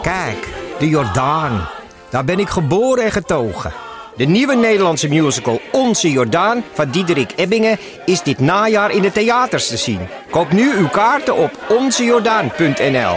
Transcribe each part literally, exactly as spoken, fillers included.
Kijk, de Jordaan. Daar ben ik geboren en getogen. De nieuwe Nederlandse musical Onze Jordaan van Diederik Ebbingen is dit najaar in de theaters te zien. Koop nu uw kaarten op onze jordaan punt n l.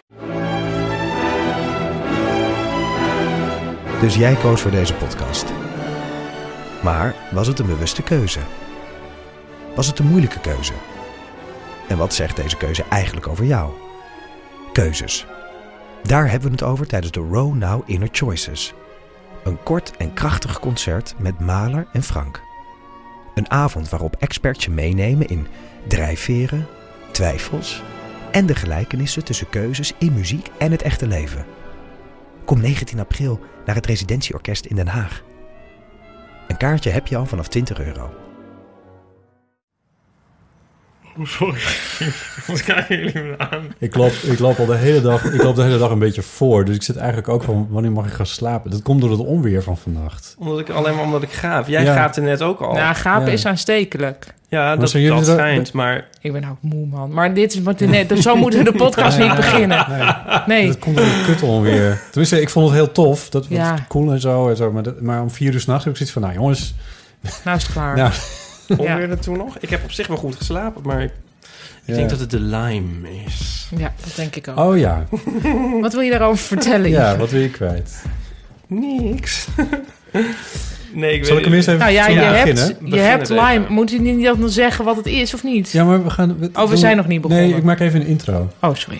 Dus jij koos voor deze podcast. Maar was het een bewuste keuze? Was het een moeilijke keuze? En wat zegt deze keuze eigenlijk over jou? Keuzes. Daar hebben we het over tijdens de Row Now Inner Choices. Een kort en krachtig concert met Mahler en Frank. Een avond waarop experts je meenemen in drijfveren, twijfels en de gelijkenissen tussen keuzes in muziek en het echte leven. Kom negentien april naar het Residentieorkest in Den Haag. Een kaartje heb je al vanaf twintig euro. Sorry, wat kijken jullie me aan? Ik loop, ik loop al de hele dag, ik loop de hele dag een beetje voor. Dus ik zit eigenlijk ook van, wanneer mag ik gaan slapen? Dat komt door het onweer van vannacht. Omdat ik, alleen maar omdat ik gaap. Jij Ja. gaapte net ook al. Nou, gapen Ja. is aanstekelijk. Ja, dat, zijn jullie dat er- schijnt, maar... Ik ben ook moe, man. Maar dit is wat nee, zo moeten we de podcast niet beginnen. Nee. Dat komt door het kut onweer. Tenminste, ik vond het heel tof. Dat was Ja. cool en zo. En zo maar, dat, maar om vier uur 's nachts heb ik zoiets van, nou jongens... Nou is het klaar. Nou, Onweer er toen nog? Ik heb op zich wel goed geslapen, maar ik, ik Ja. denk dat het de lime is. Ja, dat denk ik ook. oh ja. Wat wil je daarover vertellen? Ja, Yves? wat wil je kwijt? Niks. Nee, ik Zal weet ik hem eerst even Nou ja, zo je beginnen? hebt, je Begin hebt het even. lime. Moet je niet dan zeggen wat het is of niet? Ja, maar we gaan... We, Oh, we doen- zijn nog niet begonnen. Nee, ik maak even een intro. Oh, sorry.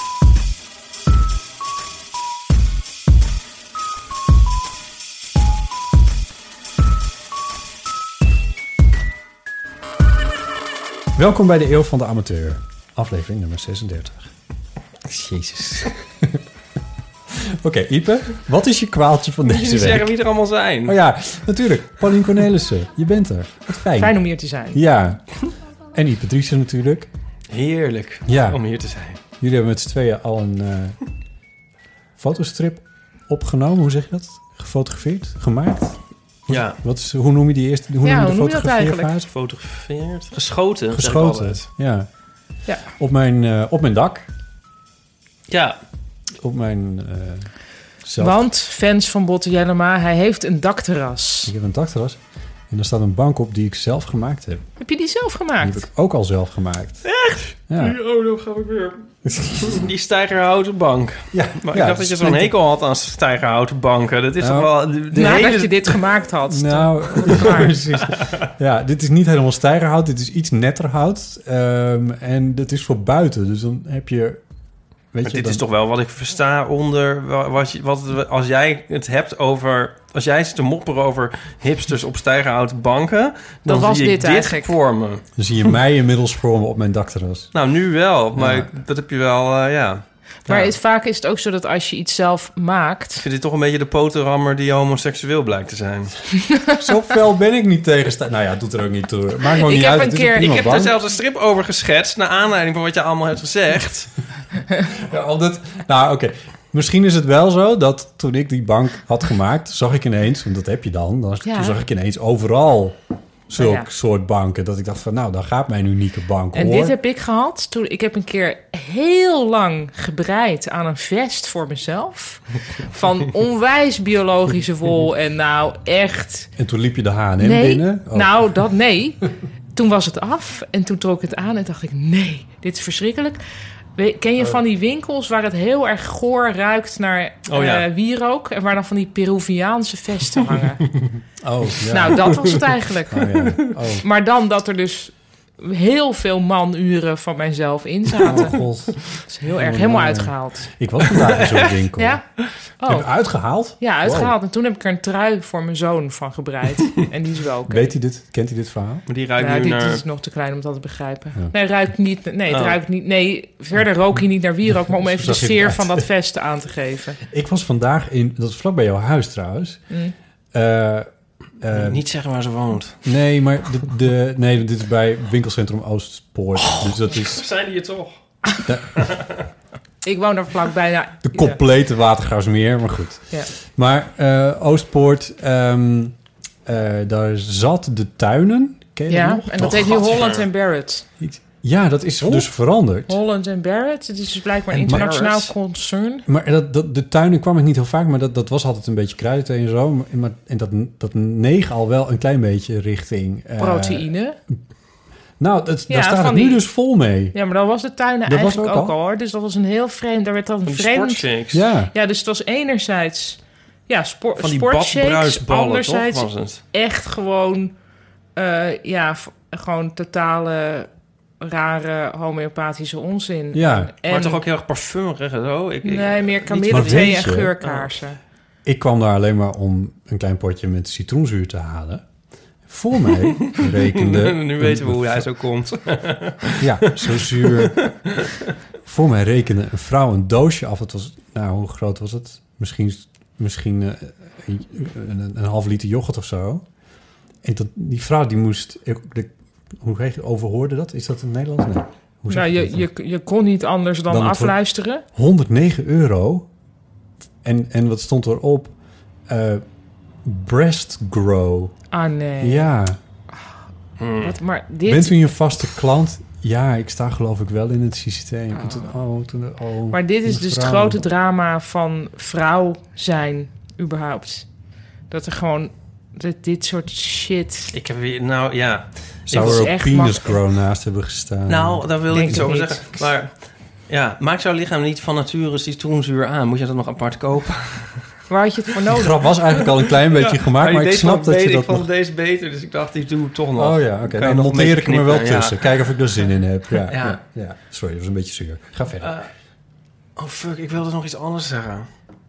Welkom bij de Eeuw van de Amateur. Aflevering nummer zesendertig. Jezus. Oké, Ipe, wat is je kwaaltje van Moet deze je niet week? zeggen wie er allemaal zijn? Oh ja, natuurlijk. Paulien Cornelissen, je bent er. Wat fijn. Fijn om hier te zijn. Ja. En Ipe Driessen natuurlijk. Heerlijk Ja. om hier te zijn. Jullie hebben met z'n tweeën al een uh, fotostrip opgenomen. Hoe zeg je dat? Gefotografeerd? Gemaakt? Ja, Wat is, hoe noem je die eerste? Hoe Ja, noem je hoe de noem je dat fotografeerfase? gefotografeerd. Geschoten, zeg ik Geschoten. altijd. Ja. Ja. Op mijn, uh, op mijn dak. Ja, Op mijn... Uh, zelf... Want, fans van Botte Jellema, hij heeft een dakterras. Ik heb een dakterras. En er staat een bank op die ik zelf gemaakt heb. Heb je die zelf Die gemaakt? heb ik ook al zelf gemaakt. echt? Ja. Oh, dan ga ik weer. Die stijgerhouten bank. Ja, Maar ja, ik dacht dat je zo'n splinter- hekel had aan stijgerhouten banken. Dat is Nou, toch wel... De, de Nadat hele... je dit gemaakt had. Nou, precies. Ja, dit is niet helemaal stijgerhout. Dit is iets netter hout. Um, en dat is voor buiten. Dus dan heb je... Weet Maar je, dit dan, is toch wel wat ik versta onder... Wat, je, wat als jij het hebt over... Als jij zit te mopperen over hipsters op stijgerhouten banken... Dan was zie ik dit dit eigenlijk. voor me. Dan zie je mij inmiddels voor me op mijn dakterras. Nou, nu wel. Maar Ja. ik- dat heb je wel, uh, ja... Maar Ja. het, vaak is het ook zo dat als je iets zelf Ik maakt... vind dit toch een beetje de potenrammer die homoseksueel blijkt te zijn. Zo fel ben ik niet tegen... sta- Nou ja, het doet er ook niet toe. Maakt me ook Ik niet heb uit. een Het is keer- ook ik Ik prima heb er bang. zelfs een strip over geschetst... naar aanleiding van wat je allemaal hebt gezegd. Ja, omdat, nou, oké. Misschien is het wel zo dat toen ik die bank had gemaakt... zag ik ineens, want dat heb je dan... dan Ja. toen zag ik ineens overal zulk Ja. soort banken... dat ik dacht van, nou, dan gaat mijn unieke bank, En hoor. dit heb ik gehad toen ik heb een keer heel lang gebreid aan een vest voor mezelf. Van onwijs biologische wol en nou echt... En toen liep je de H en M Nee, binnen. Oh. nou dat nee. Toen was het af en toen trok ik het aan en dacht ik... nee, dit is verschrikkelijk. We- Ken je van die winkels waar het heel erg goor ruikt naar Oh, ja. eh, wierook... en waar dan van die Peruviaanse vesten hangen? Oh, ja. Nou, dat was het eigenlijk. Oh, ja. Oh. Maar dan dat er dus heel veel manuren van mijzelf in zaten. Oh, god. Dat is heel erg Oh, helemaal nee. uitgehaald. Ik was vandaag in zo'n winkel. Ja? Ik heb Oh, uitgehaald? ja, uitgehaald. En toen heb ik er een trui voor mijn zoon van gebreid. En die is wel oké. Weet hij dit? Kent hij dit verhaal? Maar die ruikt Nou, nu die, naar... die is nog te klein om dat te begrijpen. Ja. Nee, ruikt niet. Nee, het Oh. ruikt niet. Nee, verder rook hij niet naar wierook, maar om even de Zag je sfeer eruit. van dat vest aan te geven. Ik was vandaag in... Dat is vlak bij jouw huis trouwens. Mm. Eh, eh, Niet zeggen waar ze woont. Nee, maar de, de, nee, dit is bij winkelcentrum Oostpoort. Dus dat is Zijn die je toch? Ik woon er vlakbij. Nou, de complete Watergraafsmeer, maar goed. Ja. Maar eh, Oostpoort, ehm, eh, daar zat de tuinen. Ken je dat Ja, nog? en dat Oh, heet nu gadver. Holland en Barrett. Iets- Ja, dat is Oh. dus veranderd. Holland en Barrett. Het is dus blijkbaar een En internationaal Barrett. concern. Maar dat, dat, de tuinen kwam ik niet heel vaak, maar dat, dat was altijd een beetje kruidenthee en zo. Maar, maar, en dat, dat neeg al wel een klein beetje richting... eh, Proteïne. Nou, dat, Ja, daar staat van het nu die- dus vol mee. Ja, maar dat was de tuinen Dat was eigenlijk ook ook al? al hoor. Dus dat was een heel vreemd. Daar werd dan Van een die vreemd... sportshakes. Ja, Ja, dus het was enerzijds... Ja, sport, Van die sportshakes. badbruisballen, toch Anderzijds was het? echt gewoon... eh, ja, v- gewoon totale rare homeopathische onzin. Ja. En, Maar toch ook heel erg parfumerig en zo? Ik, ik, Nee, meer Maar kamillethee weet en je- geurkaarsen. ik kwam daar alleen maar om een klein potje met citroenzuur te halen. Voor mij rekende... nu weten we hoe hij zo komt. Ja, zo zuur. Voor mij rekende een vrouw een doosje af. Het was, nou, hoe groot was het? Misschien, misschien uh, een, een, een half liter yoghurt of zo. En dat, die vrouw die moest... De, hoe heet, overhoorde dat? Is dat in het Nederlands? Nee. Hoe zeg Nou, je je, dat? je, je kon niet anders dan, Dan het afluisteren. honderdnegen euro. En, en wat stond erop? Uh, breast grow. Ah, nee. Ja. Hmm. Wat, maar dit... Bent u een vaste klant? Ja, ik sta geloof ik wel in het systeem. En toen, oh, toen, oh, Maar dit is dus het mevrouw. grote drama van vrouw zijn, überhaupt. Dat er gewoon dat dit soort shit... Ik heb weer, nou ja. Zou Het er is ook echt penis makkelijk. grow naast hebben gestaan? Nou, daar wil ik Denk iets ik over niet. zeggen. Maar ja, maakt jouw lichaam niet van nature citroenzuur aan? Moet je dat nog apart kopen? Waar had je het voor Die nodig? grap was eigenlijk al een klein beetje gemaakt, maar ik deze snap vond dat je beter- dat Ik vond nog... deze beter, dus ik dacht, die doe ik toch nog. Oh ja, oké. Kan je Dan nog een monteer beetje ik hem er wel knippen, ja. tussen. Kijken of ik er zin in heb. Ja, ja. Ja. ja. Sorry, dat was een beetje zuur. Ga verder. Uh, oh fuck, ik wilde nog iets anders zeggen.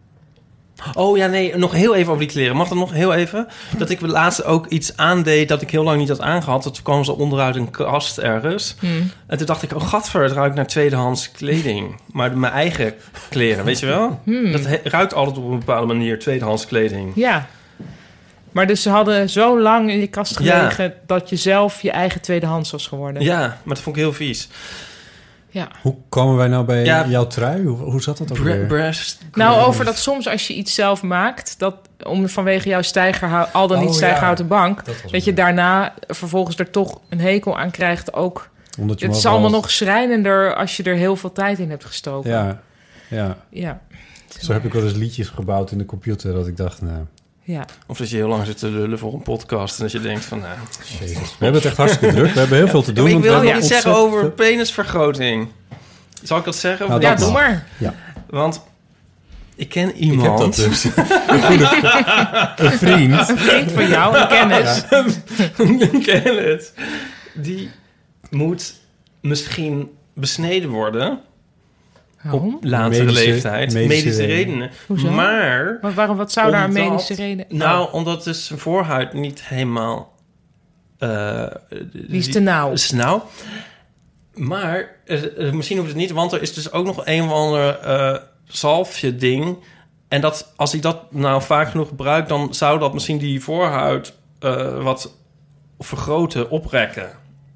Oh ja, nee, nog heel even over die kleren. Mag dat nog heel even? Dat ik laatst ook iets aandeed dat ik heel lang niet had aangehad. Dat kwam zo onderuit een kast ergens. Hmm. En toen dacht ik, oh gadver, het ruikt naar tweedehands kleding. Maar mijn eigen kleren, weet je wel? Hmm. Dat he- ruikt altijd op een bepaalde manier, tweedehands kleding. Ja. Maar dus ze hadden zo lang in je kast gelegen... dat je zelf je eigen tweedehands was geworden. Ja, maar dat vond ik heel vies. Ja. Hoe komen wij nou bij Ja. jouw trui? Hoe, hoe zat dat ook Bre- weer? breast. Nou, over dat soms als je iets zelf maakt... dat om vanwege jouw stijgerhou- al dan Oh, niet ja. stijgerhouten bank... Dat was dat je het. daarna vervolgens er toch een hekel aan krijgt ook. Omdat je Het is maar allemaal wel- nog schrijnender als je er heel veel tijd in hebt gestoken. Ja, ja. Ja. Zo heb ik wel eens liedjes gebouwd in de computer... dat ik dacht, nou, Ja. Of dat je heel lang zit te lullen voor een podcast... en dat je denkt van, nou... jezus. We hebben het echt hartstikke druk. We hebben heel veel te doen. Maar ik want we wil hebben iets zeggen ontzettend over penisvergroting. Zal ik dat zeggen? Nou, Of Ja, niet? dat doe mag. maar. Ja. Want ik ken Ik heb iemand... dat dus. Een goede een vriend. Een vriend van jou, een kennis. ik ken het. Die moet misschien besneden worden... Waarom? op latere Medische- leeftijd. medische Medische, redenen. redenen. Hoezo? Maar... Maar waarom, wat zou daar een Omdat- medische reden... Nou, omdat dus zijn voorhuid niet helemaal... eh, die is te nauw. is nauw. Maar eh, eh, misschien hoeft het niet, want er is dus ook nog een of ander eh, zalfje ding. En dat als ik dat nou vaak genoeg gebruik, dan zou dat misschien die voorhuid eh, wat vergroten, oprekken.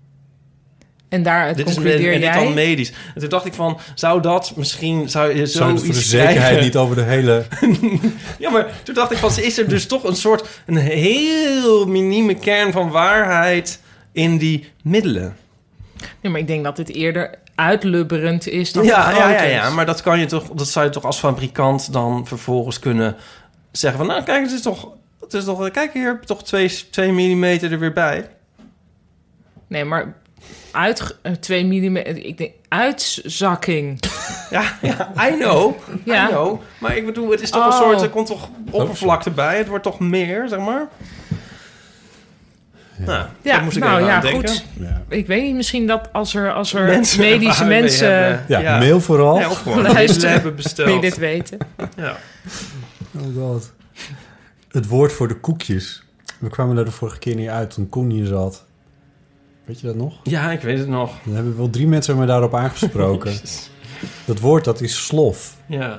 En daaruit Dit is concludeer en dit jij... dan medisch. En toen dacht ik van, zou dat misschien zou je Zou je het voor de zoiets zekerheid krijgen? niet over de hele... Ja, maar toen dacht ik van, is er dus toch een soort een heel minieme kern van waarheid in die middelen? Ja, maar ik denk dat dit eerder uitlubberend is dan Ja, ja, ja, vergrotend. ja, maar dat kan je toch, dat zou je toch als fabrikant dan vervolgens kunnen zeggen van, nou kijk, het is toch, het is toch, kijk hier, heb je toch twee, twee millimeter er weer bij. Nee, maar uit twee millimeter... Ik denk uitzakking. Ja, ja, I know, Ja. I know. Maar ik bedoel, het is toch Oh. een soort, er komt toch oppervlakte bij, het wordt toch meer, zeg maar. Ja. Nou, Ja, daar moest ik nou even ja, aan denken. goed. Ja, Ik weet niet, misschien dat als er, als er Mensen medische waar we mensen... hebben- ja, Ja. mail vooral. Ja, of gewoon Luisteren. die ze hebben Wil besteld. je dit weten? Ja. Oh god. Het woord voor de koekjes. We kwamen daar de vorige keer niet uit toen Koen hier zat. Weet je dat nog? ja, ik weet het nog. Dan hebben wel drie mensen me daarop aangesproken. Dat woord, dat is slof. Ja.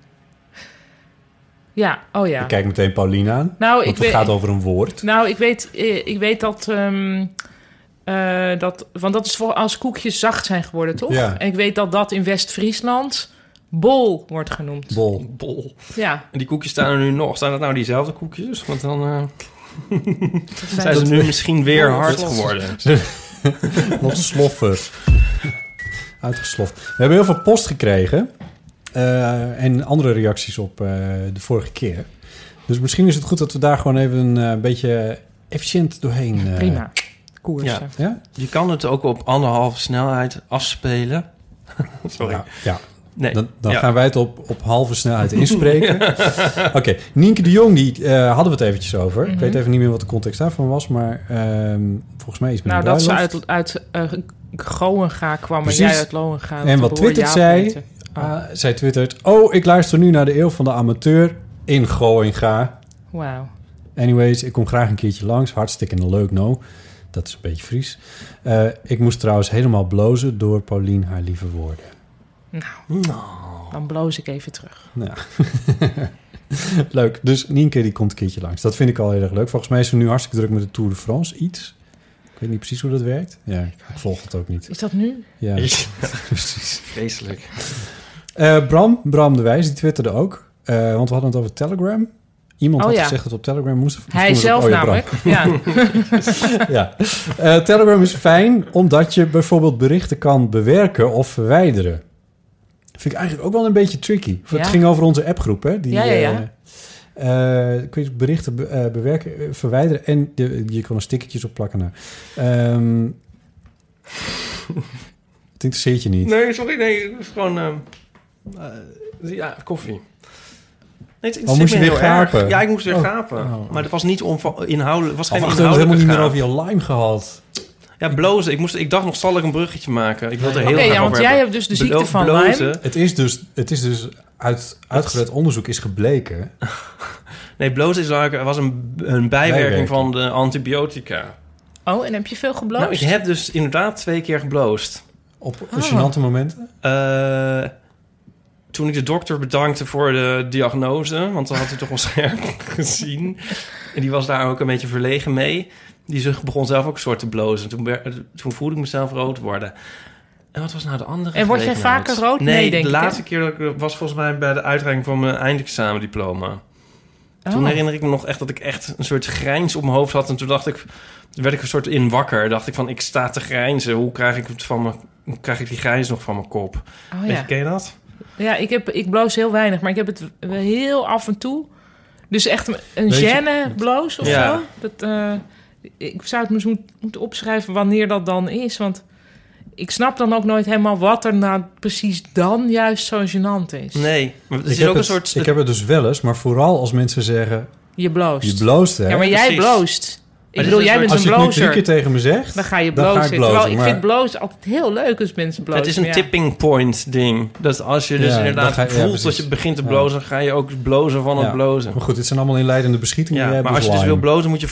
Ja, oh ja. Ik kijk meteen Paulien aan. Nou, Want ik het weet, gaat over een woord. nou, ik weet, eh, ik weet dat, ehm, eh, dat... Want dat is voor als koekjes zacht zijn geworden, toch? Ja. En ik weet dat dat in West-Friesland bol wordt genoemd. Bol. Bol. Ja. En die koekjes staan er nu nog. Zijn dat nou diezelfde koekjes? Want dan uh, Dat zijn ze nu misschien weer hard geworden. Lossloffer. Uitgesloft. We hebben heel veel post gekregen. Uh, en andere reacties op uh, de vorige keer. Dus misschien is het goed dat we daar gewoon even een uh, beetje efficiënt doorheen... Uh, Prima. Koersen. Ja. Ja? Je kan het ook op anderhalve snelheid afspelen. Sorry. Ja, ja. Nee. Dan, dan Ja. gaan wij het op, op halve snelheid inspreken. Oké, okay. Nienke de Jong, die uh, hadden we het eventjes over. Mm-hmm. Ik weet even niet meer wat de context daarvan was, maar uh, volgens mij is met Nou, een dat ze bruiloft. uit, uit uh, Goenga kwam Precies. en jij uit Lohenga. En wat twittert zij? Oh. Uh, zij twittert... Oh, ik luister nu naar de Eeuw van de Amateur in Goinga. Wauw. Anyways, ik kom graag een keertje langs. Hartstikke leuk, no. Dat is een beetje Fries. Uh, ik moest trouwens helemaal blozen door Paulien haar lieve woorden. Nou, dan bloos ik even terug. Nou. Leuk. Dus Nienke die komt een keertje langs. Dat vind ik al heel erg leuk. Volgens mij is ze nu hartstikke druk met de Tour de France. Iets. Ik weet niet precies hoe dat werkt. Ja, ik volg het ook niet. Is dat nu? Ja, precies. Vreselijk. Uh, Bram, Bram de Wijs, die twitterde ook. Uh, want we hadden het over Telegram. Iemand Oh, had ja. gezegd dat op Telegram moest... Hij moest zelf oh, ja, namelijk. Ja. ja. Uh, Telegram is fijn omdat je bijvoorbeeld berichten kan bewerken of verwijderen. Vind ik eigenlijk ook wel een beetje tricky. Ja. Het ging over onze appgroep, hè? Die, Ja, ja, ja. Uh, uh, kun je berichten be- uh, bewerken, uh, verwijderen en de, je kan er stickertjes op plakken. Nou. Um, het interesseert je niet. Nee, sorry, nee, het is gewoon... Uh, uh, ja, koffie. Nee, het Oh, moest je me weer heel erg. gapen? Ja, ik moest weer Oh. gapen. Oh. Maar het was niet omva- inhoudelijk. Het was geen Wacht, we hebben het inhoudelijke helemaal niet meer gaap. over je lime gehad. Ja, blozen. Ik, moest, ik dacht nog, zal ik een bruggetje maken? Ik wilde er heel Oké, graag ja, want over jij hebben. hebt dus de ziekte Blo- van blozen. Lyme. Het is dus, het is dus uit uitgebreid onderzoek is gebleken. Nee, blozen is eigenlijk, was een, een bijwerking Bijwerking. van de antibiotica. Oh, en heb je veel gebloosd? Nou, ik heb dus inderdaad twee keer gebloost. Op Oh. gênante momenten. Uh, toen ik de dokter bedankte voor de diagnose, want dan had hij toch wel scherp gezien. En die was daar ook een beetje verlegen mee. Die zucht begon zelf ook een soort te blozen. Toen, wer- toen voelde ik mezelf rood worden. En wat was nou de andere En word jij gelegenheid? vaker rood? Nee, Nee, denk de ik, hè? laatste keer dat ik was volgens mij bij de uitreiking van mijn eindexamendiploma. Toen Oh. herinner ik me nog echt dat ik echt een soort grijns op mijn hoofd had. En toen dacht ik, toen werd ik een soort in wakker. Dacht ik van, ik sta te grijnzen. Hoe krijg ik het van mijn, hoe krijg ik die grijns nog van mijn kop? Oh, Weet ja. je, ken je dat? Ja, ik, heb, ik bloos heel weinig, maar ik heb het wel heel af en toe. Dus echt een Weet je- gêne bloos of Ja. zo. Dat, uh, ik zou het misschien moeten opschrijven wanneer dat dan is. Want ik snap dan ook nooit helemaal wat er nou precies dan juist zo gênant is. Nee, maar het Ik is heb ook een het, soort... ik heb het dus wel eens, maar vooral als mensen zeggen... Je bloost. Je bloost, hè? Ja, maar jij Precies. bloost. Ik dit bedoel, is jij een bent als een je het nu drie blozer. keer tegen me zegt... Dan ga je dan ga blozen. ik blozen, Terwijl ik maar- vind blozen altijd heel leuk als mensen blozen. Het is een maar ja. tipping point ding. Dat als je dus Ja, inderdaad dan ga je- ja, voelt precies. dat je begint te Ja. blozen... ga je ook blozen van het Ja. blozen. Maar goed, dit zijn allemaal inleidende beschietingen. Ja, die maar hebben als je dus Lyme. wil blozen... moet je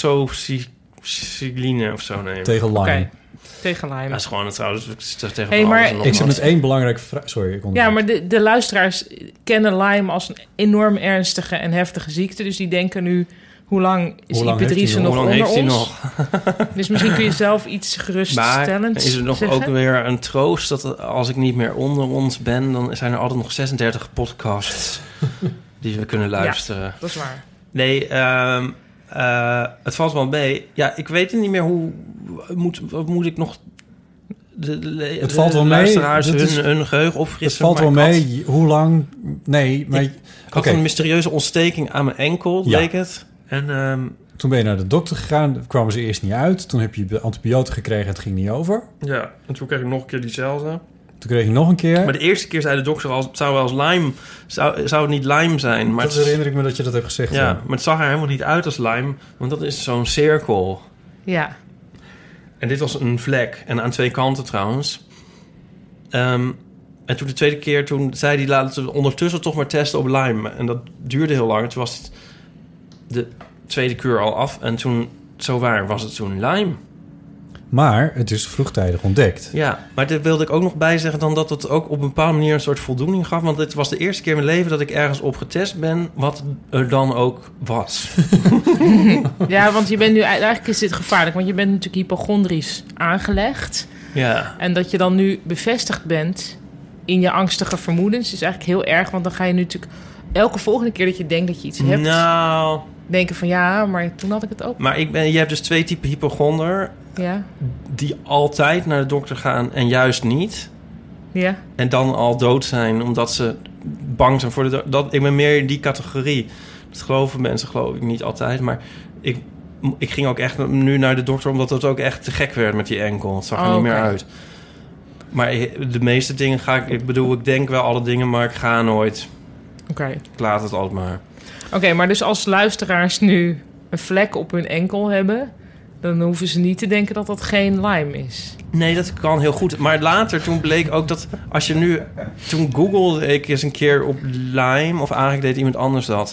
fluxocycline of zo nemen. Tegen Lyme. Oké, tegen Lyme. Dat is gewoon het trouwens tegen Hey, van maar- alles en nog Ik zit wat. met één belangrijke vraag... Sorry, ik onderbreek. Ja, maar de, de luisteraars kennen Lyme als een enorm ernstige en heftige ziekte. Dus die denken nu, hoe lang is Hoe lang Ipe heeft hij Driessen nog? nog Hoe lang onder heeft hij ons? nog? Dus misschien kun je zelf iets Maar geruststellends is er nog zeggen. ook weer een troost... dat als ik niet meer onder ons ben... dan zijn er altijd nog zesendertig podcasts... die we kunnen luisteren. Dat is waar. Nee, ehm, eh, het valt wel mee. Ja, ik weet niet meer hoe... Moet, wat moet ik nog... De, de, de, Het valt wel de mee. luisteraars Dat hun, is- hun geheugen Het opfrissen. valt wel maar ik had- mee. Hoe lang... Nee, maar... Ik had Oké. een mysterieuze ontsteking aan mijn enkel, Ja. leek het. En ehm, Toen ben je naar de dokter gegaan. Daar kwamen ze eerst niet uit. Toen heb je de antibiotica gekregen en het ging niet over. ja, en toen kreeg ik nog een keer diezelfde. Toen kreeg je nog een keer. Maar de eerste keer zei de dokter al, het zou wel als Lyme, zou, zou het niet Lyme zijn. Maar dat het, herinner ik me dat je dat hebt gezegd. ja, maar het zag er helemaal niet uit als Lyme, want dat is zo'n cirkel. Ja. En dit was een vlek. En aan twee kanten trouwens. Ehm, en toen de tweede keer, toen zei hij... laten we ondertussen toch maar testen op Lyme. En dat duurde heel lang. Toen was het de tweede kuur al af. En toen, zo waar, was het toen Lyme. Maar het is vroegtijdig ontdekt. Ja, maar daar wilde ik ook nog bij zeggen... dan dat het ook op een bepaalde manier een soort voldoening gaf. Want dit was de eerste keer in mijn leven dat ik ergens op getest ben... wat er dan ook was. ja, want je bent nu... Eigenlijk is dit gevaarlijk, want je bent natuurlijk hypochondrisch aangelegd. Ja. En dat je dan nu bevestigd bent in je angstige vermoedens... is eigenlijk heel erg, want dan ga je nu natuurlijk... elke volgende keer dat je denkt dat je iets hebt... Nou... denken van ja, maar toen had ik het ook. Maar ik ben, je hebt dus twee typen hypochonder. Ja, die altijd naar de dokter gaan en juist niet. ja. En dan al dood zijn omdat ze bang zijn voor de dood. Dat, ik ben meer in die categorie. Dat geloven mensen geloof ik niet altijd. Maar ik, ik ging ook echt nu naar de dokter omdat het ook echt te gek werd met die enkel. Het zag er Oh, niet meer oké. uit. Maar de meeste dingen ga ik... Ik bedoel, ik denk wel alle dingen, maar ik ga nooit. Oké. Ik laat het altijd maar. Oké, maar dus als luisteraars nu een vlek op hun enkel hebben... dan hoeven ze niet te denken dat dat geen Lyme is. Nee, dat kan heel goed. Maar later, toen bleek ook dat als je nu... Toen googelde ik eens een keer op Lyme... of eigenlijk deed iemand anders dat.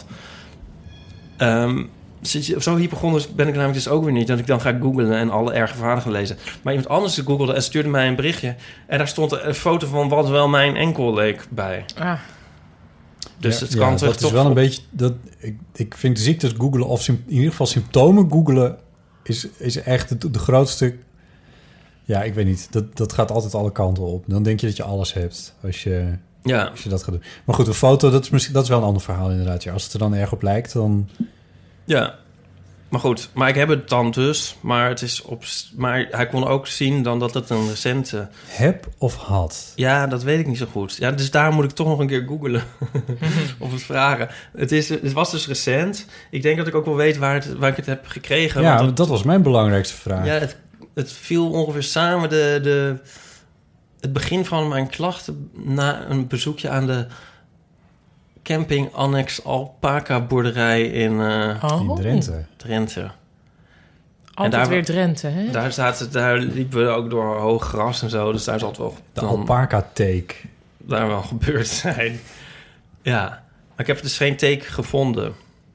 Um, zo hypochondrisch ben ik namelijk dus ook weer niet... dat ik dan ga googlen en alle erge verhalen gaan lezen. Maar iemand anders googelde en stuurde mij een berichtje... en daar stond een foto van wat wel mijn enkel leek bij. Ah, Dus Ja, het ja, kan zich dat toch... is wel een beetje... Dat, ik, ik vind ziektes googlen of sym- in ieder geval symptomen googlen... is, is echt de, de grootste... Ja, ik weet niet. Dat, dat gaat altijd alle kanten op. Dan denk je dat je alles hebt als je, Ja, als je dat gaat doen. Maar goed, een foto, dat is, misschien, dat is wel een ander verhaal inderdaad. Ja, als het er dan erg op lijkt, dan... ja. Maar goed, maar ik heb het dan dus. Maar, het is op, maar hij kon ook zien dan dat het een recente... Heb of had? Ja, dat weet ik niet zo goed. Ja, dus daar moet ik toch nog een keer googlen. of het vragen. Het, is, het was dus recent. Ik denk dat ik ook wel weet waar, het, waar ik het heb gekregen. Ja, want dat, dat was mijn belangrijkste vraag. Ja, het, het viel ongeveer samen de, de, het begin van mijn klachten... na een bezoekje aan de camping Annex Alpaca boerderij in uh, oh. In Drenthe. Drenthe. Altijd daar- weer Drenthe, hè? Daar, zaten, daar liepen we ook door hoog gras en zo. Dus daar zal het wel, De dan, alpaca-take. daar wel gebeurd zijn. Ja, maar ik heb dus geen teken gevonden.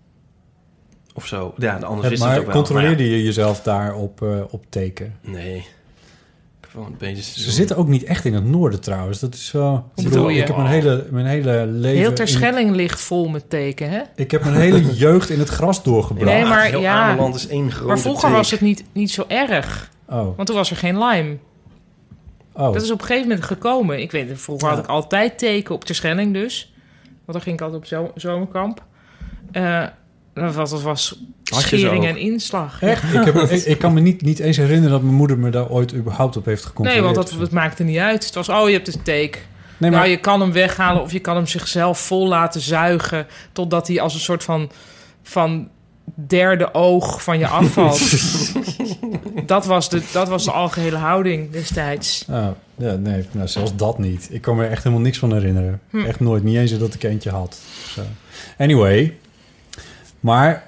Of zo. Ja, anders Heb- is het Maar ook wel. controleerde Maar je jezelf daar op, uh, op teken? ja, nee. Ik heb wel een beetje... Ze zitten ook niet echt in het noorden trouwens. Dat is wel... Ik, bedoel bedoel, je? ik heb mijn hele, mijn hele leven... Heel in- Terschelling ligt vol met teken, hè? Ik heb mijn hele jeugd in het gras doorgebracht. Nee, maar heel ja. Ameland is één grote Maar vroeger teek. was het niet, niet zo erg. Oh, Want toen was er geen Lyme. oh. Dat is op een gegeven moment gekomen. Ik weet het, vroeger Ja. had ik altijd teken op Terschelling dus. Want dan ging ik altijd op zo zomerkamp. Eh dat was, dat was Had je ze schering ook? en inslag. Echt? Ik, heb, ik, ik kan me niet, niet eens herinneren dat mijn moeder me daar ooit überhaupt op heeft Nee, gecontroleerd. want dat, dat maakte niet uit. Het was, oh, je hebt een teek. Nee, maar Nou, je kan hem weghalen of je kan hem zichzelf vol laten zuigen... totdat hij als een soort van, van derde oog van je afvalt. dat, was de, dat was de algehele houding destijds. Oh, ja, nee, nou, zelfs dat niet. Ik kan me er echt helemaal niks van herinneren. Hm. Echt nooit. Niet eens dat ik eentje had. Zo. Anyway. Maar...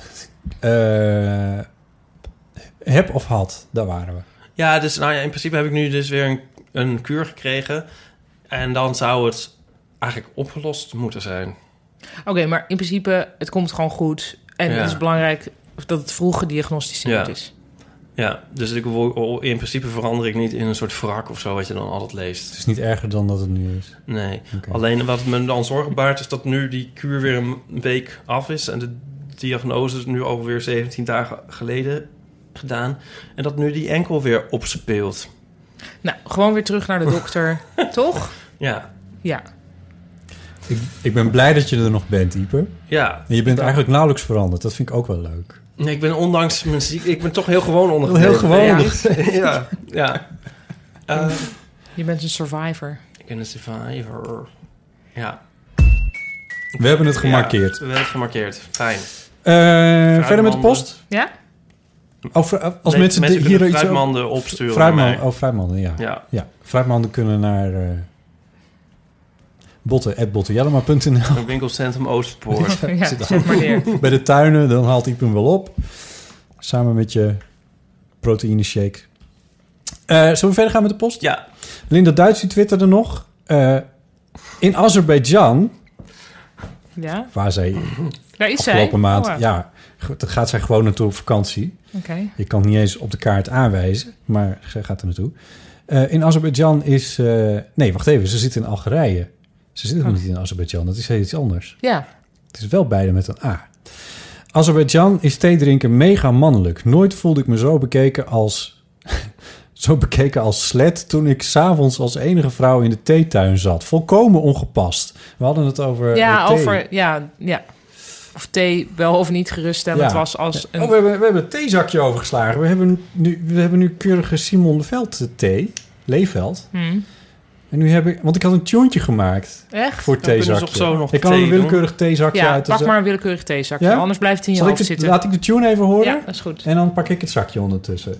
eh, heb of had, daar waren we. Ja, dus nou ja, in principe heb ik nu dus weer een, een kuur gekregen. En dan zou het eigenlijk opgelost moeten zijn. Oké, maar in principe, het komt gewoon goed. En Ja. het is belangrijk dat het vroeg gediagnosticeerd Ja. is. Ja, dus ik, wil- in principe verander ik niet in een soort wrak of zo... wat je dan altijd leest. Het is niet erger dan dat het nu is. Nee. Oké. Alleen wat me dan zorgen baart... is dat nu die kuur weer een week af is... en de diagnose is nu alweer zeventien dagen geleden gedaan... en dat nu die enkel weer opspeelt. Nou, gewoon weer terug naar de dokter, toch? Ja, Ja. Ik, ik ben blij dat je er nog bent, Ieper. ja. En je bent eigenlijk nauwelijks veranderd. Dat vind ik ook wel leuk. Nee, ik ben ondanks mijn ziek... Ik ben toch heel gewoon onder. Heel gewoon. Ja. ja, ja. Uh, Je bent een survivor. ik ben een survivor. Ja. We hebben het gemarkeerd. Ja, we hebben het gemarkeerd. Fijn. Eh, verder met de post? Ja? Oh, fru- als Nee, mensen, mensen hier kunnen iets over- fruitmanden opsturen Fruitman- naar mij. oh, fruitmanden, ja. Ja. ja. Fruitmanden kunnen naar uh, botten, at bottenjellema punt n l. Een winkelcentrum Oostpoort. Ja, Zit zet maar neer. Bij de tuinen, dan haalt Iep hem wel op. Samen met je proteïne shake. Uh, zullen we verder gaan met de post? Ja. Linda Duits die twitterde nog. Uh, in Azerbeidzjan, Ja? waar zij Daar is zij. afgelopen maand... Oh, wow. ja, daar gaat zij gewoon naartoe op vakantie. Oké. Je kan het niet eens op de kaart aanwijzen, maar zij gaat er naartoe. Uh, in Azerbeidzjan is... Uh, nee, wacht even, ze zit in Algerije. Ze zit nog Oh. niet in Azerbeidzjan, dat is heel iets anders. Ja. Het is wel beide met een A. Azerbeidzjan is theedrinken mega mannelijk. Nooit voelde ik me zo bekeken als... zo bekeken als slet toen ik 's avonds als enige vrouw in de theetuin zat. Volkomen ongepast. We hadden het over Ja, uh, thee. over... Ja, ja. of thee wel of niet geruststellend Ja. was als een... Oh, we hebben, we hebben een theezakje overgeslagen. We hebben nu, we hebben nu keurige Simon de Veld thee. Leefveld. Hmm. En nu heb ik... Want ik had een tjontje gemaakt Echt? voor het Dan kunnen ze theezakje. toch zo nog Ik kan thee een willekeurig theezakje Ja, uit. de pak za- maar een willekeurig theezakje. Ja? Anders blijft het in je Zal ik hoofd de, zitten. laat ik de tune even horen? Ja, dat is goed. En dan pak ik het zakje ondertussen.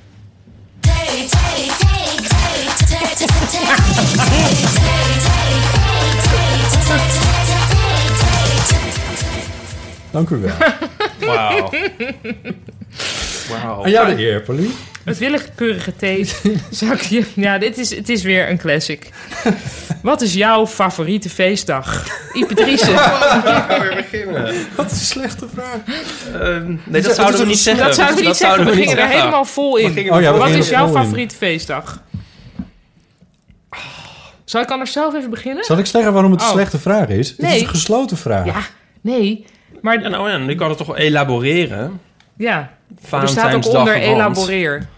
Dank u wel. Wauw. Wauw. Aan jou de eer, Pauline. Het willekeurige theezakje. Ja, dit is, het is weer een classic. Wat is jouw favoriete feestdag? Ipe Driessen. gaan we weer beginnen. Wat een slechte vraag. Uh, nee, dat zouden we niet zeggen. Dat zouden we niet zeggen. We gingen er helemaal vol in. gingen Oh ja, we Wat gingen is er jouw vol in. favoriete feestdag? Zal ik anders zelf even beginnen? Zal ik zeggen waarom het een Oh. slechte vraag is? Het Nee. is een gesloten vraag. Ja, nee. Maar Ja, nou ja, ik kan het toch wel elaboreren. ja, er staat ook Valentijnsdag onder gewand. elaboreer.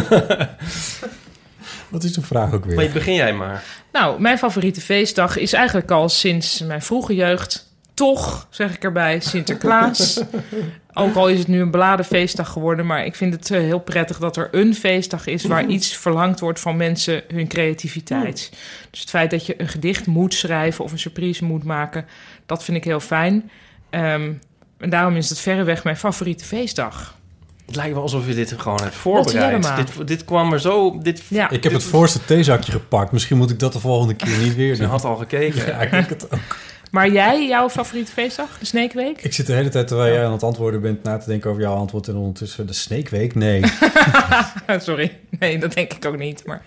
Wat is de vraag ook weer? Maar begin jij maar. Nou, mijn favoriete feestdag is eigenlijk al sinds mijn vroege jeugd... toch, zeg ik erbij, Sinterklaas. Ook al is het nu een beladen feestdag geworden... maar ik vind het uh, heel prettig dat er een feestdag is... waar iets verlangd wordt van mensen hun creativiteit. Dus het feit dat je een gedicht moet schrijven... of een surprise moet maken, dat vind ik heel fijn. Um, en daarom is het verreweg mijn favoriete feestdag. Het lijkt wel alsof je dit gewoon hebt Lotte voorbereid. Jellema. Dit, dit kwam er zo... Dit, Ja. Ik heb het voorste theezakje gepakt. Misschien moet ik dat de volgende keer niet weer Je doen. had al gekeken. Ja, ik denk het ook. Maar jij, jouw favoriete feestdag? De Sneekweek? Ik zit de hele tijd terwijl jij aan het antwoorden bent... na te denken over jouw antwoord en ondertussen de Sneekweek. Nee. Sorry. Nee, dat denk ik ook niet. Maar...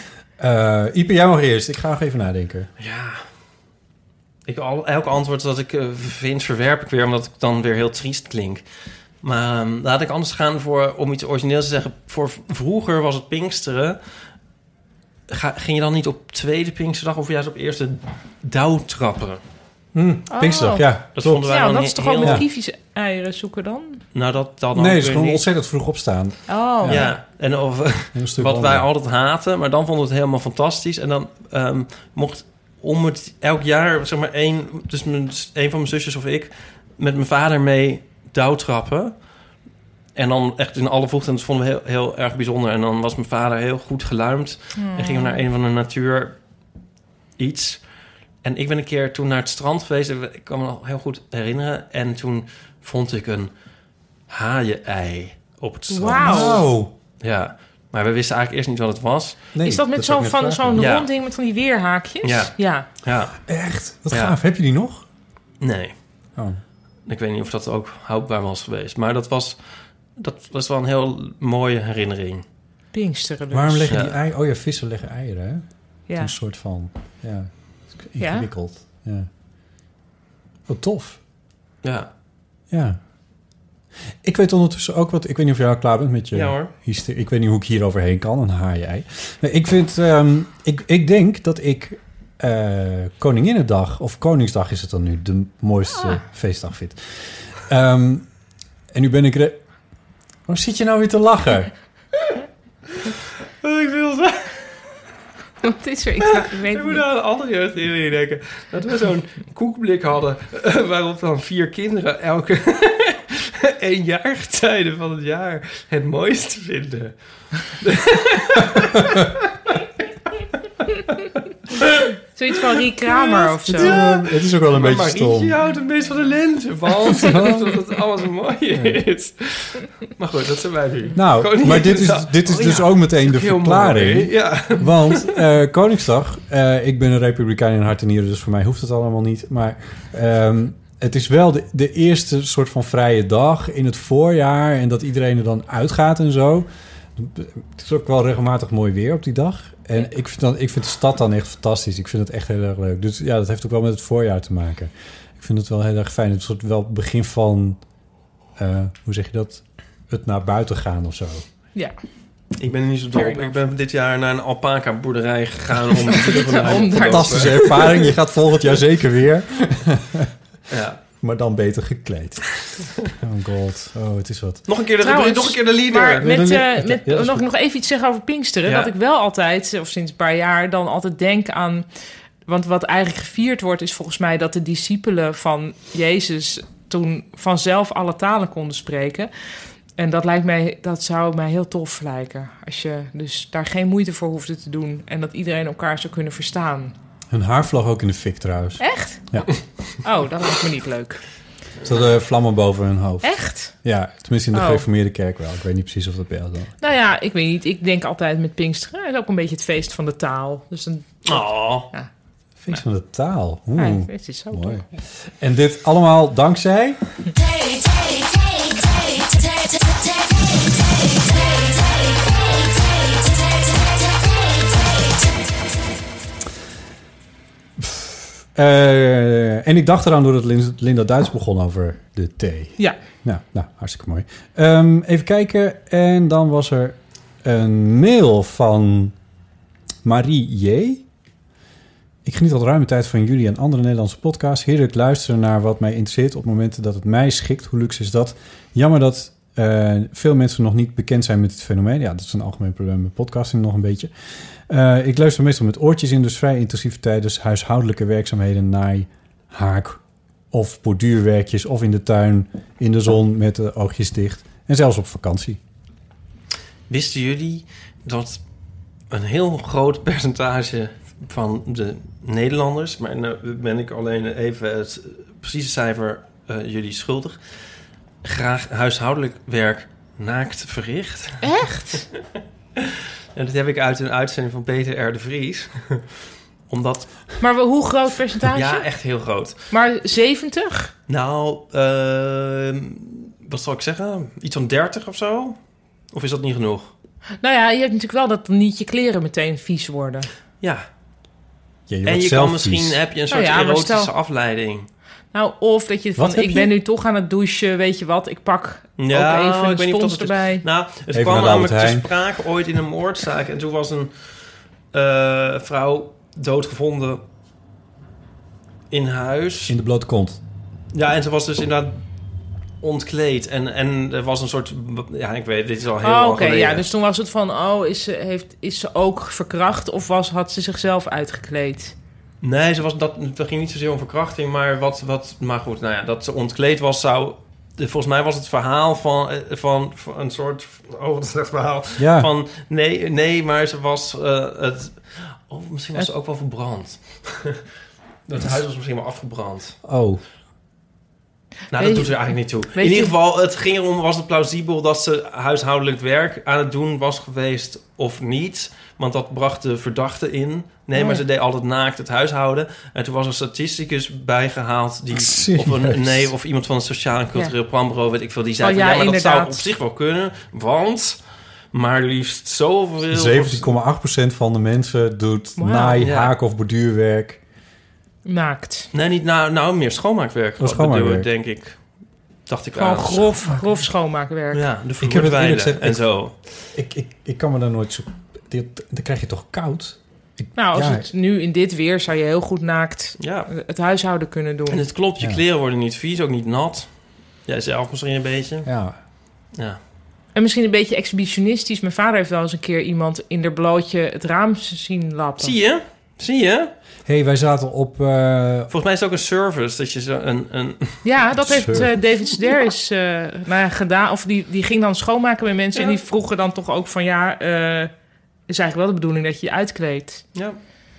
Uh, Ipe, jij mag eerst. Ik ga nog even nadenken. Ja. Ik, al, elk antwoord dat ik uh, vind, verwerp ik weer... omdat ik dan weer heel triest klink. Maar um, laat ik anders gaan voor, om iets origineels te zeggen. Voor vroeger was het Pinksteren. Ga, ging je dan niet op tweede Pinksterdag... of juist op eerste douwtrappen? Hm, Pinksterdag, ja. Dat klopt. vonden wij Ja, dan dat he- is toch heel... ook met Ja. kievis eieren zoeken dan? Nou, dat, dat dan Nee, ook het is weer gewoon niet. ontzettend vroeg opstaan. Oh, Ja, ja. en of, Een stuk wat wij wandelen. altijd haten, maar dan vonden we het helemaal fantastisch. En dan um, mocht om het elk jaar, zeg maar, één, dus mijn, een van mijn zusjes of ik, met mijn vader mee douwtrappen. En dan echt in alle vroegte, en dat vonden we heel, heel erg bijzonder. En dan was mijn vader heel goed geluimd. En gingen we naar een van de natuur iets. En ik ben een keer toen naar het strand geweest. Ik kan me nog heel goed herinneren. En toen vond ik een haaienei op het strand. Wauw. Wow. Ja, maar we wisten eigenlijk eerst niet wat het was. Nee, Is dat met zou zo'n ik net van, vragen. zo'n Ja. rond ding met van die weerhaakjes? Ja. Ja. Ja, Echt? Wat Ja. gaaf. Heb je die nog? nee. Oh. Ik weet niet of dat ook houdbaar was geweest. Maar dat was, dat was wel een heel mooie herinnering. Pinksteren dus. Waarom leggen Ja. die eieren? Oh ja, vissen leggen eieren, hè? Ja. Een soort van... Ja, ingewikkeld. Ja. Oh, tof. Ja, Ja. Ik weet ondertussen ook wat... Ik weet niet of jij al klaar bent met je ja hoor. hysterie. Ik weet niet hoe ik hier overheen kan, een haai-ei. Nee, ik vind... Um, ik, ik denk dat ik uh, Koninginnedag, of Koningsdag is het dan nu, de mooiste Ah. feestdag vind. Um, en nu ben ik... Re- Waarom zit je nou weer te lachen? Ik wil zo... Wat is er? Ik, ga- ik weet Ik het moet niet. aan een andere jeugdherinnering denken. Dat we zo'n koekblik hadden... eh, waarop dan vier kinderen elke één jaargetijde van het jaar het mooiste vinden. Zoiets van Rie Kramer of zo. Het is, wel- het is ook wel een Maar beetje stom. Marietje houdt een beetje van de lente, want dat het alles mooi is. Maar goed, dat zijn wij nu. Nou, Koningin- maar dit is, dit is Oh, dus ja. ook meteen de Heel verklaring. mooi, Ja. Want eh, Koningsdag, eh, ik ben een republikein in hart en nieren, dus voor mij hoeft het allemaal niet. Maar ehm, het is wel de, de eerste soort van vrije dag in het voorjaar en dat iedereen er dan uitgaat en zo. Het is ook wel regelmatig mooi weer op die dag. En ik vind, dan, ik vind de stad dan echt fantastisch. Ik vind het echt heel erg leuk. Dus ja, dat heeft ook wel met het voorjaar te maken. Ik vind het wel heel erg fijn. Het is een soort wel het begin van, uh, hoe zeg je dat? Het naar buiten gaan of zo. Ja. Ik ben er niet zo dol op. Ik ben dit jaar naar een alpaca boerderij gegaan om... Om daar- Fantastische ervaring. Je gaat volgend jaar zeker weer. Ja. Maar dan beter gekleed. Oh god. Oh, het is wat. Nog een keer de, Trouwens, nog een keer de leader. Maar met, Ja, eh, dat is met goed. nog, nog even iets zeggen over Pinksteren. Ja. Dat ik wel altijd, of sinds een paar jaar, dan altijd denk aan... Want wat eigenlijk gevierd wordt, is volgens mij dat de discipelen van Jezus toen vanzelf alle talen konden spreken. En dat lijkt mij, dat zou mij heel tof lijken. Als je dus daar geen moeite voor hoefde te doen. En dat iedereen elkaar zou kunnen verstaan. Hun haar vloog ook in de fik trouwens. Echt? Ja. Oh, dat lijkt me niet leuk. Er zaten vlammen boven hun hoofd. Echt? Ja, tenminste in de Oh. gereformeerde kerk wel. Ik weet niet precies of dat bij jou dan. Nou ja, ik weet niet. Ik denk altijd met Pinksteren. Het is ook een beetje het feest van de taal. Dus dan, Oh. Feest van de taal. Oeh, ja, het is zo mooi. toch. En dit allemaal dankzij... Uh, en ik dacht eraan doordat Linda Duits begon over de thee. Ja. Nou, nou hartstikke mooi. Um, even kijken. En dan was er een mail van Marie J. Ik geniet al ruime tijd van jullie en andere Nederlandse podcasts. Heerlijk luisteren naar wat mij interesseert op momenten dat het mij schikt. Hoe luxe is dat? Jammer dat uh, veel mensen nog niet bekend zijn met het fenomeen. Ja, dat is een algemeen probleem met podcasting nog een beetje. Uh, ik luister meestal met oortjes in, dus vrij intensief tijdens huishoudelijke werkzaamheden, naai, haak of borduurwerkjes of in de tuin, in de zon met de oogjes dicht en zelfs op vakantie. Wisten jullie dat een heel groot percentage van de Nederlanders, maar nu ben ik alleen even het precieze cijfer uh, jullie schuldig, graag huishoudelijk werk naakt verricht? Echt? En dat heb ik uit een uitzending van Peter R. de Vries. Omdat... Maar hoe groot percentage? Ja, echt heel groot. Maar zeventig? Nou, uh, wat zal ik zeggen? Iets van dertig of zo? Of is dat niet genoeg? Nou ja, je hebt natuurlijk wel dat niet je kleren meteen vies worden. Ja. Ja, je en je zelf kan misschien, vies. heb je een soort nou ja, erotische stel... afleiding. Nou, of dat je van, heb ik je? ben nu toch aan het douchen, weet je wat, ik pak Ja, ook even ik een weet niet of spons dat het erbij. is. Nou, het Even kwam naar de namelijk Albert te Heijn. sprake ooit in een moordzaak. En toen was een uh, vrouw doodgevonden in huis. In de blote kont. Ja, en ze was dus inderdaad ontkleed. En, en er was een soort... Ja, ik weet, dit is al heel Oh, lang oké, geleden. ja, dus toen was het van, oh, is ze, heeft, is ze ook verkracht of was, had ze zichzelf uitgekleed? Nee, ze was, dat, dat ging niet zozeer om verkrachting, maar wat, wat... Maar goed, nou ja, dat ze ontkleed was, zou... Volgens mij was het verhaal van, van, van een soort... Oh, wat een slecht verhaal. Ja. Van, nee, nee, maar ze was... Uh, het, oh, misschien was ze ook wel verbrand. Het huis was misschien wel afgebrand. Oh. Nou, dat doet er eigenlijk niet toe. In ieder geval, het ging erom, was het plausibel dat ze huishoudelijk werk aan het doen was geweest of niet? Want dat bracht de verdachte in. Nee, oh. maar ze deed altijd naakt het huishouden. En toen was een statisticus bijgehaald die... Serieus? Of, een, nee, of iemand van het Sociaal en Cultureel ja. Planbureau, weet ik veel, die zei oh, van, ja, ja, maar inderdaad. dat zou op zich wel kunnen, want... Maar liefst zoveel... zeventien komma acht procent van de mensen doet wow. naai, ja. haak of borduurwerk. Naakt. Nee, niet nou, nou meer schoonmaakwerk. Oh, schoonmaakwerk. Denk ik. Dacht ik Gewoon aan. grof, grof schoonmaakwerk. Ja, de Ik heb het eerlijk verwijlen gezegd, en ik- zo. Ik, ik, ik kan me daar nooit zo... dit- Dan krijg je toch koud? Ik, Nou, als ja, het nu in dit weer zou je heel goed naakt Ja. het huishouden kunnen doen. En het klopt, je Ja. kleren worden niet vies, ook niet nat. Jij zelf misschien een beetje. Ja. Ja. En misschien een beetje exhibitionistisch. Mijn vader heeft wel eens een keer iemand in der blootje het raam zien lappen. Zie je? Zie je? hey, wij zaten op... Uh... Volgens mij is het ook een service dat je zo een... een... Ja, dat heeft Surf. uh, David Sedaris uh, nou ja, gedaan. Of die, die ging dan schoonmaken bij mensen. Ja. En die vroegen dan toch ook van... Ja, uh, is eigenlijk wel de bedoeling dat je je uitkleedt. Ja.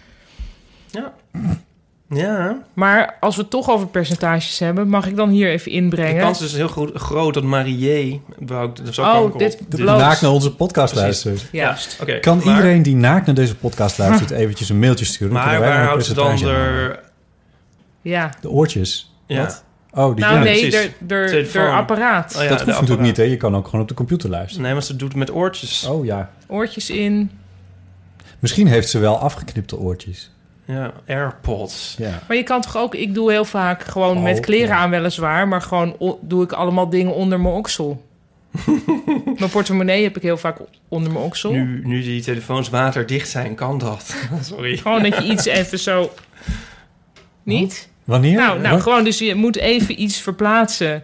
Ja. Ja. Maar als we het toch over percentages hebben... mag ik dan hier even De inbrengen? kans is heel goed, groot dat Marie... Wou ik, zo Oh, kwam ik op. dit- Dit- Bloos. naakt naar onze podcast Precies. luistert. Juist. Oké, Kan maar- iedereen die naakt naar deze podcast luistert... eventjes een mailtje sturen? Dan Maar kunnen wij waar een houdt ze dan percentage aan. er... Ja. De oortjes. Ja. Wat? Oh, die Nou Ja, nee, precies. er, er, Telefoon. er apparaat. Oh ja, dat de hoeft natuurlijk apparaat. niet, hè? Je kan ook gewoon op de computer luisteren. Nee, maar ze doet het met oortjes. Oh ja. Oortjes in. Misschien heeft ze wel afgeknipte oortjes. Ja, AirPods. Ja. Maar je kan toch ook... Ik doe heel vaak gewoon Oh, met kleren ja. aan weliswaar... maar gewoon o- doe ik allemaal dingen onder mijn oksel. Mijn portemonnee heb ik heel vaak onder mijn oksel. Nu, nu die telefoons waterdicht zijn, kan dat. Sorry. Gewoon dat je iets even zo... Niet? Wanneer? Nou, nou Wat? gewoon dus je moet even iets verplaatsen.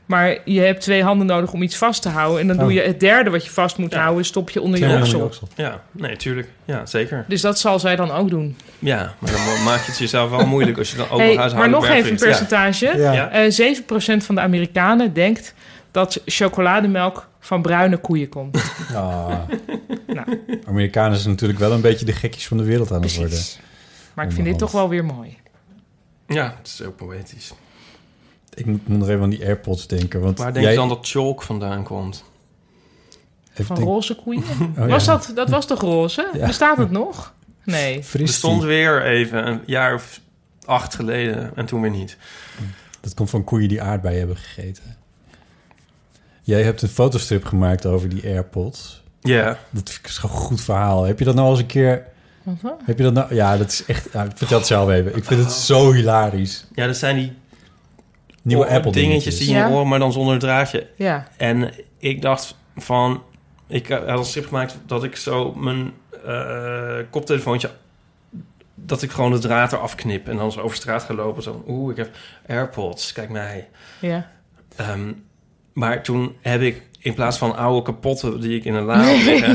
Maar je hebt twee handen nodig om iets vast te houden. En dan Oh. doe je het derde wat je vast moet Ja. houden, stop je onder je Ja, oksel. onder je oksel. Ja, nee, tuurlijk. Ja, zeker. Dus dat zal zij dan ook doen. Ja, maar dan maak je het jezelf wel moeilijk als je dan ook Hey, nog maar huishoudelijk nog werk even een verricht. percentage. Ja. Ja. Eh, zeven procent van de Amerikanen denkt dat chocolademelk van bruine koeien komt. Ah. Nou. Amerikanen zijn natuurlijk wel een beetje de gekjes van de wereld aan het worden. Precies. Maar ik vind dit Onderhand. toch wel weer mooi. Ja, het is ook poëtisch. Ik moet, moet nog even aan die AirPods denken. Want Waar denk jij, je dan dat chalk vandaan komt? even Van denk- roze koeien? Oh, was ja. dat, dat was toch roze? Ja. Bestaat het nog? Nee. Er Fristie. stond weer even een jaar of acht geleden en toen weer niet. Dat komt van koeien die aardbeien hebben gegeten. Jij hebt een fotostrip gemaakt over die AirPods. Ja. Dat vind ik zo'n goed verhaal. Heb je dat nou eens een keer... Wat dan? Heb je dat nou... Ja, dat is echt... Ja, vertel het zelf even. Ik vind het zo hilarisch. Ja, dat zijn die Nieuwe oor- Apple dingetjes die in je Ja. oren, maar dan zonder draadje. Ja. En ik dacht van... Ik had een strip gemaakt dat ik zo mijn eh, koptelefoontje... dat ik gewoon de draad eraf knip en dan zo over straat ga lopen. Zo, oeh, ik heb AirPods, kijk mij. Ja. Ehm, maar toen heb ik in plaats van oude kapotte die ik in een la had liggen...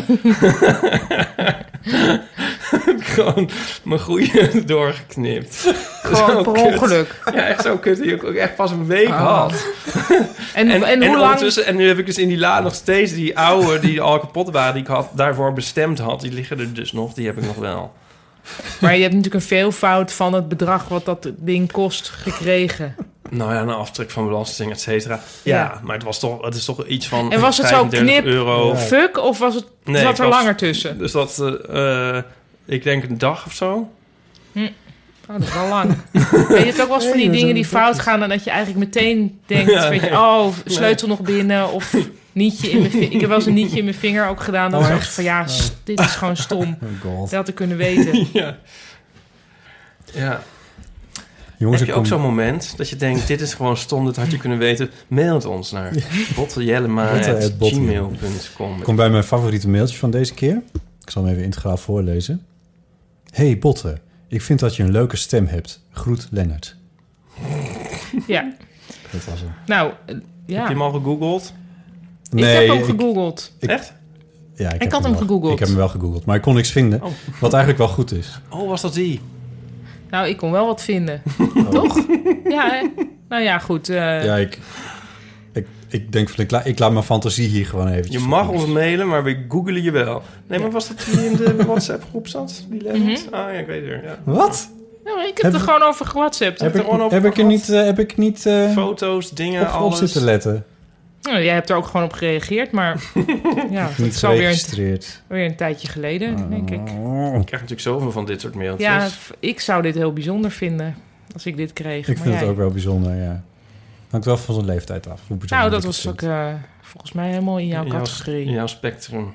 heb ik gewoon mijn goede doorgeknipt. Gewoon Zo per kut. ongeluk. Ja, echt zo kut. Die ik ook echt pas een week Oh. had. En, en, En, hoe lang... ondertussen, en nu heb ik dus in die la nog steeds die oude, die al kapot waren, die ik had, daarvoor bestemd had. Die liggen er dus nog, die heb ik nog wel. Maar je hebt natuurlijk een veelvoud van het bedrag wat dat ding kost gekregen. Nou ja, een aftrek van belasting, et cetera. Ja, Ja. maar het was toch, het is toch iets van En was het zo vijfendertig knip, euro. Ja. fuck, of was het, Nee, zat ik er was- langer tussen? Dus dat, eh, eh, ik denk een dag of zo. Oh, dat is wel lang. En je hebt ook wel eens van die Nee, dingen dat die is fout gaan... en dat je eigenlijk meteen denkt... Ja, weet je, nee. oh, sleutel nog binnen of nietje in mijn vinger. Ik heb wel eens een nietje in mijn vinger ook gedaan. Dan Oh, was ik echt? van, ja, s- dit is gewoon stom. Oh god. Dat had ik kunnen weten. Ja. Ja. Jongens, Heb ik je ook kom- zo'n moment dat je denkt, dit is gewoon stom, dat had je kunnen weten? Mail het ons naar botteljellema Botte at at botte. gmail punt com. Ik kom bij mijn favoriete mailtje van deze keer. Ik zal hem even integraal voorlezen. Hey Botte, ik vind dat je een leuke stem hebt. Groet Lennart. Ja, Dat was hem. nou, eh, Heb ja. je hem al gegoogeld? ik heb hem gegoogeld. ik- Echt? Ja, ik, Ik heb had hem wel- gegoogeld. Ik heb hem wel gegoogeld, maar ik kon niks vinden. Oh. Wat eigenlijk wel goed is. Oh, was dat die? Nou, ik kon wel wat vinden. Oh. Toch? Ja, hè? Nou ja, goed. eh, Ja, ik, ik, ik denk van, ik, la, ik laat mijn fantasie hier gewoon eventjes. Je mag ons mailen, maar we googelen je wel. Nee, maar was dat die in de WhatsApp-groep zat? Die Lennart? Ah ja, ik weet het weer. Ja. Wat? nou, ik heb Heb- er gewoon over gewhatsappt. Heb er ik, gewoon over heb ik er gehad? niet, eh, heb ik niet eh, Foto's, dingen, op, op alles. zitten letten? Nou, jij hebt er ook gewoon op gereageerd, maar ja, dat Niet is alweer een, geregistreerd. weer een tijdje geleden, denk ik. Oh. Ik krijg natuurlijk zoveel van dit soort mailtjes. Ja, f- ik zou dit heel bijzonder vinden als ik dit kreeg. Ik maar vind jij- het ook wel bijzonder, ja. Hangt wel van zijn leeftijd af. Hoe bijzonder Nou, dat ik was het ook vind. eh, volgens mij helemaal in jouw In categorie. In jouw spectrum.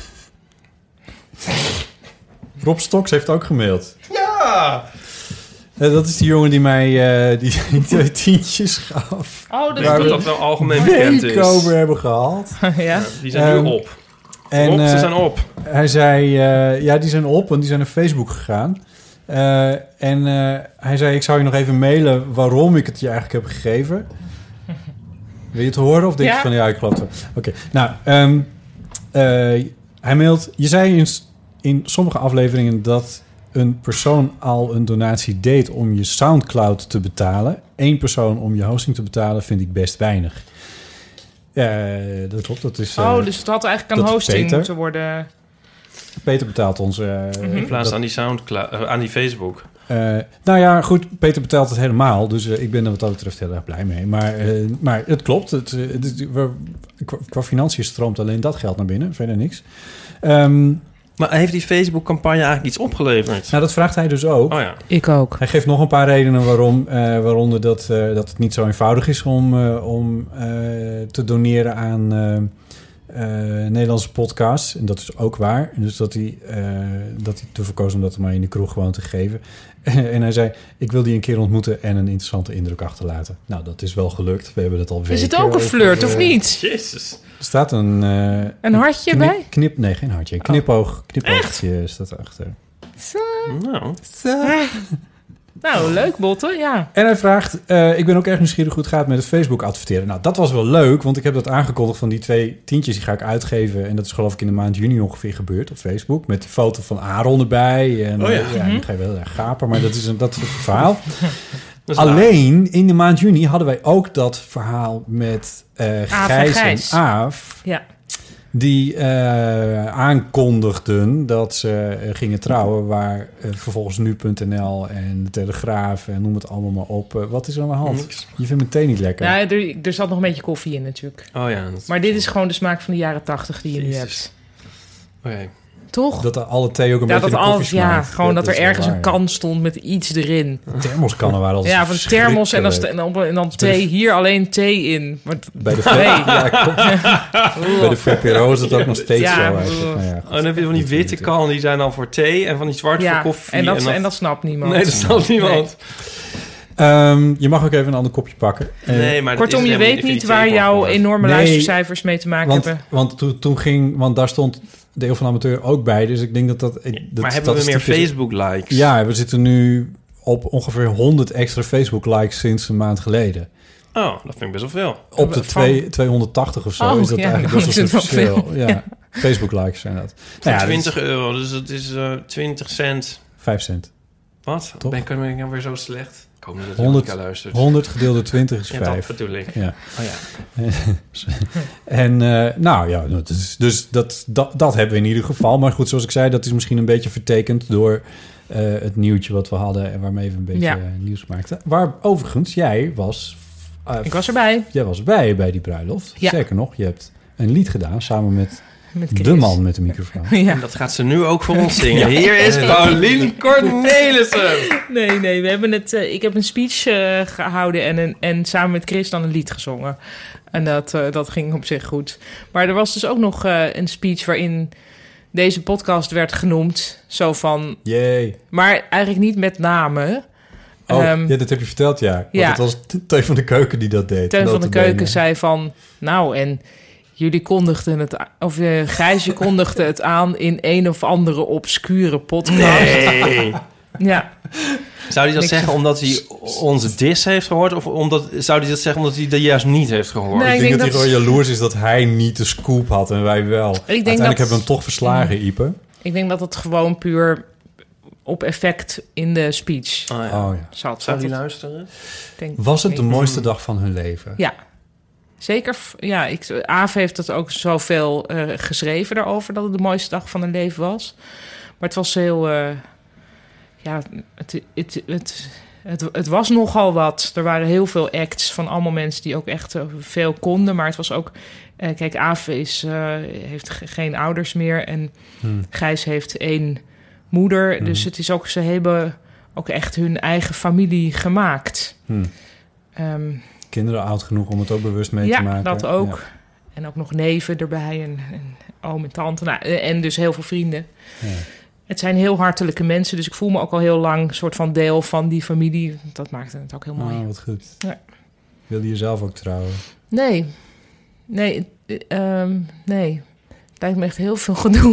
Rob Stoks heeft ook gemaild. Ja! Eh, dat is die jongen die mij eh, die, die twee tientjes gaf. Oh, dat Ik is denk die. dat dat wel algemeen bekend is. Weken over hebben gehaald. ja. Ja, die zijn Ehm, nu op. En op, ze eh, zijn op. hij zei, eh, ja, die zijn op, want die zijn naar Facebook gegaan. Eh, en eh, hij zei, ik zou je nog even mailen waarom ik het je eigenlijk heb gegeven. Wil je het horen of denk je Ja. van, ja, ik geloof het wel. Oké, nou, ehm, eh, hij mailt, je zei in, in sommige afleveringen dat een persoon al een donatie deed om je SoundCloud te betalen. Eén persoon om je hosting te betalen vind ik best weinig. Ja, dat klopt. Dat is, eh, Oh, dus het had eigenlijk dat aan is hosting Peter. moeten worden. Peter betaalt ons. eh, Mhm. In plaats dat- aan die Soundcloud, eh, aan die Facebook. eh, nou ja, goed, Peter betaalt het helemaal. Dus eh, ik ben er wat dat betreft heel erg blij mee. Maar, eh, maar het klopt. Het, eh, het, is- we- qua, qua financiën stroomt alleen dat geld naar binnen. Verder niks. Ehm, Maar heeft die Facebook-campagne eigenlijk iets opgeleverd? nou, dat vraagt hij dus ook. Oh ja. Ik ook. Hij geeft nog een paar redenen waarom, eh, waaronder dat, eh, dat het niet zo eenvoudig is om, eh, om eh, te doneren aan eh, eh, Nederlandse podcasts. En dat is ook waar. En dus dat hij, eh, dat hij te verkoos om dat maar in de kroeg gewoon te geven. En hij zei, ik wil die een keer ontmoeten en een interessante indruk achterlaten. Nou, dat is wel gelukt. We hebben het al weken. Is het ook een over, flirt of eh, niet? Jezus. Er staat een... eh, Een hartje knip, bij? Knip, nee, geen hartje. Een knipoog, knipoogje staat erachter. Nou, Nou, Nou, leuk, Botte, ja. En hij vraagt, uh, ik ben ook erg nieuwsgierig hoe het gaat met het Facebook adverteren. Nou, dat was wel leuk, want ik heb dat aangekondigd van die twee tientjes, die ga ik uitgeven. En dat is geloof ik in de maand juni ongeveer gebeurd op Facebook. Met de foto van Aaron erbij. En, oh ja. ja, Mm-hmm. dan ga je wel heel erg gapen, maar dat is een, dat is het verhaal. Alleen, in de maand juni hadden wij ook dat verhaal met uh, Gijs, Gijs en Aaf. Ja. Die uh, aankondigden dat ze uh, gingen trouwen, waar uh, vervolgens nu punt n l en de Telegraaf en noem het allemaal maar op. Uh, wat is er aan de hand? Niks. Je vindt mijn thee niet lekker. Ja, er, er zat nog een beetje koffie in natuurlijk. Oh ja. Dat... Maar dit is gewoon de smaak van de jaren tachtig die je Jezus. nu hebt. Oké. Okay. Toch? Dat er alle thee ook een ja, beetje dat de al, koffie ja, smaakt. gewoon dat, dat er ergens waar, een ja. kan stond met iets erin. Thermoskannen waren altijd Ja, van thermos en dan, st- en dan, en dan thee. de, hier alleen thee in. Maar bij de, nee. ja, bij de V P R O is het ook nog steeds ja, zo. Nou ja, oh, dan heb je van die witte kannen, die zijn dan voor thee. En van die zwarte ja, voor koffie. En dat, en, dat... en dat snapt niemand. Nee, dat snapt niemand. Nee. Um, je mag ook even een ander kopje pakken. Nee, maar Kortom, je weet niet waar jouw enorme nee, luistercijfers mee te maken want, hebben. Want toen, toen ging... Want daar stond de Eeuw van de Amateur ook bij. Dus ik denk dat dat... Ja, dat maar hebben we meer Facebook-likes? Ja, we zitten nu op ongeveer honderd extra Facebook-likes sinds een maand geleden. Oh, dat vind ik best wel veel. Op de twee, tweehonderdtachtig of zo oh, is dat ja, eigenlijk best wel substantieel. Ja, ja. Facebook-likes zijn dat. Voor nou ja, twintig dat is, euro, dus dat is uh, twintig cent. vijf cent. Wat? Toch? Ben ik nou weer zo slecht? Ik hoop niet dat honderd, luistert. honderd gedeeld door twintig is ja, vijf. dat bedoel ik. Ja. Oh ja. en uh, nou ja, dus, dus dat, dat, dat hebben we in ieder geval. Maar goed, zoals ik zei, dat is misschien een beetje vertekend door uh, het nieuwtje wat we hadden en waarmee we een beetje ja. uh, nieuws maakten. Waar overigens, jij was... Uh, ik was erbij. Jij was erbij bij die bruiloft. Ja. Zeker nog, je hebt een lied gedaan samen met... Met de man met de microfoon. Ja. En dat gaat ze nu ook voor ons zingen. Ja. Hier is Paulien Cornelissen. Nee, nee, we hebben het. Uh, ik heb een speech uh, gehouden en, een, en samen met Chris dan een lied gezongen. En dat, uh, dat ging op zich goed. Maar er was dus ook nog uh, een speech waarin deze podcast werd genoemd. Zo van. Jee. Maar eigenlijk niet met namen. Oh, um, ja, dat heb je verteld, ja. Want ja. het was Teun van de Keuken die dat deed. Teun van de Keuken zei van. Nou, en. Jullie kondigden het, of uh, Gijsje kondigde het aan in een of andere obscure podcast. Nee. Ja. Zou hij dat Niks zeggen omdat hij onze diss heeft gehoord? Of omdat, zou hij dat zeggen omdat hij dat juist niet heeft gehoord? Nee, ik, ik denk denk dat, dat hij gewoon jaloers is dat hij niet de scoop had en wij wel. Ik denk Uiteindelijk dat, hebben we hem toch verslagen, Ipe. Ik denk dat het gewoon puur op effect in de speech oh, ja. Oh, ja. zat. Zou hij luisteren? Denk, Was het de niet. mooiste dag van hun leven? Ja. Zeker, ja. Ik, Aaf heeft het ook zoveel uh, geschreven daarover... dat het de mooiste dag van hun leven was. Maar het was heel... Uh, ja, het, het, het, het, het was nogal wat. Er waren heel veel acts van allemaal mensen... die ook echt uh, veel konden. Maar het was ook... Uh, kijk, Aaf is, uh, heeft g- geen ouders meer... en hmm. Gijs heeft één moeder. Hmm. Dus het is ook... ze hebben ook echt hun eigen familie gemaakt. Hmm. Um, Kinderen oud genoeg om het ook bewust mee ja, te maken. Ja, dat ook. Ja. En ook nog neven erbij en, en oom en tante. Nou, en dus heel veel vrienden. Ja. Het zijn heel hartelijke mensen. Dus ik voel me ook al heel lang een soort van deel van die familie. Dat maakte het ook heel mooi. Oh, wat goed. Ja. Wilde je zelf ook trouwen? Nee. Nee. Um, nee. Het lijkt me echt heel veel gedoe.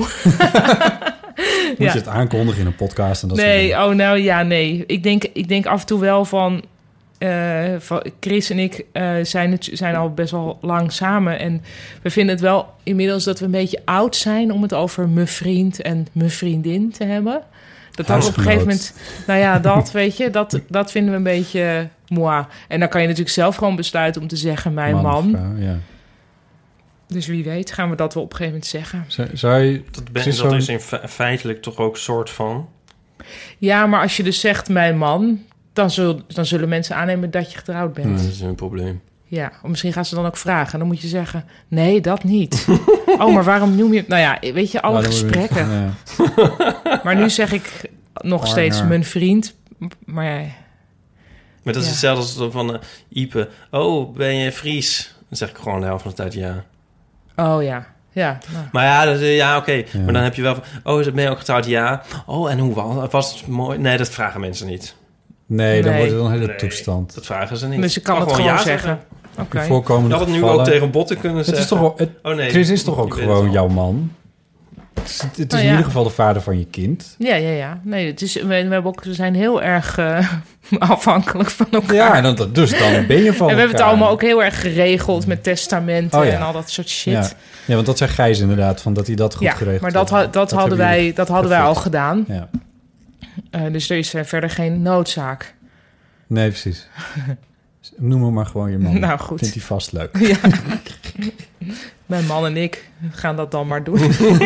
Moet ja. je het aankondigen in een podcast? En dat nee, oh nou ja, nee. Ik denk, ik denk af en toe wel van... Uh, Chris en ik uh, zijn, het, zijn al best wel lang samen. En we vinden het wel inmiddels dat we een beetje oud zijn... om het over mijn vriend en mijn vriendin te hebben. Dat dan op een gegeven moment... Nou ja, dat weet je, dat, dat vinden we een beetje moi. En dan kan je natuurlijk zelf gewoon besluiten om te zeggen... mijn man. man. Vrouw, ja. Dus wie weet gaan we dat wel op een gegeven moment zeggen. Zou, zou je... Dat, ben, dat is in fe- feitelijk toch ook een soort van... Ja, maar als je dus zegt mijn man... Dan, zul, dan zullen mensen aannemen dat je getrouwd bent. Hmm, dat is een probleem. Ja, of misschien gaan ze dan ook vragen. Dan moet je zeggen, nee, dat niet. Oh, maar waarom noem je het? Nou ja, weet je, alle nou, gesprekken. Ja. Maar nu zeg ik nog Partner. steeds mijn vriend. Maar ja. Maar dat is ja. hetzelfde als van uh, Ipe. Oh, ben je Fries? Dan zeg ik gewoon de helft van de tijd ja. Oh ja. Ja, nou. Maar ja, dat, ja oké. Okay. Ja. Maar dan heb je wel van... Oh, ben je ook getrouwd? Ja. Oh, en hoe was, was het mooi? Nee, dat vragen mensen niet. Nee, dan nee. wordt het een hele nee, toestand. Dat vragen ze niet. Dus je kan, kan het gewoon, gewoon ja zeggen. zeggen. Okay. Voorkomende dat het nu gevallen. ook tegen botten kunnen het zeggen. Is toch wel, het, oh, nee, Chris is toch ook gewoon jouw man? Het is, het is Nou in ja. ieder geval de vader van je kind. Ja, ja, ja. Nee, het is, we, we, hebben ook, we zijn heel erg uh, afhankelijk van elkaar. Ja, en dan, dus dan ben je van en we hebben het elkaar. allemaal ook heel erg geregeld met testamenten Oh ja. en al dat soort shit. Ja. ja, want dat zei Gijs inderdaad, van dat hij dat goed Ja, geregeld maar dat, had. ha- dat, hadden, hebben wij, jullie dat hadden wij al gefixt. gedaan. Ja. Uh, dus er is uh, verder geen noodzaak. Nee, precies. Noem hem maar gewoon je man. Nou, goed. Vindt hij vast leuk. Ja. Mijn man en ik gaan dat dan maar doen.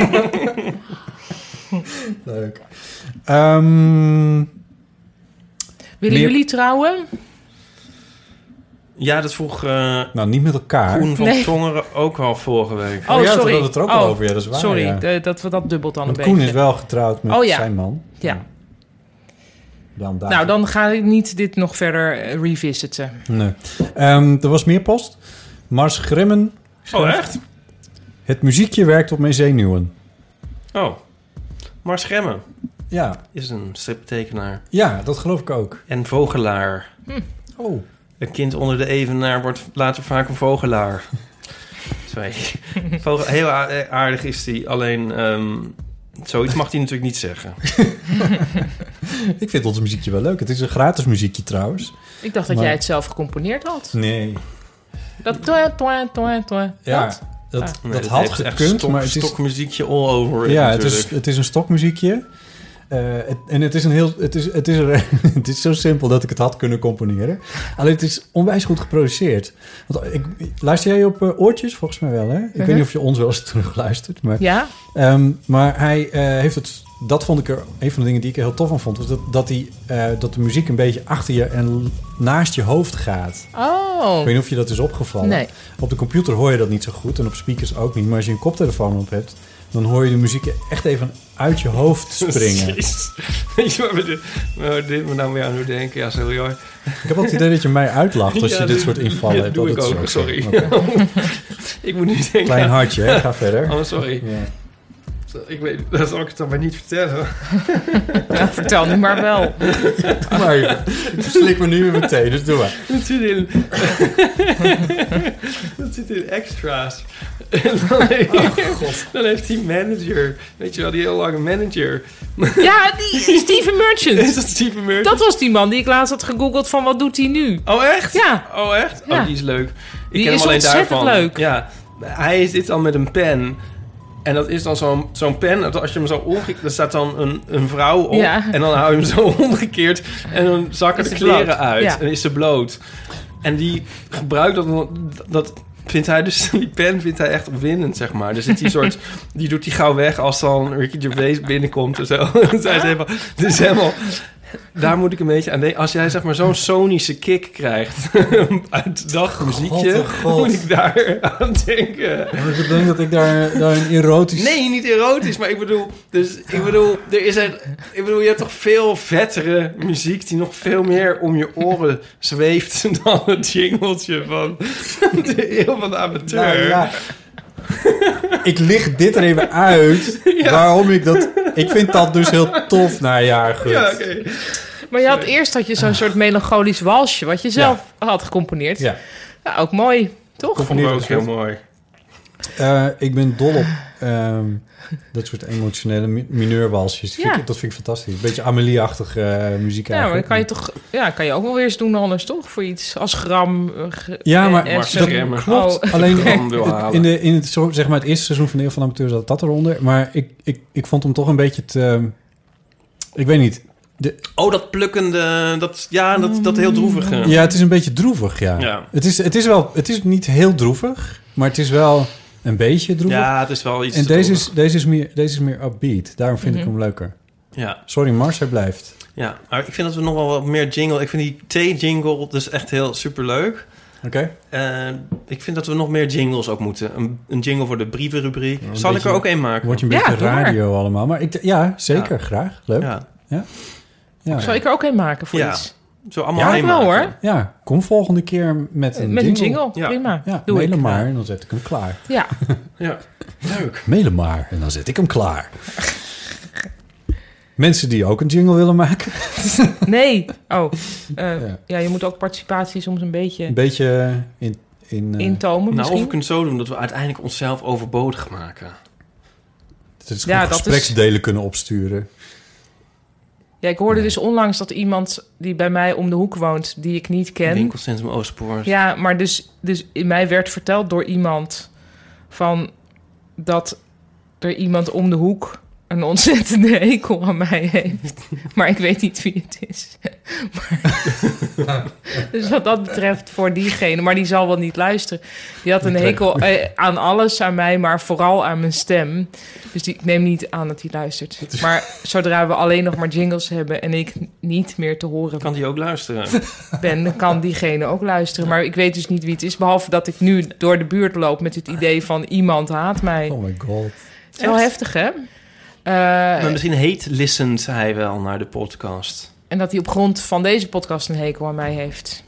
Leuk. Um, Willen Meer- jullie trouwen? Ja, dat vroeg uh, nou, niet met elkaar. Koen van Nee. Tongeren ook al vorige week. Oh, ja, toen sorry. hadden we het er ook al Oh, over. Ja, dat is waar. Sorry, ja. de- dat we dat dubbelt dan Want een Koen beetje. is wel getrouwd met Oh, ja. zijn man. Ja. Dan daar. Nou, dan ga ik niet dit nog verder eh, revisiten. Nee. Um, er was meer post. Mars Grimmen. Oh, echt? Het muziekje werkt op mijn zenuwen. Oh. Mars Gremmen Ja, is een striptekenaar. ja, dat geloof ik ook. En vogelaar. Oh. Een kind onder de evenaar wordt later vaak een vogelaar. Sorry. Vogel, heel a- aardig is die, alleen um, zoiets mag hij natuurlijk niet zeggen. Ik vind ons muziekje wel leuk. Het is een gratis muziekje trouwens. Ik dacht dat Maar- jij het zelf gecomponeerd had. Nee. Dat toin, toin, toin, toin. Ja, Dat? dat, Ah. Nee, dat het had heeft echt gekund, stok, maar het is... stokmuziekje all over it, Ja, het natuurlijk. is, het is een stokmuziekje. Uh, het, en het is een heel... Het is, het, is een, het is zo simpel dat ik het had kunnen componeren. Alleen het is onwijs goed geproduceerd. Want ik, luister jij op uh, oortjes? Volgens mij wel, hè? Ik Mhm. weet niet of je ons wel eens terugluistert. Maar, Ja? um, maar hij uh, heeft het... Dat vond ik er een van de dingen die ik er heel tof van vond. Was dat, dat, die, uh, dat de muziek een beetje achter je en naast je hoofd gaat. Oh. Ik weet niet of je dat is opgevallen. Nee. Op de computer hoor je dat niet zo goed en op speakers ook niet. Maar als je een koptelefoon op hebt, dan hoor je de muziek echt even uit je hoofd springen. Jezus. Weet je waar we dit, waar dit me nou weer aan doen denken? Ja, sorry hoor. Ik heb altijd het idee dat je mij uitlacht als Ja, je dit dat- soort invallen ja, hebt. doe Dat ik het ook, zo- sorry. Oké. Ik moet nu denken... Klein hartje, hè? Ga verder. Oh, sorry. Ja. Ik weet, dat zal ik het dan maar niet vertellen. Ja, vertel nu maar wel. Doe maar even. Ik verslik me nu weer meteen, dus doe maar. Dat zit in... dat zit in extra's. En dan, heeft, dan heeft die manager... Weet je wel, die heel lange manager. Ja, die Steven Is Merchant. dat Steven Merchant? Dat was die man die ik laatst had gegoogeld van wat doet hij nu? Oh, echt? Ja. Oh, echt? Ja. Oh, die is leuk. Ik Die ken is hem alleen ontzettend daarvan. leuk. Ja. Hij zit dan met een pen... En dat is dan zo'n zo'n pen. dat Als je hem zo omgekeerd... Er staat dan een, een vrouw op. Ja. En dan hou je hem zo omgekeerd. En dan zakken Is de ze kleren bloot. uit. Ja. En is ze bloot. En die gebruikt dat... dat vindt hij dus... Die pen vindt hij echt opwindend, zeg maar. Dus het die soort... Die doet hij gauw weg als dan Ricky Gervais binnenkomt en zo. Zij is helemaal... Het is helemaal... Daar moet ik een beetje aan denken. Als jij zeg maar zo'n sonische kick krijgt uit dat muziekje, God, oh God. moet ik daar aan denken. Maar ik denk dat ik daar, daar een erotisch... Nee, niet erotisch, maar ik bedoel, dus ik bedoel, er is er, ik bedoel, je hebt toch veel vettere muziek die nog veel meer om je oren zweeft dan het jingeltje van de eeuw van de amateur. Nou, ja. Ik licht dit er even uit. Ja. Waarom ik dat... Ik vind dat dus heel tof. Nou ja, goed. Ja, oké. Maar je had eerst had je zo'n soort melancholisch walsje... wat je zelf had gecomponeerd. Ja. Ja, ook mooi, toch? Vond ik ook heel mooi. Uh, ik ben dol op um, dat soort emotionele mi- mineurwalsjes. Die Ja. vind ik- dat vind ik fantastisch. Een beetje Amelie-achtige uh, muziek Ja, maar dan eigenlijk. kan je toch... Ja, kan je ook wel weer eens doen anders, toch? Voor iets als gram... eh, ge- Ja, maar eh, Mars eh, Gremmen. Klopt. Oh. Alleen Gram wil halen. in, de, in het, zo- zeg maar het eerste seizoen van de Eeuw van de Amateur zat dat eronder. Maar ik, ik, ik vond hem toch een beetje te... ik weet niet. De, Oh, dat plukkende, dat, ja, dat, dat heel droevige. ja, het is een beetje droevig, ja. Ja. Het, is, het is wel... Het is niet heel droevig, maar het is wel een beetje droevig. Ja, het is wel iets en te deze droevig. is, deze, is meer, deze is meer upbeat. Daarom vind Mhm. ik hem leuker. Ja. Sorry, Mars, hij blijft. Ja, maar ik vind dat we nog wel wat meer jingle... Ik vind die thee-jingle dus echt heel superleuk. Oké. Uh, ik vind dat we nog meer jingles ook moeten. Een, een jingle voor de brievenrubriek. een Zal ik beetje- er ook een maken? Word je een Ja, beetje doe maar. radio allemaal. Maar ik, ja, zeker. Ja. Graag. Leuk. Ja. Ja, Ja. Zal ik er ook een maken voor Ja. iets? zo allemaal Ja, één wel, maken. hoor. Ja, kom volgende keer met een Met jingle. een jingle, Ja. prima. Ja, Doe mail ik. hem maar en dan zet ik hem klaar. Ja, Ja, leuk. Mail hem maar en dan zet ik hem klaar. Mensen die ook een jingle willen maken. nee. Oh, eh, Ja. ja. je moet ook participatie soms een beetje Een beetje in... in uh, intomen Nou, of misschien. we kunnen het zo doen dat we uiteindelijk onszelf overbodig maken. Het Het is Ja, gewoon dat is- gespreksdelen kunnen opsturen. Ja, ik hoorde dus onlangs dat iemand die bij mij om de hoek woont, die ik niet ken. Winkelcentrum Oostpoort. Ja, maar dus, dus in mij werd verteld door iemand van dat er iemand om de hoek een ontzettende hekel aan mij heeft. Maar ik weet niet wie het is. Maar, dus wat dat betreft voor diegene, maar die zal wel niet luisteren. Die had een hekel eh, aan alles, aan mij, maar vooral aan mijn stem. Dus die, ik neem niet aan dat hij luistert. Maar zodra we alleen nog maar jingles hebben en ik niet meer te horen Kan die ook luisteren? ben, dan kan diegene ook luisteren. Maar ik weet dus niet wie het is, behalve dat ik nu door de buurt loop met het idee van iemand haat mij. Oh my god. Het is wel heftig, hè? Uh, Maar misschien heet listent hij wel naar de podcast. en dat hij op grond van deze podcast een hekel aan mij heeft.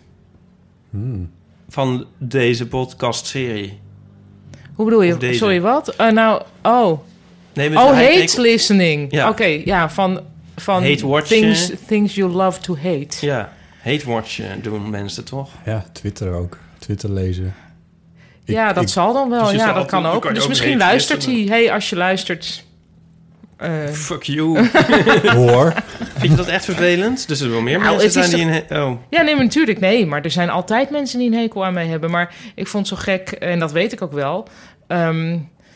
Hmm. Van deze podcastserie. Hoe bedoel je? Of deze. Sorry, wat? Uh, nou, oh. Nee, maar Oh, hij hate heet- listening. Ja. Oké, ja, van, van Hate watchen. things, things you love to hate. Ja, hate watchen doen mensen toch? Ja, Twitter ook. Twitter lezen. Ik- ja, dat ik- zal dan wel. Dus je ja, zal dat altijd- kan je ook. kan je Dus ook misschien hate luistert hij. listenen. Hey, als je luistert... uh, Fuck you. Hoor. Vind je dat echt vervelend? Dus er wel meer Nou, mensen het is zijn die een... he- Oh, Ja, nee, maar natuurlijk. Nee, maar er zijn altijd mensen die een hekel aan mij hebben. Maar ik vond het zo gek, en dat weet ik ook wel. Ehm,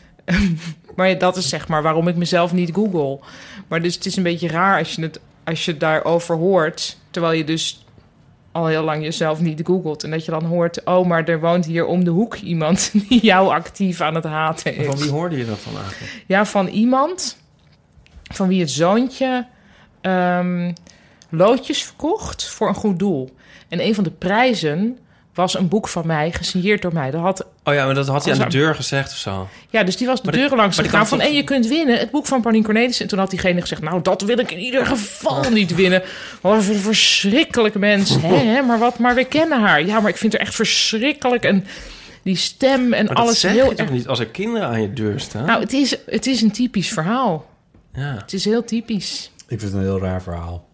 maar dat is zeg maar waarom ik mezelf niet google. Maar dus het is een beetje raar als je het als je daarover hoort, terwijl je dus al heel lang jezelf niet googelt. En dat je dan hoort, oh, maar er woont hier om de hoek iemand die jou actief aan het haten is. van wie hoorde je dat dan eigenlijk? Ja, van iemand van wie het zoontje ehm, loodjes verkocht voor een goed doel. En een van de prijzen was een boek van mij, gesigneerd door mij. Dat had, Oh ja, maar dat had hij aan de Als- deur gezegd of zo. ja, dus die was de Maar die- deuren langs maar die gegaan kan van... toch- en je kunt winnen, het boek van Paulien Cornelissen. En toen had diegene gezegd, nou, dat wil ik in ieder geval niet winnen. Wat een verschrikkelijke mens. Hè, hè, maar wat, maar we kennen haar. Ja, maar ik vind haar echt verschrikkelijk. En die stem en Maar alles dat zeg heel je toch erg... niet als er kinderen aan je deur staan? Nou, het is, het is een typisch verhaal. ja. Het is heel typisch. Ik vind het een heel raar verhaal.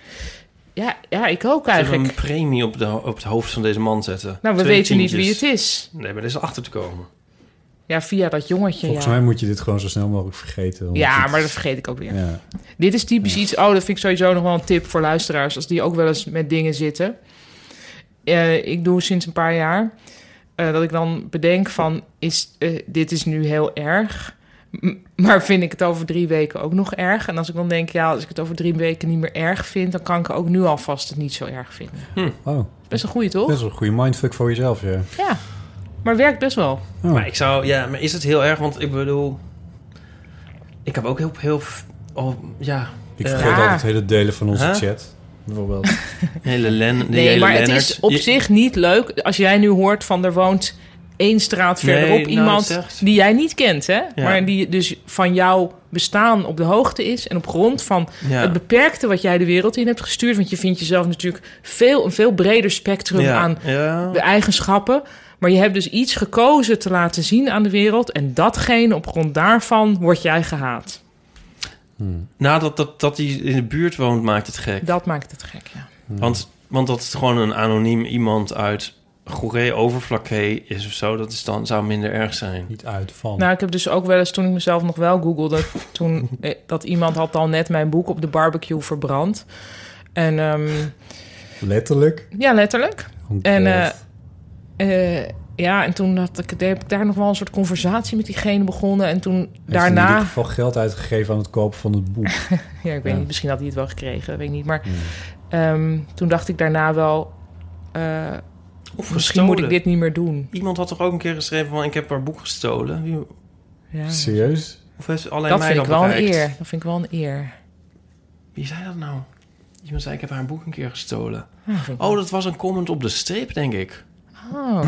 Ja, ja, ik ook Zullen we eigenlijk. een premie op, de, op het hoofd van deze man zetten? Nou, we Twee weten niet wie tientjes. het is. Nee, maar er is achter te komen. Ja, via dat jongetje, Volgens ja. mij moet je dit gewoon zo snel mogelijk vergeten. omdat Ja, het- maar dat vergeet ik ook weer. Ja. Dit is typisch iets... Oh, dat vind ik sowieso nog wel een tip voor luisteraars... als die ook wel eens met dingen zitten. Eh, ik doe sinds een paar jaar... eh, dat ik dan bedenk van... Is, eh, dit is nu heel erg... M- maar vind ik het over drie weken ook nog erg? En als ik dan denk... ja, als ik het over drie weken niet meer erg vind... dan kan ik ook nu alvast het niet zo erg vinden. Oh, Best een goeie, toch? dat is een goede mindfuck voor jezelf, ja. Ja, maar werkt best wel. Oh. Maar ik zou... Ja, maar is het heel erg? Want ik bedoel... Ik heb ook heel... heel oh, ja... Ik eh, vergeet Ja. altijd hele delen van onze Huh? chat, bijvoorbeeld. hele Len, die Nee, hele maar het Lennart. is op Je- zich niet leuk... als jij nu hoort van er woont één straat Nee, verderop nou, iemand... zeg. die jij niet kent, hè? Ja. Maar die dus van jouw bestaan op de hoogte is... en op grond van Ja. het beperkte wat jij de wereld in hebt gestuurd... want je vindt jezelf natuurlijk veel, een veel breder spectrum ja. aan Ja. de eigenschappen... maar je hebt dus iets gekozen te laten zien aan de wereld... en datgene, op grond daarvan, word jij gehaat. Nou, dat, dat, dat hij in de buurt woont, maakt het gek. Dat maakt het gek, ja. Want, want dat het gewoon een anoniem iemand uit Goeree Overflakkee is of zo... dat is dan, zou minder erg zijn. Niet uit van. Nou, ik heb dus ook wel eens, toen ik mezelf nog wel googelde... toen eh, dat iemand had al net mijn boek op de barbecue verbrand. En ehm, Letterlijk. ja, letterlijk. Oh En God. eh, eh, ja, en toen had ik, heb ik daar nog wel een soort conversatie met diegene begonnen. En toen Heeft hij in daarna... ieder geval geld uitgegeven aan het kopen van het boek. Ja, ik weet Ja. niet, misschien had hij het wel gekregen, weet ik niet. Maar Hmm. ehm, toen dacht ik daarna wel... eh, Of misschien moet ik dit niet meer doen. Iemand had toch ook een keer geschreven van... ik heb haar boek gestolen. Wie- Ja. Serieus? Of heeft alleen Dat mij vind ik dat wel een bereikt? eer. Dat vind ik wel een eer. Wie zei dat nou? Iemand zei, ik heb haar boek een keer gestolen. Ja, vind ik Oh, wel- dat was een comment op de streep, denk ik. Oh.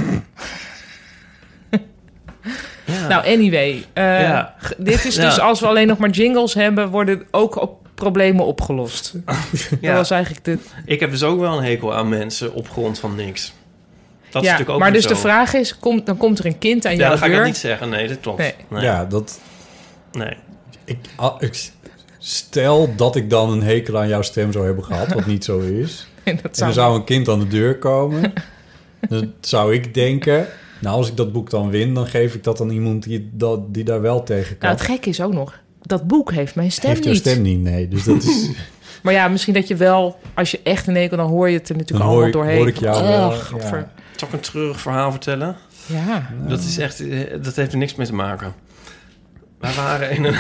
Ja. Nou, anyway. eh, Ja. g- Dit is Ja. dus als we alleen nog maar jingles hebben... worden ook op problemen opgelost. Dat Ja. was eigenlijk de... Ik heb dus ook wel een hekel aan mensen op grond van niks. Dat is ja, natuurlijk ook maar niet dus zo. de vraag is... Komt, dan komt er een kind aan Ja, jouw dan ga ik deur. dat niet zeggen. Nee, dat klopt. Nee. Nee. Ja, dat... Nee. Ik, ah, ik, stel dat ik dan een hekel aan jouw stem zou hebben gehad, wat niet zo is. En dat En zou... er zou een kind aan de deur komen. Dan zou ik denken... Nou, als ik dat boek dan win, dan geef ik dat aan iemand die, dat, die daar wel tegen kan. Nou, het gekke is ook nog... dat boek heeft mijn stem Heeft jouw niet. stem niet, nee. Dus dat is... Maar ja, misschien dat je wel, als je echt in één keer, dan hoor je het er Dan natuurlijk hoor, allemaal doorheen. hoor ik jou wel. Ugh, gadver. Ja. Zal ik een treurig verhaal vertellen? Ja. Dat is echt, eh, dat heeft er niks mee te maken. Wij waren in een...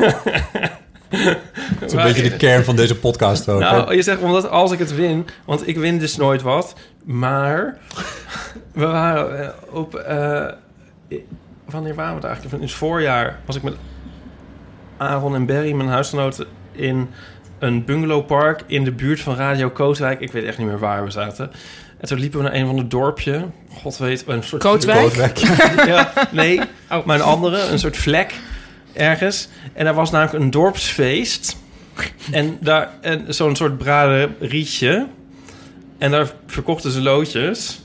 Het is een beetje de kern van deze podcast ook. hè? Nou, je zegt omdat als ik het win, want ik win dus nooit wat, maar we waren eh, op eh, wanneer waren we het eigenlijk? In het voorjaar was ik met Aaron en Berry, mijn huisgenoten, in een bungalowpark in de buurt van Radio Kootwijk. Ik weet echt niet meer waar we zaten. En toen liepen we naar een van de dorpje. God weet, een soort... Kootwijk? Ja, nee, Oh. maar een andere, een soort vlek ergens. En daar was namelijk een dorpsfeest. En daar en zo'n soort braderietje. En daar verkochten ze loodjes.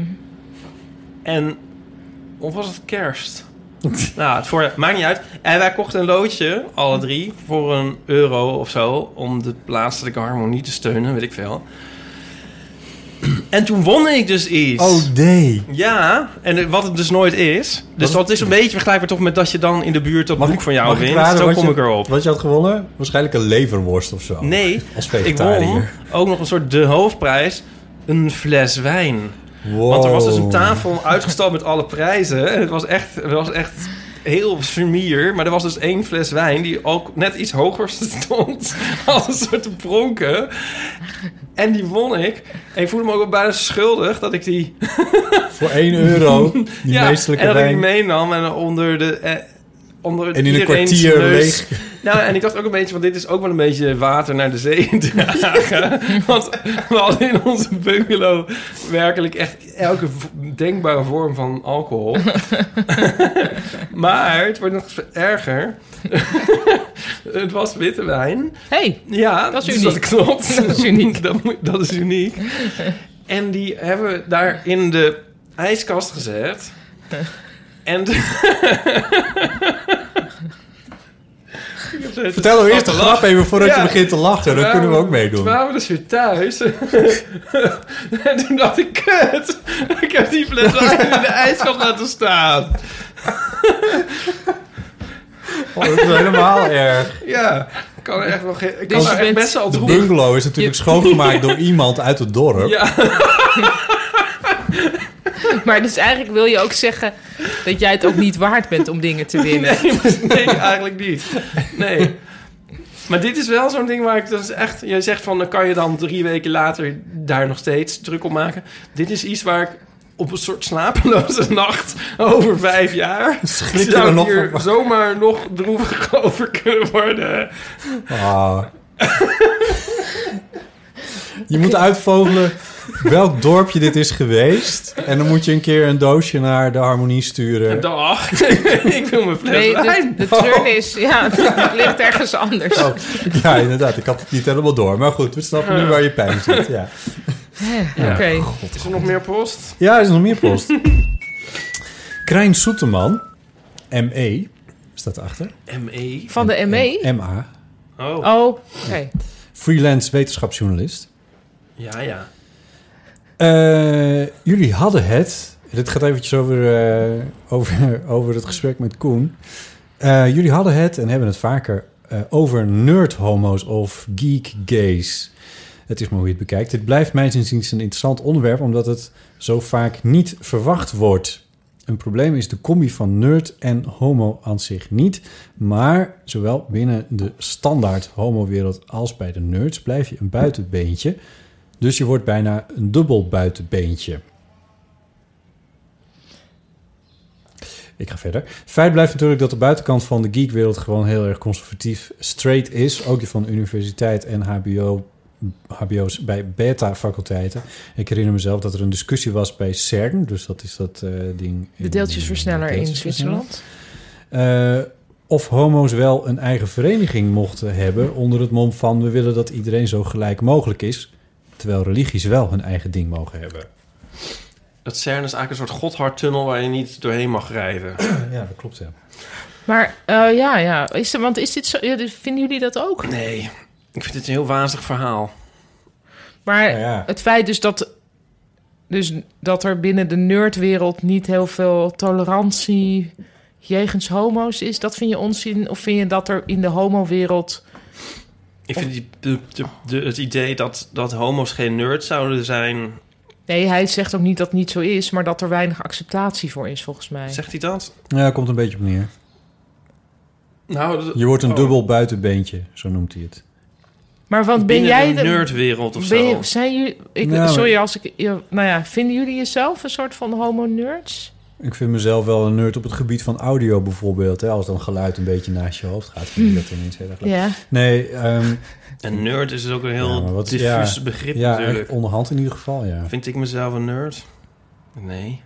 En of was het kerst? Nou, het voorjaar, maakt niet uit. En wij kochten een loodje, alle drie, voor een euro of zo, om de plaatselijke harmonie te steunen, weet ik veel. En toen won ik dus iets. Oh, nee. Ja, en wat het dus nooit is. Dus Wat? dat is een beetje vergelijkbaar toch met dat je dan in de buurt dat Mag boek ik- van jou mag ik wint. raden Zo wat kom je- ik erop. Wat je had gewonnen? Waarschijnlijk een leverworst of zo. Nee, Als ik vegetariër. won ook nog een soort de hoofdprijs, een fles wijn. Wow. Want er was dus een tafel uitgestald met alle prijzen. En het was echt, het was echt heel sumier. Maar er was dus één fles wijn die ook net iets hoger stond. Als een soort te pronken. En die won ik. En ik voelde me ook wel bijna schuldig dat ik die... Voor één euro, die ja, meestelijke en dat ik die wijn. meenam en onder de... Eh, onder En in een iedereen's kwartier neus. leeg. Nou, en ik dacht ook een beetje, want dit is ook wel een beetje water naar de zee dragen. Want we hadden in onze bungalow werkelijk echt elke v- denkbare vorm van alcohol. Maar het wordt nog erger. Het was witte wijn. Hey, Ja, Dat is dus uniek. dat klopt. Dat is uniek. dat, moet- dat is uniek. En die hebben we daar in de ijskast gezet. En... Vertel nou eerst de grap even voordat Ja. je begint te lachen. Dan Toen kunnen we waren ook meedoen. Toen waren we dus weer thuis. En toen dacht ik, kut. Ik heb die fles wijn in de ijskast laten staan. Oh, dat is helemaal erg. Ja, ik kan er echt wel geen... Ik Dus kan je er echt bent- best wel De droevig. bungalow is natuurlijk schoongemaakt door iemand uit het dorp. Ja, maar dus eigenlijk wil je ook zeggen dat jij het ook niet waard bent om dingen te winnen. nee, nee, eigenlijk niet. Nee. Maar dit is wel zo'n ding waar ik dus echt... Jij zegt van, dan kan je dan drie weken later daar nog steeds druk op maken. Dit is iets waar ik op een soort slapeloze nacht over vijf jaar... Schrik je zou er nog hier van? zomaar nog droevig over kunnen worden. Ah. Je moet uitvogelen welk dorpje dit is geweest. En dan moet je een keer een doosje naar de harmonie sturen. Dag. Ik wil mijn fles Nee, de, wijn. de turn is, ja, het ligt ergens anders. Oh, ja, inderdaad. Ik had het niet helemaal door. Maar goed, we snappen nu waar je pijn zit. Ja, Ja, Oké. Is er nog meer post? ja er is nog meer post. Krijn Soeterman, M E, staat erachter. M E. Van de M E? M A. Oh. Oh, oké. Freelance wetenschapsjournalist. Ja, ja. Eh, jullie hadden het... Dit gaat eventjes over, eh, over, over het gesprek met Koen. Eh, jullie hadden het en hebben het vaker eh, over nerd-homo's of geek-gays. Het is maar hoe je het bekijkt. Dit blijft mijns inziens een interessant onderwerp... omdat het zo vaak niet verwacht wordt. Een probleem is de combi van nerd en homo aan zich niet... maar zowel binnen de standaard homo-wereld als bij de nerds... blijf je een buitenbeentje... Dus je wordt bijna een dubbel buitenbeentje. Ik ga verder. Feit blijft natuurlijk dat de buitenkant van de geekwereld gewoon heel erg conservatief straight is. Ook die van de universiteit en H B O, H B O's bij beta-faculteiten. Ik herinner mezelf dat er een discussie was bij CERN. Dus dat is dat uh, ding... De deeltjesversneller de in deeltjesversneller. Zwitserland. Uh, of homo's wel een eigen vereniging mochten hebben... onder het mom van we willen dat iedereen zo gelijk mogelijk is... terwijl religies wel hun eigen ding mogen hebben. Dat CERN is eigenlijk een soort Gotthardtunnel waar je niet doorheen mag rijden. Ja, dat klopt, ja. Maar uh, ja, ja. Is er, want is dit zo, ja, vinden jullie dat ook? Nee, ik vind dit een heel wazig verhaal. Maar Ja, ja. het feit dus dat, dus dat er binnen de nerdwereld niet heel veel tolerantie jegens homo's is. Dat vind je onzin? Of vind je dat er in de homowereld... Ik vind die, de, de, de, het idee dat, dat homo's geen nerds zouden zijn... Nee, hij zegt ook niet dat het niet zo is... maar dat er weinig acceptatie voor is, volgens mij. Zegt hij dat? Ja, komt een beetje op neer. Nou, dat- Je wordt een oh. dubbel buitenbeentje, zo noemt hij het. Maar want ben Binnen jij... de nerdwereld of ben zo. je, zijn jullie... Ik, Nou, maar- sorry, als ik... ja, Nou ja, vinden jullie jezelf een soort van homo-nerds? Ik vind mezelf wel een nerd op het gebied van audio bijvoorbeeld. Hè? Als dan geluid een beetje naast je hoofd gaat, vind je dat ineens heel erg leuk. Ja. Nee, ehm, En nerd is ook een Ja, heel maar wat- diffuus ja, begrip ja, natuurlijk. echt onderhand in ieder geval, ja. Vind ik mezelf een nerd? Nee.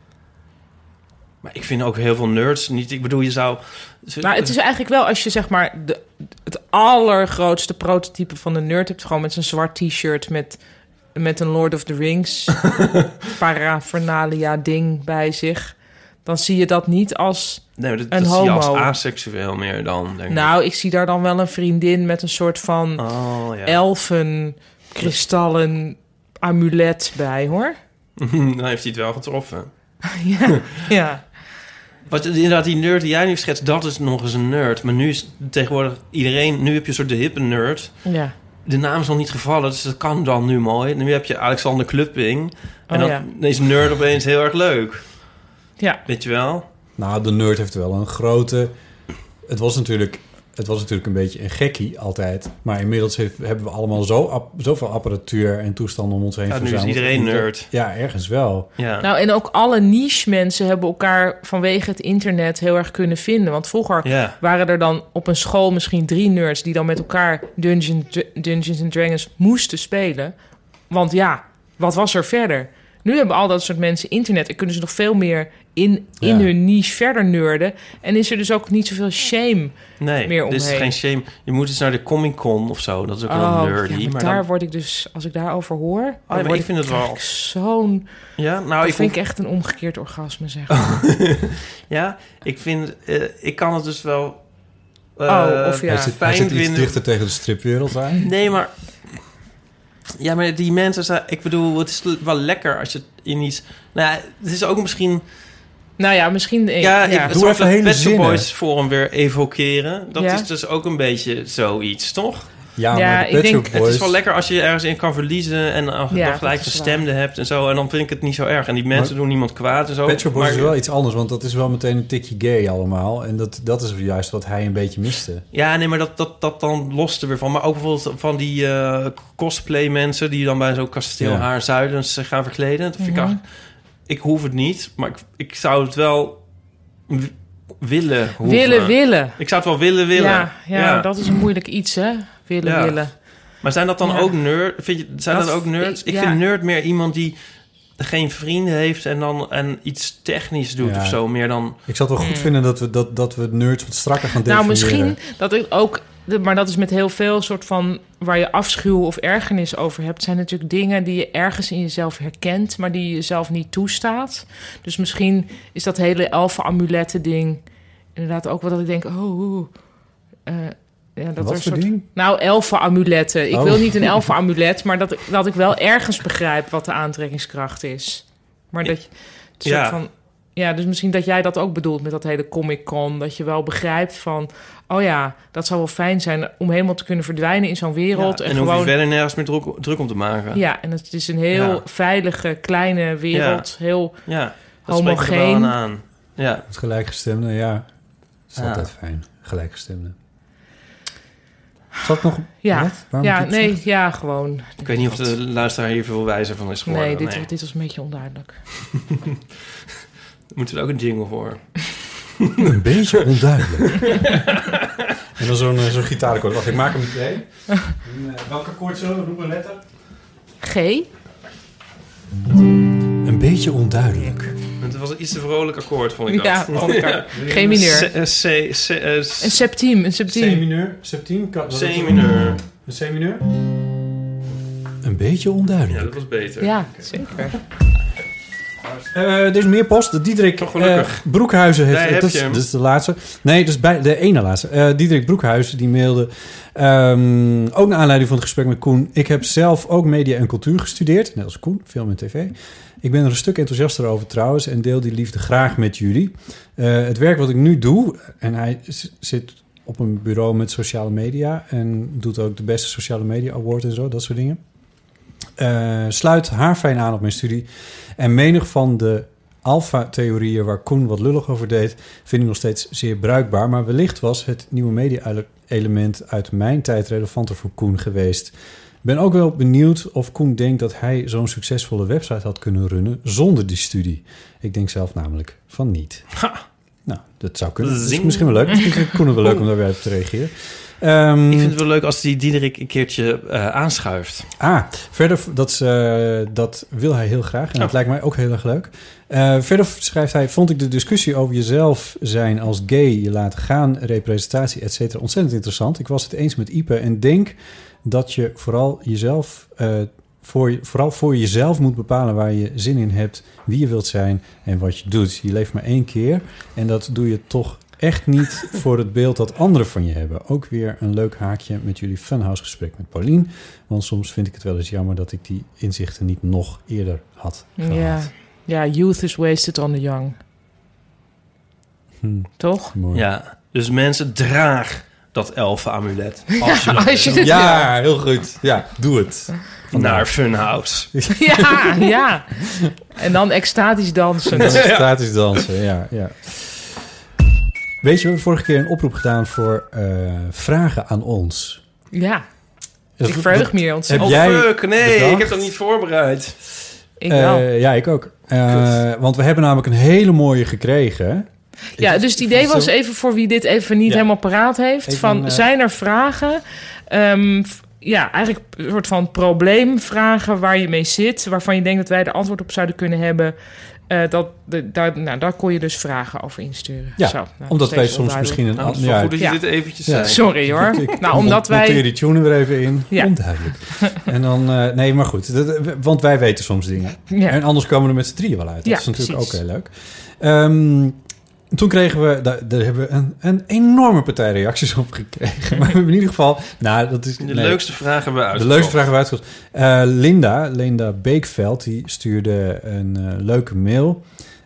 Maar ik vind ook heel veel nerds niet... Ik bedoel, je zou... Maar het is eigenlijk wel als je zeg maar de, het allergrootste prototype van de nerd hebt, gewoon met zijn zwart t-shirt met, met een Lord of the Rings paraphernalia ding bij zich, dan zie je dat niet als Nee, maar dat, een dat zie je als homo. aseksueel meer dan, denk ik. nou, ik zie daar dan wel een vriendin met een soort van Oh, ja. elfen, kristallen, amulet bij, hoor. Dan heeft hij het wel getroffen. ja, ja. Wat, inderdaad, die nerd die jij nu schetst, dat is nog eens een nerd. Maar nu is tegenwoordig iedereen... Nu heb je een soort de hippe nerd. ja. De naam is nog niet gevallen, dus dat kan dan nu mooi. Nu heb je Alexander Klupping. En Oh, dan ja. is nerd opeens heel erg leuk. Ja. Weet je wel? Nou, de nerd heeft wel een grote... Het was natuurlijk, het was natuurlijk een beetje een gekkie altijd. Maar inmiddels heeft, hebben we allemaal zo ap- zoveel apparatuur en toestanden om ons heen Ja, nu is verzameld. iedereen nerd. Ja, ergens wel. Ja. Nou, en ook alle niche mensen hebben elkaar vanwege het internet heel erg kunnen vinden. Want vroeger ja. waren er dan op een school misschien drie nerds die dan met elkaar Dungeons, Dungeons and Dragons moesten spelen. Want ja, wat was er verder? Nu hebben al dat soort mensen internet en kunnen ze nog veel meer in, in Ja. hun niche verder nerden. En is er dus ook niet zoveel shame. Nee, meer dit is omheen. geen shame. Je moet eens naar de Comic Con of zo. Dat is ook wel Oh, nerdy. ja, maar maar daar dan, word ik dus, als ik daarover hoor, dan maar word ik vind het krijg wel- ik zo'n... ja, nou, Dat ik vind hoef- ik echt een omgekeerd orgasme, zeg. ja, ik vind... eh, ik kan het dus wel... eh, Oh, of ja. Hij zit, hij fijn zit iets vinden. dichter tegen de stripwereld aan. Nee, maar... Ja, maar die mensen zijn... Ik bedoel, het is wel lekker als je in iets... Nou ja, het is ook misschien... Nou ja, misschien... Ja, ja. ik, het Doe zou even dat hele Pet Shop zinnen. Boys Forum weer evokeren. Dat Ja. is dus ook een beetje zoiets, toch? Ja, Ja, maar de ik Pet denk- Shop Het Boys... is wel lekker als je je ergens in kan verliezen... en dan Ja, dan gelijk dat is gestemde hebt en zo. En dan vind ik het niet zo erg. En die mensen Maar- doen niemand kwaad en zo. Pet Shop Boys maar- is wel iets anders, want dat is wel meteen een tikje gay allemaal. En dat, dat is juist wat hij een beetje miste. Ja, nee, maar dat, dat, dat dan lost er weer van. Maar ook bijvoorbeeld van die eh, cosplay mensen... die dan bij zo'n kasteel Ja. Haar Zuiden zich gaan verkleden. Dat vind ik, Mhm. eigenlijk- ik hoef het niet, maar ik, ik zou het wel w- willen hoeven. Willen, willen. Ik zou het wel willen, willen. Ja, ja, dat is een moeilijk iets, hè? Willen, Ja. willen. Maar zijn dat dan Ja. ook nerd? Vind je, zijn dat, Dat- ook nerds? Ik ja. vind nerd meer iemand die geen vrienden heeft... en dan en iets technisch doet Ja. of zo. Meer dan... Ik zou het wel goed Mm. vinden dat we, dat, dat we nerds wat strakker gaan Nou, definiëren. misschien dat ik ook... Maar dat is met heel veel soort van... waar je afschuw of ergernis over hebt... zijn natuurlijk dingen die je ergens in jezelf herkent... maar die je jezelf niet toestaat. Dus misschien is dat hele elfen-amuletten ding... inderdaad ook wel dat ik denk... oh, oeh, eh, ja, dat er Wat een voor soort... ding? Nou, elfen-amuletten. Ik Oh. wil niet een elfen-amulet... maar dat ik, dat ik wel ergens begrijp wat de aantrekkingskracht is. Maar dat je... het soort Ja. van, ja, dus misschien dat jij dat ook bedoelt met dat hele Comic-Con. Dat je wel begrijpt van... oh ja, dat zou wel fijn zijn om helemaal te kunnen verdwijnen in zo'n wereld. Ja, en en hoef je gewoon... verder nergens meer druk, druk om te maken. Ja, en het is een heel Ja. veilige, kleine wereld. Heel... Ja, dat spreekt er wel Homogeen. aan aan. Ja. Het gelijkgestemde, ja. Dat is Ja. altijd fijn. Gelijkgestemde. Zat nog... Ja, Wat? Waarom ja heb je het nee, gezegd? ja, gewoon. Ik weet niet of de luisteraar hier veel wijzer van is geworden. Nee, dit, dit was een beetje onduidelijk. Moeten we er ook een jingle voor? Een beetje onduidelijk. En dan zo'n, eh, zo'n gitaarakkoord. Wacht, ik maak hem meteen. En, uh, welk akkoord zullen we doen? Een letter? G? Een beetje onduidelijk. Het was een iets te vrolijk akkoord, vond ik Ja, dat. vond ik ook. G mineur. C, C, C, eh, Een septiem, een septiem. C-mineur. Septiem. Ka- wat is het? C-mineur. Een C-mineur? Een beetje onduidelijk. Ja, dat was beter. Ja, zeker. Uh, er is meer post. Diederik uh, Broekhuizen heeft... Daar heb dat, je is, hem. dat is de laatste. Nee, dat is bij de ene laatste. Uh, Diederik Broekhuizen die mailde... Um, ook naar aanleiding van het gesprek met Koen. Ik heb zelf ook media en cultuur gestudeerd. Net als Koen, film en tv. Ik ben er een stuk enthousiaster over trouwens... en deel die liefde graag met jullie. Uh, het werk wat ik nu doe... en hij s- zit op een bureau met sociale media... en doet ook de beste sociale media award en zo, dat soort dingen... Uh, sluit haarfijn aan op mijn studie. En menig van de alfa-theorieën waar Koen wat lullig over deed... vind ik nog steeds zeer bruikbaar. Maar wellicht was het nieuwe media-element uit mijn tijd relevanter voor Koen geweest. Ik ben ook wel benieuwd of Koen denkt dat hij zo'n succesvolle website had kunnen runnen zonder die studie. Ik denk zelf namelijk van niet. Ha. Nou, dat zou kunnen. Dat is misschien wel leuk. Misschien vind ik Koen het wel leuk om daar weer op te reageren. Um, Ik vind het wel leuk als die Diederik een keertje uh, aanschuift. Ah, verder, dat, uh, dat wil hij heel graag. En Oh. dat lijkt mij ook heel erg leuk. Uh, verder schrijft hij... vond ik de discussie over jezelf zijn als gay, je laten gaan, representatie, et cetera, ontzettend interessant. Ik was het eens met Ipe en denk dat je vooral jezelf... Uh, voor, vooral voor jezelf moet bepalen waar je zin in hebt, wie je wilt zijn en wat je doet. Je leeft maar één keer en dat doe je toch echt niet voor het beeld dat anderen van je hebben. Ook weer een leuk haakje met jullie Funhouse gesprek met Paulien. Want soms vind ik het wel eens jammer dat ik die inzichten niet nog eerder had gehad. Ja, ja, youth is wasted on the young. Hm, Toch? mooi. Ja, dus mensen, draag dat elfenamulet. Als je dat Als je wil. het Ja, heel goed. Ja, doe het. Naar Funhouse. Ja, ja. En dan extatisch dansen. Dat is statisch dansen, ja, ja. Weet je, we hebben vorige keer een oproep gedaan voor uh, vragen aan ons. Ja, Dus ik dat- verheug dat- me hier ontzettend. Oh Heb jij fuck, nee, bedacht? ik heb dat niet voorbereid. Ik wel. Uh, ja, ik ook. Uh, want we hebben namelijk een hele mooie gekregen. Ja, Ik- dus het ik idee vond was zo- even voor wie dit even niet Ja. helemaal paraat heeft. Even, van, uh, zijn er vragen, um, f- ja, eigenlijk een soort van probleemvragen waar je mee zit, waarvan je denkt dat wij er antwoord op zouden kunnen hebben. Uh, dat, de, daar, nou, daar kon je dus vragen over insturen. Ja, Zo, nou, omdat steeds wij soms onduidelijk. misschien een... Nou, het is ja, wel goed dat je Ja. dit eventjes Ja. zei. Sorry hoor. Ik, ik nou, omdat monteer wij... die tune er even in. Ja. Onduidelijk. En dan... Uh, nee, maar goed. Dat, want wij weten soms dingen. Ja. En anders komen we er met z'n drieën wel uit. Dat Ja, is natuurlijk precies. ook heel leuk. Um, toen kregen we... Daar, daar hebben we een, een enorme partij reacties op gekregen. Maar we hebben in ieder geval... Nou, dat is... De nee. leukste vragen hebben we De uitgezocht. leukste vraag hebben we uitgezocht. Uh, Linda, Linda Beekveld, die stuurde een uh, leuke mail.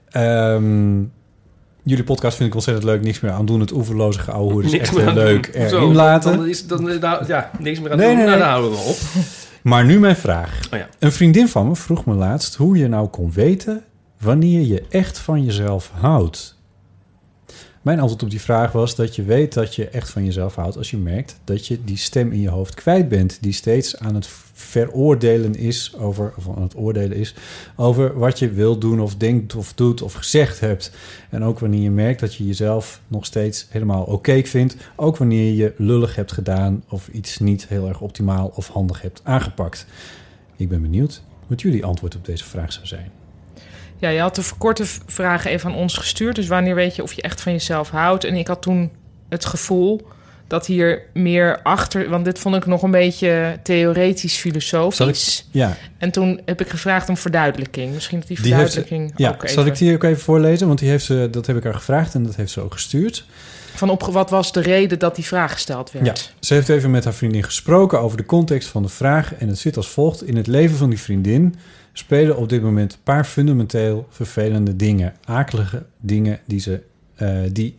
Um, jullie podcast vind ik ontzettend leuk. Niks meer aan doen. Het oeverloze geouwehoer is Niks echt meer heel aan leuk. doen. Zo, Erin laten. Dan is, dan, nou, ja, niks meer aan Nee, doen. nee, Nou, nee. dan houden we op. Maar nu mijn vraag. Oh ja. Een vriendin van me vroeg me laatst hoe je nou kon weten wanneer je echt van jezelf houdt. Mijn antwoord op die vraag was dat je weet dat je echt van jezelf houdt als je merkt dat je die stem in je hoofd kwijt bent, die steeds aan het veroordelen is over, of aan het oordelen is over wat je wilt doen of denkt of doet of gezegd hebt. En ook wanneer je merkt dat je jezelf nog steeds helemaal oké vindt, ook wanneer je lullig hebt gedaan of iets niet heel erg optimaal of handig hebt aangepakt. Ik ben benieuwd wat jullie antwoord op deze vraag zou zijn. Ja, je had de verkorte v- vragen even aan ons gestuurd. Dus wanneer weet je of je echt van jezelf houdt? En ik had toen het gevoel dat hier meer achter... Want dit vond ik nog een beetje theoretisch filosofisch. Ja, En toen heb ik gevraagd om verduidelijking. Misschien dat die Die heeft ze- verduidelijking ja. ook Zal even... ik die ook even voorlezen? Want die heeft ze, dat heb ik haar gevraagd en dat heeft ze ook gestuurd. Van op wat was de reden dat die vraag gesteld werd? Ja, ze heeft even met haar vriendin gesproken over de context van de vraag. En het zit als volgt. In het leven van die vriendin spelen op dit moment een paar fundamenteel vervelende dingen. Akelige dingen die ze... Uh, die,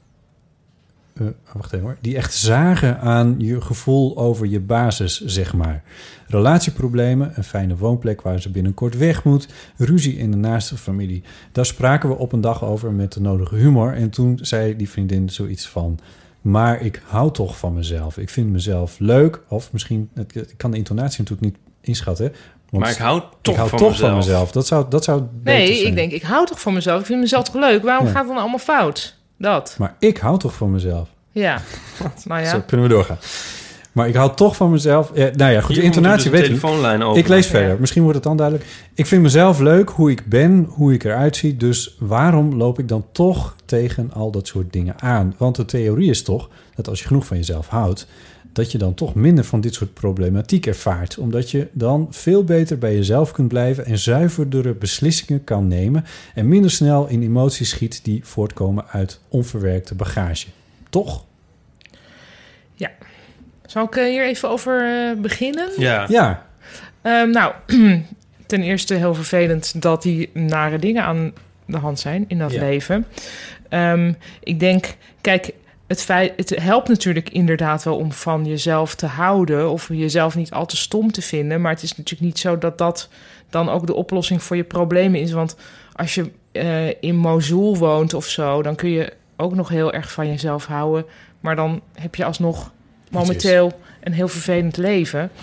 uh, wacht even hoor. Die echt zagen aan je gevoel over je basis, zeg maar. Relatieproblemen, een fijne woonplek waar ze binnenkort weg moet, ruzie in de naaste familie. Daar spraken we op een dag over met de nodige humor. En toen zei die vriendin zoiets van... Maar ik hou toch van mezelf. Ik vind mezelf leuk. Of misschien... Ik kan de intonatie natuurlijk niet inschatten. Want Maar ik hou toch, ik hou van, toch mezelf. van mezelf. Dat zou, dat zou beter Nee, zijn. ik denk, ik hou toch van mezelf. Ik vind mezelf toch leuk? Waarom Ja. gaat het dan allemaal fout? Dat. Maar ik hou toch van mezelf. Ja. Nou Zo ja. kunnen we doorgaan. Maar ik hou toch van mezelf. Ja, nou ja, goed, de Hier intonatie moet je weet dus de ik. telefoonlijn open. Ik lees Ja. verder. Misschien wordt het dan duidelijk. Ik vind mezelf leuk, hoe ik ben, hoe ik eruit zie. Dus waarom loop ik dan toch tegen al dat soort dingen aan? Want de theorie is toch dat als je genoeg van jezelf houdt... dat je dan toch minder van dit soort problematiek ervaart. Omdat je dan veel beter bij jezelf kunt blijven en zuiverdere beslissingen kan nemen en minder snel in emoties schiet die voortkomen uit onverwerkte bagage. Toch? Ja. Zal ik uh, hier even over uh, beginnen? Ja. Ja. Um, nou, ten eerste heel vervelend dat die nare dingen aan de hand zijn in dat Ja. leven. Um, ik denk, kijk, het, feit, het helpt natuurlijk inderdaad wel om van jezelf te houden of jezelf niet al te stom te vinden. Maar het is natuurlijk niet zo dat dat dan ook de oplossing voor je problemen is. Want als je uh, in Mosul woont of zo, dan kun je ook nog heel erg van jezelf houden. Maar dan heb je alsnog momenteel een heel vervelend leven.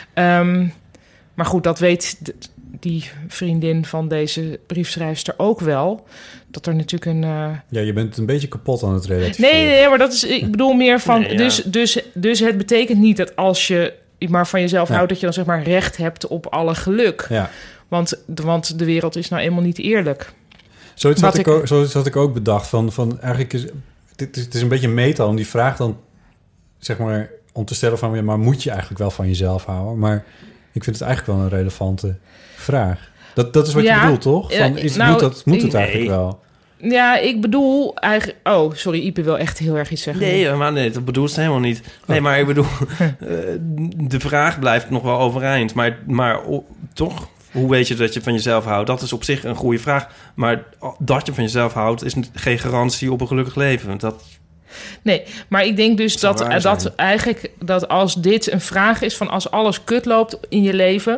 Um, maar goed, dat weet d- die vriendin van deze briefschrijfster ook wel. Dat er natuurlijk een... Uh... Ja, je bent een beetje kapot aan het relativeren. Nee, nee, maar dat is... Ik bedoel meer van... Nee, ja. dus, dus, dus het betekent niet dat als je maar van jezelf Ja. houdt, dat je dan zeg maar recht hebt op alle geluk. Ja. Want, want de wereld is nou eenmaal niet eerlijk. Zoiets Wat had ik, ik- ook, zoiets had ik ook bedacht. Van, van eigenlijk is het, is, het is een beetje meta om die vraag dan, zeg maar, om te stellen van, ja, maar moet je eigenlijk wel van jezelf houden? Maar ik vind het eigenlijk wel een relevante vraag. Dat, dat is wat Ja, je bedoelt, toch? Van, is, nou, moet, dat, moet het nee. eigenlijk wel? Ja, ik bedoel eigenlijk... Oh, sorry, Ipe wil echt heel erg iets zeggen. Nee, maar nee, dat bedoelt ze helemaal niet. Nee, maar ik bedoel, uh, de vraag blijft nog wel overeind. Maar, maar oh, toch, hoe weet je dat je van jezelf houdt? Dat is op zich een goede vraag. Maar dat je van jezelf houdt, is geen garantie op een gelukkig leven. Dat, Nee, maar ik denk dus Zou dat, waar dat zijn. eigenlijk dat als dit een vraag is van als alles kut loopt in je leven,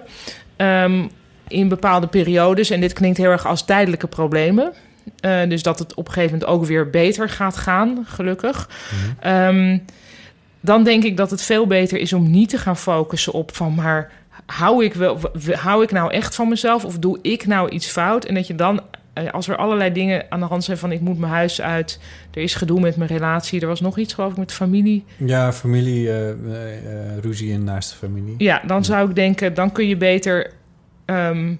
um, in bepaalde periodes, en dit klinkt heel erg als tijdelijke problemen, uh, dus dat het op een gegeven moment ook weer beter gaat gaan, gelukkig. Mm-hmm. Um, dan denk ik dat het veel beter is om niet te gaan focussen op van maar hou ik wel, hou ik nou echt van mezelf of doe ik nou iets fout? En dat je dan, als er allerlei dingen aan de hand zijn van ik moet mijn huis uit, er is gedoe met mijn relatie, er was nog iets geloof ik met familie. Ja, familie, uh, uh, ruzie in naaste familie. Ja, dan zou ik denken, dan kun je beter um,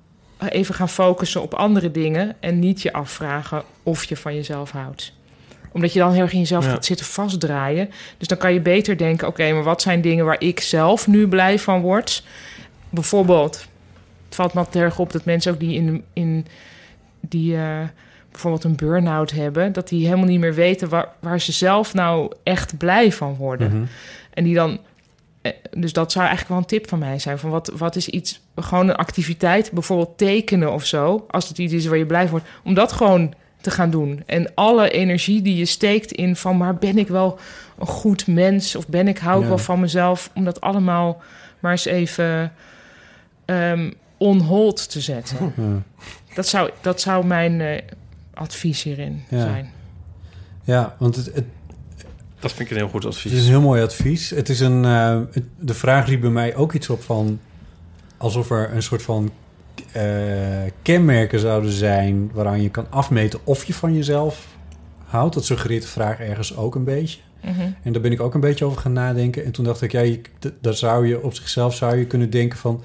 even gaan focussen op andere dingen en niet je afvragen of je van jezelf houdt. Omdat je dan heel erg in jezelf Ja. gaat zitten vastdraaien. Dus dan kan je beter denken, oké, okay, maar wat zijn dingen waar ik zelf nu blij van word? Bijvoorbeeld, het valt me altijd erg op dat mensen ook die in, in die uh, bijvoorbeeld een burn-out hebben, dat die helemaal niet meer weten waar, waar ze zelf nou echt blij van worden. Mm-hmm. En die dan, dus dat zou eigenlijk wel een tip van mij zijn. Van wat, wat is iets, gewoon een activiteit, bijvoorbeeld tekenen of zo, als het iets is waar je blij van wordt, om dat gewoon te gaan doen. En alle energie die je steekt in van, maar ben ik wel een goed mens of ben ik, hou ik Ja. wel van mezelf, om dat allemaal maar eens even um, on hold te zetten. Ja. Dat zou, dat zou mijn uh, advies hierin Ja. zijn. Ja, want het, het, dat vind ik een heel goed het advies. is een heel mooi advies. Het is een, uh, het, de vraag riep bij mij ook iets op van, alsof er een soort van uh, kenmerken zouden zijn waaraan je kan afmeten of je van jezelf houdt. Dat suggereert de vraag ergens ook een beetje. Mm-hmm. En daar ben ik ook een beetje over gaan nadenken. En toen dacht ik, ja, je, d- daar zou je op zichzelf zou je kunnen denken van,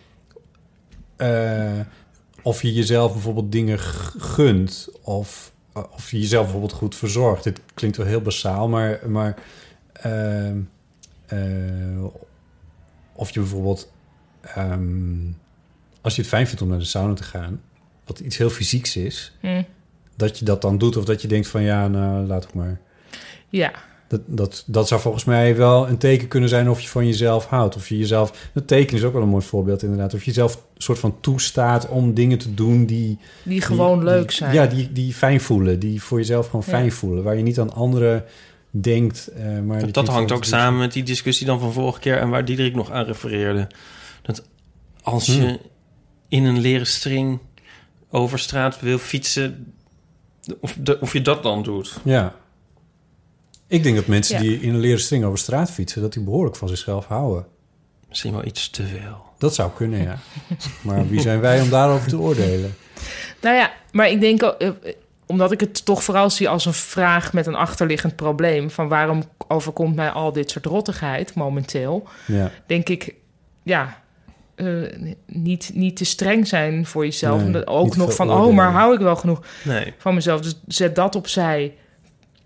Uh, of je jezelf bijvoorbeeld dingen g- gunt, of, of je jezelf bijvoorbeeld goed verzorgt. Dit klinkt wel heel basaal, maar, maar uh, uh, of je bijvoorbeeld, um, als je het fijn vindt om naar de sauna te gaan, wat iets heel fysieks is, Mm. dat je dat dan doet, of dat je denkt van, ja, nou, laat ik maar. Ja. Dat, dat, dat zou volgens mij wel een teken kunnen zijn of je van jezelf houdt. Of je jezelf... Dat teken is ook wel een mooi voorbeeld inderdaad. Of je jezelf een soort van toestaat om dingen te doen die... Die gewoon die, leuk die, zijn. Ja, die, die fijn voelen. Die voor jezelf gewoon Ja. fijn voelen. Waar je niet aan anderen denkt. Uh, maar Dat, dat hangt ook samen met die discussie dan van vorige keer en waar Diederik nog aan refereerde. Dat als je hmm. in een leren string over straat wil fietsen, of, de, of je dat dan doet. Ja. Ik denk dat mensen ja. die in een leren string over straat fietsen, dat die behoorlijk van zichzelf houden. Misschien wel iets te veel. Dat zou kunnen, ja. Maar wie zijn wij om daarover te oordelen? Nou ja, maar ik denk, uh, omdat ik het toch vooral zie als een vraag met een achterliggend probleem, van waarom overkomt mij al dit soort rottigheid momenteel, ja. denk ik, ja, uh, niet, niet te streng zijn voor jezelf. Nee, ook nog van, oordelen. Oh, maar hou ik wel genoeg nee. van mezelf. Dus zet dat opzij.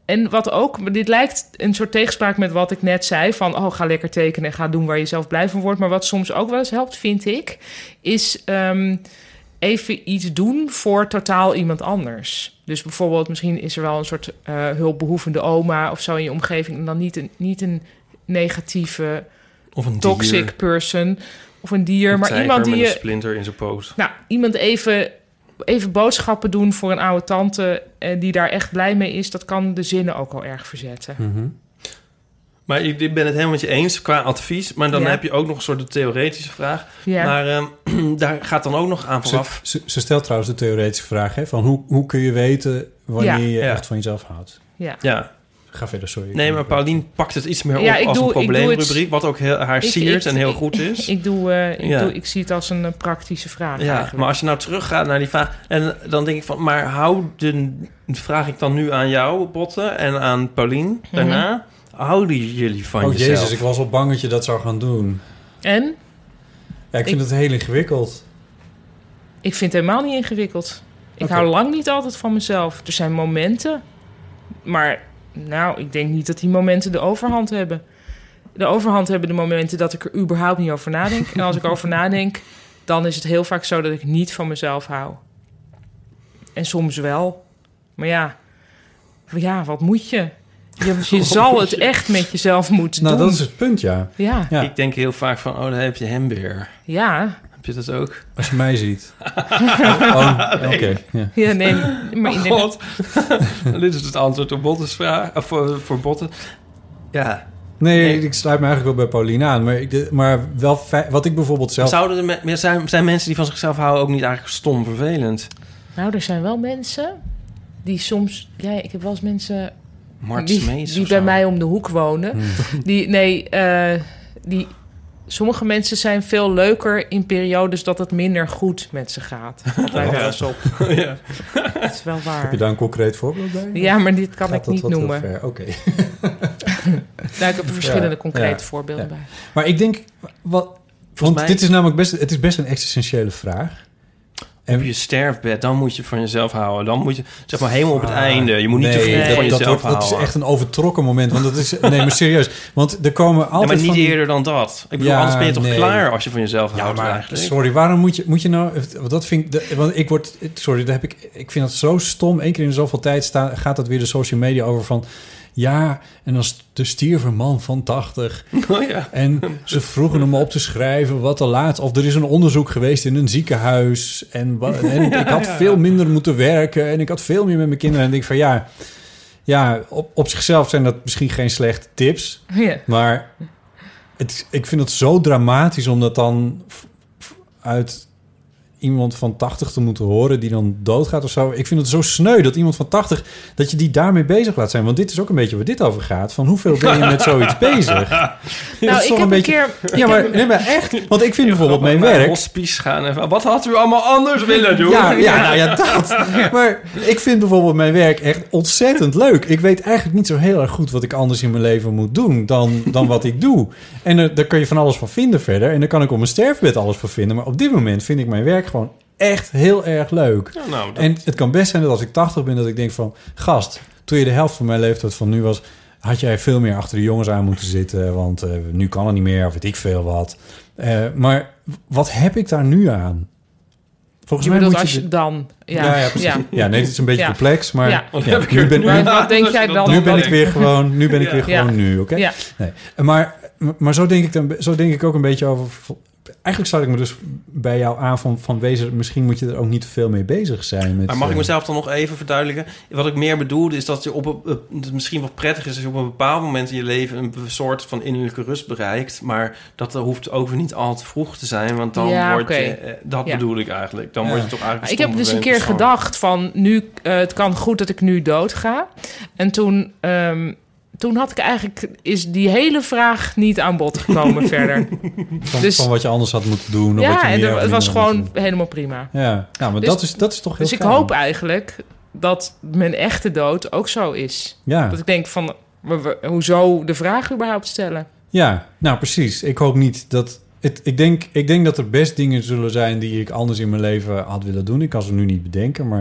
en wat ook, dit lijkt een soort tegenspraak met wat ik net zei, van oh, ga lekker tekenen en ga doen waar je zelf blij van wordt. Maar wat soms ook wel eens helpt, vind ik, is um, even iets doen voor totaal iemand anders. Dus bijvoorbeeld, misschien is er wel een soort uh, hulpbehoevende oma of zo in je omgeving, en dan niet een, niet een negatieve, Of een toxic dier. person of een dier, Een maar tijger iemand die met je... een splinter in zijn poot. Nou, iemand even, even boodschappen doen voor een oude tante eh, die daar echt blij mee is, dat kan de zinnen ook al erg verzetten. Mm-hmm. Maar ik ik ben het helemaal met je eens qua advies. Maar dan Ja. heb je ook nog een soort theoretische vraag. Ja. Maar um, daar gaat dan ook nog aan Ze, vooraf. ze, ze stelt trouwens de theoretische vraag, hè, van hoe, hoe kun je weten wanneer Ja. je Ja. echt van jezelf houdt? Ja. Ja, Ga verder, sorry. nee, maar Paulien pakt het iets meer op Ja, ik als doe- een ik doe probleemrubriek. het- Wat ook heel, haar Ik- siert ik- en heel ik- goed is. Ik, doe, uh, ik, Ja. doe, ik zie het als een uh, praktische vraag Ja, eigenlijk. maar als je nou teruggaat naar die vraag... En dan denk ik van, maar houden... Vraag ik dan nu aan jou, Botte, en aan Paulien daarna... Houden jullie van Oh jezelf? jezus, ik was al bang dat je dat zou gaan doen. En? Ja, ik vind Ik- het heel ingewikkeld. Ik vind het helemaal niet ingewikkeld. Ik Oké. hou lang niet altijd van mezelf. Er zijn momenten, maar nou, ik denk niet dat die momenten de overhand hebben. De overhand hebben de momenten dat ik er überhaupt niet over nadenk. En als ik over nadenk, dan is het heel vaak zo dat ik niet van mezelf hou. En soms wel. Maar ja, ja, wat moet je? Je, je zal het echt met jezelf moeten Nou, doen. dat is het punt, ja. Ja, Ja, Ik denk heel vaak van, oh, daar heb je hem weer. ja. Heb je dat ook? als je mij ziet. Oh, oké. Ja. Ja, nee, maar Oh, inderdaad. God. Dit is het antwoord op Botte's vraag. Of voor, voor Botte. Ja. Nee, Nee. ik sluit me eigenlijk wel bij Paulien aan. Maar, ik, de- maar wel fe- wat ik bijvoorbeeld zelf... Zouden er me- zijn, zijn mensen die van zichzelf houden ook niet eigenlijk stom vervelend? Nou, er zijn wel mensen die soms... Ja, ik heb wel eens mensen Mart die, Smees die of bij zo. mij om de hoek wonen. Hmm. Die, nee, eh, die... Sommige mensen zijn veel leuker in periodes dat het minder goed met ze gaat. Dat lijkt wel eens op. ja. Dat is wel Heb je waar. daar een concreet voorbeeld bij? Ja, maar dit kan Gaat ik dat niet wat heel noemen. ver? Oké. Nou, ik heb er verschillende Ja, concrete ja, voorbeelden ja. bij. Maar ik denk... Wat, want mij- dit is namelijk best, het is best een existentiële vraag. Op je sterfbed, dan moet je van jezelf houden. Dan moet je, zeg maar, helemaal op het einde. Je moet niet nee, te veel Nee. van dat, jezelf wordt, dat houden. is echt een overtrokken moment. Want dat is... Nee, maar serieus. Want er komen Ja, altijd maar niet van die- eerder dan dat. Ik bedoel, Ja, anders ben je toch nee. klaar als je van jezelf Ja, houdt maar eigenlijk. sorry, waarom moet je, moet je nou... Want dat vind ik... de- want ik word... Sorry, daar heb ik... Ik vind dat zo stom. Eén keer in zoveel tijd sta, gaat dat weer de social media over van... Ja, en dan st- er stierf een man van tachtig. Oh, ja. En ze vroegen hem op te schrijven wat te laat... Of er is een onderzoek geweest in een ziekenhuis. En, wa- en ik had veel minder moeten werken. En ik had veel meer met mijn kinderen. En ik denk van ja... Ja, op, op zichzelf zijn dat misschien geen slechte tips. Ja. Maar het, ik vind het zo dramatisch om dat dan f- f- uit iemand van tachtig te moeten horen die dan doodgaat of zo. Ik vind het zo sneu dat iemand van tachtig, dat je die daarmee bezig laat zijn. Want dit is ook een beetje waar dit over gaat. Van hoeveel ben je met zoiets bezig? Dat Nou, is ik toch heb een een beetje- keer... ik Ja, maar, heb- nee, maar echt. Want ik vind bijvoorbeeld mijn Naar een werk... hospice gaan. En, wat had u allemaal anders willen doen? Ja, ja, nou ja, dat. Maar ik vind bijvoorbeeld mijn werk echt ontzettend leuk. Ik weet eigenlijk niet zo heel erg goed wat ik anders in mijn leven moet doen dan, dan wat ik doe. En er, daar kun je van alles van vinden verder. En daar kan ik op mijn sterfbed alles van vinden. Maar op dit moment vind ik mijn werk gewoon echt heel erg leuk. Ja, nou, dat- En het kan best zijn dat als ik tachtig ben, dat ik denk van... Gast, toen je de helft van mijn leeftijd van nu was... had jij veel meer achter de jongens aan moeten zitten. Want eh, nu kan het niet meer, of weet ik veel wat. Eh, maar wat heb ik daar nu aan? Volgens Je mij bedoelt moet als je... je dan... Ja, Ja, ja, precies. Ja. ja. nee, het is een beetje Ja. complex, maar Ja. Wat ja, heb ik nu er ben, nu nu, Maar aan? wat denk jij dan? nu ben ik dan- weer gewoon, nu ben ik Ja. weer gewoon Ja. nu, oké? Ja. Nee. Maar, maar zo denk ik dan, zo denk ik ook een beetje over. Eigenlijk sluit ik me dus bij jou aan van, van wezen. Misschien moet je er ook niet te veel mee bezig zijn. Met, Maar mag ik eh, mezelf dan nog even verduidelijken? Wat ik meer bedoelde is dat je op een, uh, het misschien wel prettig is als je op een bepaald moment in je leven een soort van innerlijke rust bereikt. Maar dat er hoeft ook weer niet al te vroeg te zijn, want dan Ja, word oké. je. eh, Dat Ja. bedoel ik eigenlijk. Dan Ja. word je toch eigenlijk. Ik heb stom dus een vervelend keer persoon. gedacht van... nu, eh, het kan goed dat ik nu doodga. En toen... ehm, toen had ik eigenlijk... is die hele vraag niet aan bod gekomen verder. van, dus- van wat je anders had moeten doen. Of wat Ja, je en meer er- of het was minder had gewoon moeten doen. helemaal prima. Ja, nou, maar Dus- dat, is, dat is toch heel Dus ik fijn. hoop eigenlijk dat mijn echte dood ook zo is. Ja. Dat ik denk van... we- we- hoezo de vraag überhaupt stellen? Ja, nou precies. Ik hoop niet dat... Het, ik, denk, ik denk dat er best dingen zullen zijn die ik anders in mijn leven had willen doen. Ik kan ze nu niet bedenken, maar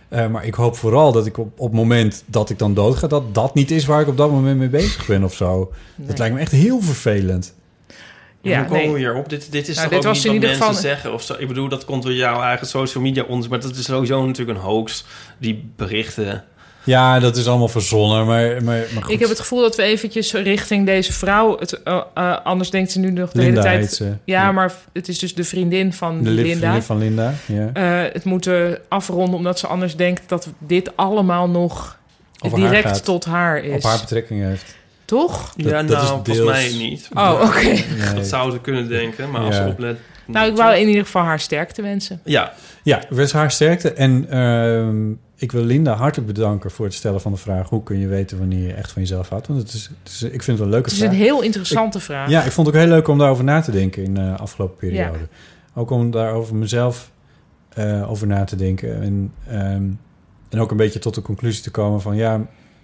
Uh, maar ik hoop vooral dat ik op, op het moment dat ik dan doodga... dat dat niet is waar ik op dat moment mee bezig ben of zo. Nee. Dat lijkt me echt heel vervelend. Ja, hoe komen nee. we hierop? Dit, dit is nou, toch dit ook was niet wat mensen geval... zeggen? Of zo. Ik bedoel, dat komt door jouw eigen social media onderzoek... maar dat is sowieso natuurlijk een hoax, die berichten... Ja, dat is allemaal verzonnen, maar, maar, maar goed. Ik heb het gevoel dat we eventjes richting deze vrouw... Het, uh, uh, anders denkt ze nu nog de Linda hele tijd... Ze. Ja, ja, maar het is dus de vriendin van de Linda. De vriendin van Linda, ja. Uh, het moeten afronden omdat ze anders denkt... dat dit allemaal nog Over direct haar tot haar is. Op haar betrekking heeft. Toch? Dat, ja, nou, deels... volgens mij niet. Oh, oké. Okay. Nee. Dat zou ze kunnen denken, maar ja. als ze oplet... Nou, ik wou in ieder geval haar sterkte wensen. Ja. Ja, ik wens haar sterkte. En uh, ik wil Linda hartelijk bedanken voor het stellen van de vraag... hoe kun je weten wanneer je echt van jezelf houdt? Want het is, het is, ik vind het een leuke vraag. Het is vraag. een heel interessante ik, vraag. Ja, ik vond het ook heel leuk om daarover na te denken in de uh, afgelopen periode. Ja. Ook om daar over mezelf uh, over na te denken. En, um, en ook een beetje tot de conclusie te komen van... ja,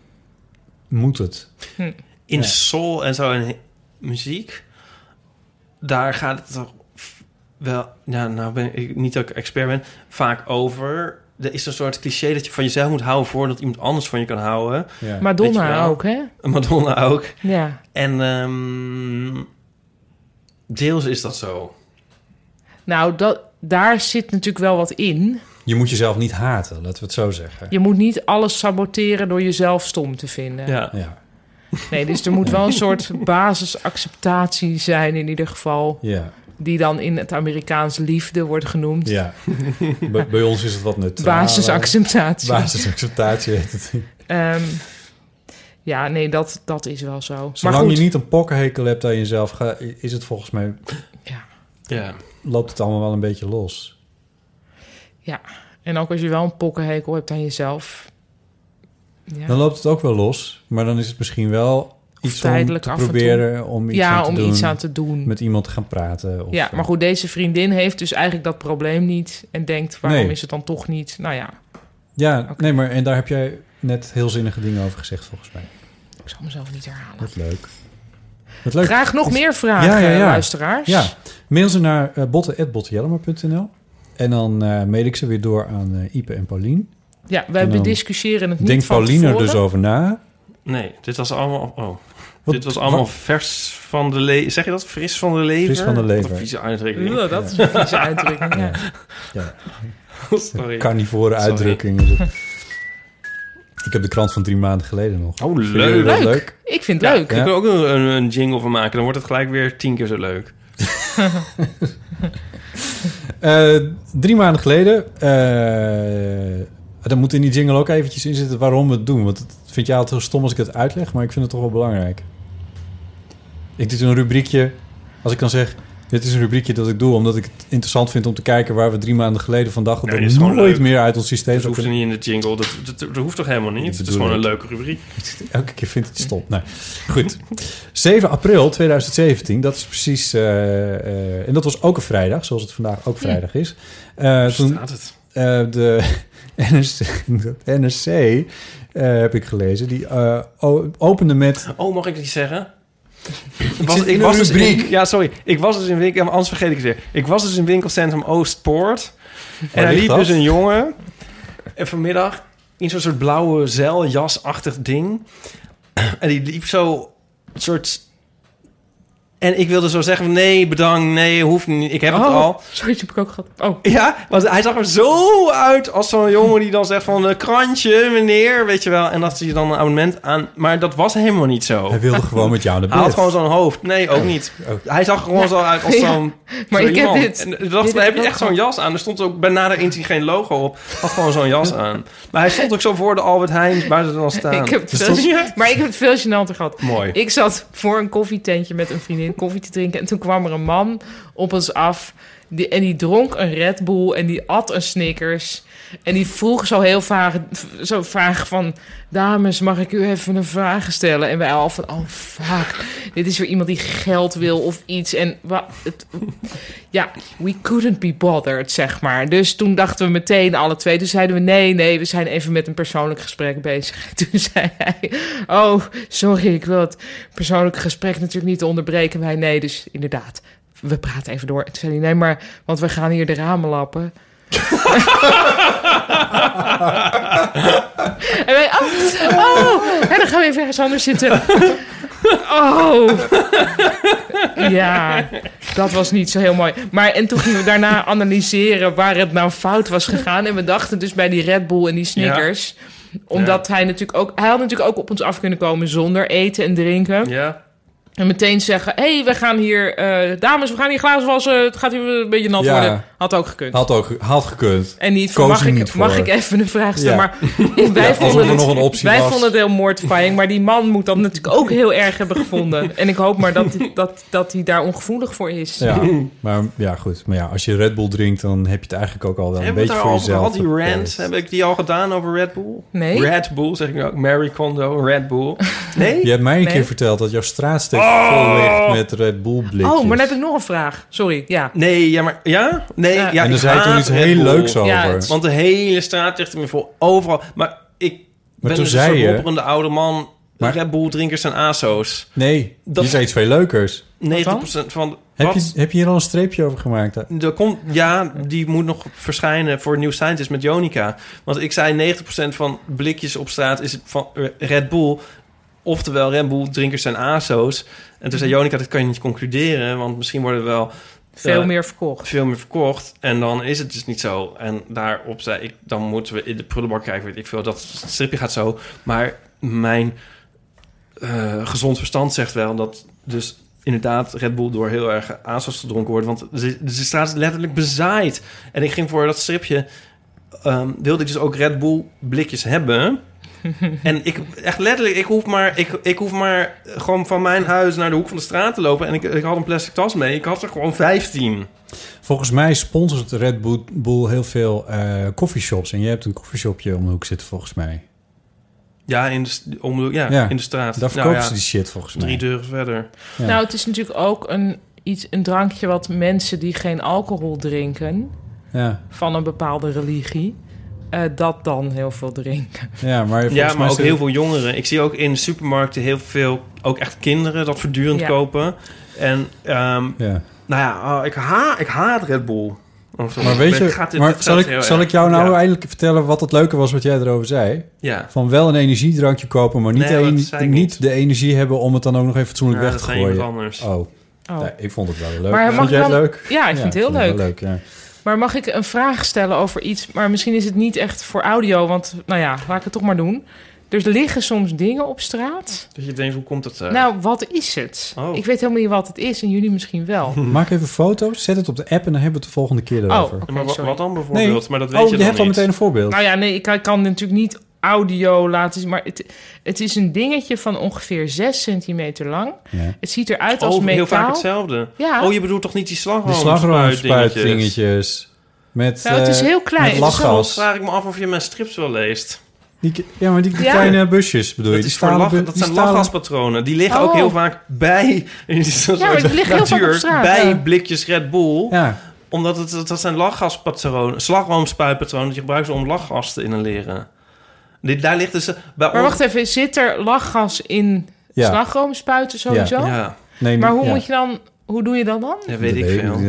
moet het? Hm. In ja. soul en zo in muziek... daar gaat het toch... wel, ja, nou ben ik niet dat ik expert ben, vaak over. Er is een soort cliché dat je van jezelf moet houden voordat iemand anders van je kan houden. Ja. Madonna ook, hè? Madonna ook. Ja. En um, deels is dat zo. Nou, dat, daar zit natuurlijk wel wat in. Je moet jezelf niet haten, laten we het zo zeggen. Je moet niet alles saboteren door jezelf stom te vinden. Ja. ja. Nee, dus er moet wel een soort basisacceptatie zijn in ieder geval. Ja. Die dan in het Amerikaans liefde wordt genoemd. Ja, bij, bij ons is het wat neutraal. Basisacceptatie. Basisacceptatie heet het. Um, ja, nee, dat, dat is wel zo. Zolang maar goed. je niet een pokkenhekel hebt aan jezelf... Ga, is het volgens mij... Ja. Ja. Loopt het allemaal wel een beetje los. Ja, en ook als je wel een pokkenhekel hebt aan jezelf... Ja. Dan loopt het ook wel los. Maar dan is het misschien wel... iets om te proberen om iets, ja, aan, te om doen, iets aan te doen. Met iemand te gaan praten. Of ja, maar goed, deze vriendin heeft dus eigenlijk dat probleem niet... en denkt, waarom nee. is het dan toch niet? Nou ja. Ja, okay. nee, maar en daar heb jij net heel zinnige dingen over gezegd, volgens mij. Ik zal mezelf niet herhalen. Wat leuk. Wat leuk. Graag nog meer vragen, ja, ja, ja. luisteraars. Ja, mail ze naar uh, botte at bottejellema punt n l en dan uh, mail ik ze weer door aan uh, Ipe en Paulien. Ja, wij bediscussiëren het niet denk van Pauline tevoren. er dus over na. Nee, dit was allemaal... Oh. Wat, dit was allemaal wat? vers van de lever. Zeg je dat? Fris van de lever? Fris van de lever. Wat een vieze uitdrukking. Ja, dat is een vieze uitdrukking, ja. ja. ja. Sorry. Carnivore uitdrukking is het. Ik heb de krant van drie maanden geleden nog. Oh, leuk. Leuk. leuk. Ik vind het ja, leuk. Ik ja. wil ook een, een jingle van maken. Dan wordt het gelijk weer tien keer zo leuk. uh, drie maanden geleden... Uh, dan moet in die jingle ook eventjes in zitten waarom we het doen. Want het vind je altijd heel stom als ik het uitleg, maar ik vind het toch wel belangrijk. Ik doe een rubriekje, als ik dan zeg... dit is een rubriekje dat ik doe omdat ik het interessant vind om te kijken... waar we drie maanden geleden van dachten... Ja, dat nooit leuk. meer uit ons systeem... Dat hoeft er niet in de jingle. Dat, dat, dat hoeft toch helemaal niet? Het is gewoon ik. een leuke rubriek. Elke keer vind ik het stom. Nou, goed. zeven april tweeduizend zeventien, dat is precies... Uh, uh, en dat was ook een vrijdag, zoals het vandaag ook vrijdag is. Uh, toen, staat het? Uh, de N R C, N R C uh, heb ik gelezen, die uh, opende met... Oh, mag ik iets zeggen? Ik was, ik was dus in, ja, sorry. Ik was dus in winkel... Anders vergeet ik het weer. Ik was dus in winkelcentrum Oostpoort. En er liep dat? dus een jongen... En vanmiddag in zo'n soort blauwe zeiljasachtig ding. En die liep zo... Een soort... En ik wilde zo zeggen van nee, bedankt, nee, hoeft niet, ik heb oh, het al. Zoiets heb ik ook gehad. Oh. Ja, want hij zag er zo uit als zo'n jongen die dan zegt van... een krantje, meneer, weet je wel. En dat je dan een abonnement aan... Maar dat was helemaal niet zo. Hij wilde gewoon met jou naar bed. Hij had gewoon zo'n hoofd. Nee, ook niet. Oh. Hij zag er gewoon ja. zo uit als zo'n... Ja. Maar zo ik iemand. heb dit... En ik dacht, heb je echt zo'n jas aan? Er stond ook bij nader inzien geen logo op. Hij had gewoon zo'n jas aan. Maar hij stond ook zo voor de Albert Heijn waar ze dan staan. Ik heb het veel, stond... Maar ik heb het veel gênanter gehad. Mooi. Ik zat voor een koffietentje met een vriendin koffie te drinken... en toen kwam er een man op ons af... Die, en die dronk een Red Bull en die at een Snickers... En die vroeg zo heel vaag, zo vraag van... dames, mag ik u even een vraag stellen? En wij al van, oh fuck, dit is weer iemand die geld wil of iets. En wa, het, ja, we couldn't be bothered, zeg maar. Dus toen dachten we meteen alle twee... toen zeiden we, nee, nee, we zijn even met een persoonlijk gesprek bezig. En toen zei hij, oh, sorry, ik wil het persoonlijke gesprek natuurlijk niet onderbreken. Wij, nee, dus inderdaad, we praten even door. En toen zei hij, nee, maar, want we gaan hier de ramen lappen... En wij, oh, oh, en dan gaan we even ergens anders zitten. Oh. Ja, dat was niet zo heel mooi. Maar en toen gingen we daarna analyseren waar het nou fout was gegaan. En we dachten dus bij die Red Bull en die Snickers. Ja. Omdat ja. hij natuurlijk ook... Hij had natuurlijk ook op ons af kunnen komen zonder eten en drinken. Ja. En meteen zeggen, hé, hey, we gaan hier... Uh, dames, we gaan hier glazen wassen. Het gaat hier een beetje nat ja. worden. Had ook gekund. Had ook had gekund. En niet, van, mag, ik, niet mag ik even een vraag stellen? Ja. Maar wij, ja, vonden, het, nog een optie wij was. vonden het heel mortifying. Maar die man moet dat natuurlijk ook heel erg hebben gevonden. En ik hoop maar dat, dat, dat hij daar ongevoelig voor is. Ja, maar ja, goed. Maar ja, als je Red Bull drinkt, dan heb je het eigenlijk ook al wel een Hebben beetje voor al, jezelf. Al die rants, heb ik die al gedaan over Red Bull? Nee. Red Bull, zeg ik nu ook. Mary Kondo, Red Bull. Nee? Je hebt mij een nee. keer verteld dat jouw straat steeds oh. vol ligt met Red Bull blikjes. Oh, maar dan heb ik nog een vraag. Sorry, ja. Nee, ja, maar... Ja? Nee, ja. ja en dan zei je toen iets heel leuks over. Ja, het... Want de hele straat ligt er me vol. Overal. Maar ik maar ben dus een soort hopperende oude man. Maar... Red Bull drinkers en A S O's. Nee, dat... je zei iets veel leukers. negentig procent van... Heb je, heb je hier al een streepje over gemaakt? Er komt, ja, die moet nog verschijnen voor New Scientist met Jonica. Want ik zei negentig procent van blikjes op straat is van Red Bull. Oftewel, Red Bull drinkers zijn A S O's. En toen zei Jonica, dat kan je niet concluderen. Want misschien worden er wel... Veel uh, meer verkocht. Veel meer verkocht. En dan is het dus niet zo. En daarop zei ik, dan moeten we in de prullenbak kijken. Weet ik veel, dat stripje gaat zo. Maar mijn uh, gezond verstand zegt wel dat dus inderdaad Red Bull door heel erg A S O's gedronken wordt. Want de, de straat is letterlijk bezaaid. En ik ging voor dat stripje... Um, wilde ik dus ook Red Bull blikjes hebben... En ik, echt letterlijk, ik hoef, maar, ik, ik hoef maar gewoon van mijn huis naar de hoek van de straat te lopen. En ik, ik had een plastic tas mee. Ik had er gewoon vijftien. Volgens mij sponsort Red Bull heel veel uh, coffeeshops. En jij hebt een coffeeshopje om de hoek zitten, volgens mij. Ja, in de, om de, ja, ja. in de straat. Daar verkopen nou, ze ja, die shit, volgens mij. Drie deuren verder. Ja. Nou, het is natuurlijk ook een, iets, een drankje wat mensen die geen alcohol drinken... Ja. van een bepaalde religie... Uh, dat dan heel veel drinken. Ja, maar, ja, maar ook heel veel jongeren. Ik zie ook in de supermarkten heel veel... ook echt kinderen dat voortdurend ja. kopen. En um, ja. nou ja, oh, ik, ha- ik haat Red Bull. Of, maar weet je, gaat dit, maar zal, ik, zal ik jou nou ja. eindelijk vertellen wat het leuke was wat jij erover zei? Ja. Van wel een energiedrankje kopen, maar niet, nee, de, en- niet de energie hebben om het dan ook nog even fatsoenlijk ja, weg te dat gooien. Dat anders. Oh, oh. Nee, ik vond het wel leuk. Maar vond jij het dan, leuk? Ja, ik vind ja, het heel leuk. Het leuk ja. Maar mag ik een vraag stellen over iets... maar misschien is het niet echt voor audio... want, nou ja, laat ik het toch maar doen. Dus er liggen soms dingen op straat. Dat je denkt, hoe komt het? Uh... Nou, wat is het? Oh. Ik weet helemaal niet wat het is en jullie misschien wel. Maak even foto's, zet het op de app... en dan hebben we het de volgende keer erover. Oh, okay, maar wat, wat dan bijvoorbeeld? Nee. Maar dat weet oh, je, je hebt al al meteen een voorbeeld. Nou ja, nee, ik kan, ik kan natuurlijk niet audio laten zien... maar het, het is een dingetje van ongeveer zes centimeter lang. Ja. Het ziet eruit als oh, metaal. heel vaak hetzelfde. Ja. Oh, je bedoelt toch niet die slagroom? Die slagroomspuitdingetjes. Met, nou, het is heel klein. Met lachgas. Dan vraag ik me af of je mijn strips wel leest. Die, ja, maar die, die ja. kleine busjes bedoel je? Dat, die is voor lach, bu- dat die zijn stalen... lachgaspatronen. Die liggen oh. ook heel vaak bij... In die ja, maar die liggen heel vaak op straat. Bij ja. blikjes Red Bull. Ja. Omdat het, dat zijn lachgaspatronen. Slagroomspuitpatronen. Dat je gebruikt om lachgas te inhaleren. Dit, daar ligt dus... Bij maar ons... wacht even. Zit er lachgas in ja. slagroomspuiten sowieso? Ja. ja. Nee, maar hoe ja. moet je dan... Hoe doe je dat dan? Ja, weet dat ik veel.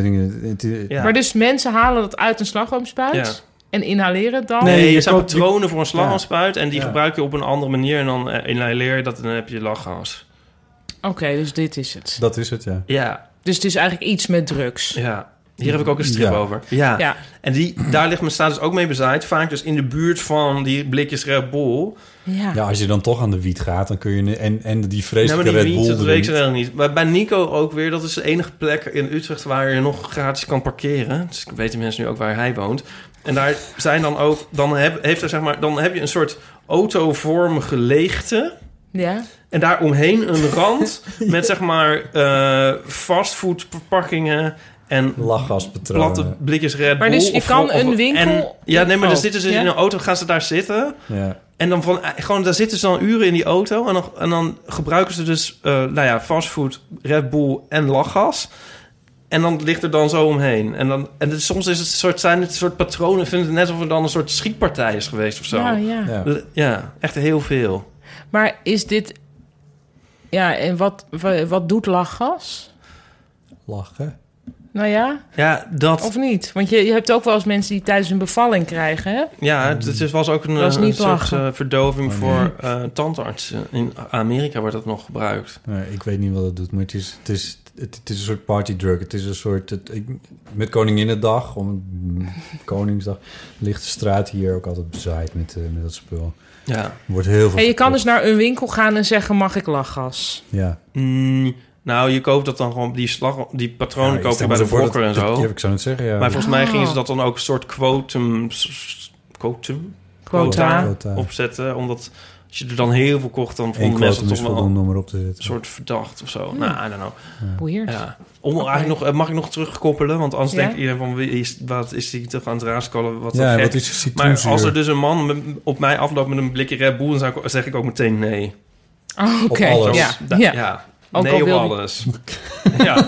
Ja. Maar dus mensen halen dat uit een slagroomspuit... Ja. En inhaleren het dan? Nee, je zijn patronen die... voor een slagroomspuit... Ja. en die ja. gebruik je op een andere manier... en dan uh, inhaleer je dat en dan heb je lachgas. Oké, okay, dus dit is het. Dat is het, ja. Ja. Dus het is eigenlijk iets met drugs. Ja. Hier heb ik ook een strip ja. over. Ja. ja. En die, daar ligt mijn status ook mee bezaaid. Vaak dus in de buurt van die blikjes Red Bull. Ja. ja, als je dan toch aan de wiet gaat, dan kun je... En, en die vreselijke nee, maar die Red Bull... Wiet, dat weet ik eigenlijk niet. Maar bij Nico ook weer. Dat is de enige plek in Utrecht waar je nog gratis kan parkeren. Dus weten mensen nu ook waar hij woont. En daar zijn dan ook... Dan heb, heeft er, zeg maar, dan heb je een soort autovormige leegte... Ja. En daar omheen een rand met zeg maar uh, fastfoodverpakkingen en lachgaspatronen. platte blikjes Red Bull. Maar dus je of, kan of, een winkel... En, ja, nee, maar oh. dan zitten ze ja? in een auto, gaan ze daar zitten. Ja. En dan van, gewoon, daar zitten ze dan uren in die auto. En dan, en dan gebruiken ze dus, uh, nou ja, fastfood, Red Bull en lachgas. En dan ligt er dan zo omheen. En, dan, en het, soms is het een soort, zijn het een soort patronen. Ik vind het net alsof er dan een soort schietpartij is geweest of zo. Ja, ja. Ja. ja echt heel veel. Maar is dit... Ja, en wat, wat doet lachgas? Lachen. Nou ja, Ja, dat... of niet? Want je, je hebt ook wel eens mensen die tijdens een bevalling krijgen, hè? Ja, het, het was ook een, Dat is een niet soort lachen. uh, verdoving Oh, nee. voor uh, tandartsen. In Amerika wordt dat nog gebruikt. Nee, ik weet niet wat het doet, maar het is, het is, het, het is een soort partydrug. Het is een soort... Het, ik, met Koninginnedag, om Koningsdag, ligt de straat hier ook altijd bezaaid met, uh, met dat spul. Ja. Er wordt heel veel En je kan verkocht. dus naar een winkel gaan en zeggen, mag ik lachgas? Ja. Mm, nou, je koopt dat dan gewoon... Die, slag, die patronen Ja, koop je stel bij me de zo voor Fokker en dat- zo. Ja, ik zou het zeggen, ja. Maar volgens mij Oh. gingen ze dat dan ook een soort quotum... Quotum? Quota. Quota. opzetten. Omdat als je er dan heel veel kocht... dan Eén vonden mensen kwotum het is toch wel voldoende een om erop te zetten. soort verdacht of zo. Nou, I don't know. Weird. Ja. Om, Oké. eigenlijk nog, mag ik nog terugkoppelen? Want anders Ja? denkt iedereen van... wie is, wat is die toch aan het raaskallen? Wat Ja, een gek. wat is citroenzuur? Maar als er dus een man met- op mij afloopt met een blikje Red Bull... dan zou ik, zeg ik ook meteen nee. Oh, Oké, Op alles. ja. Da- ja. ja. Ook Nee al op wil die- alles. Ja,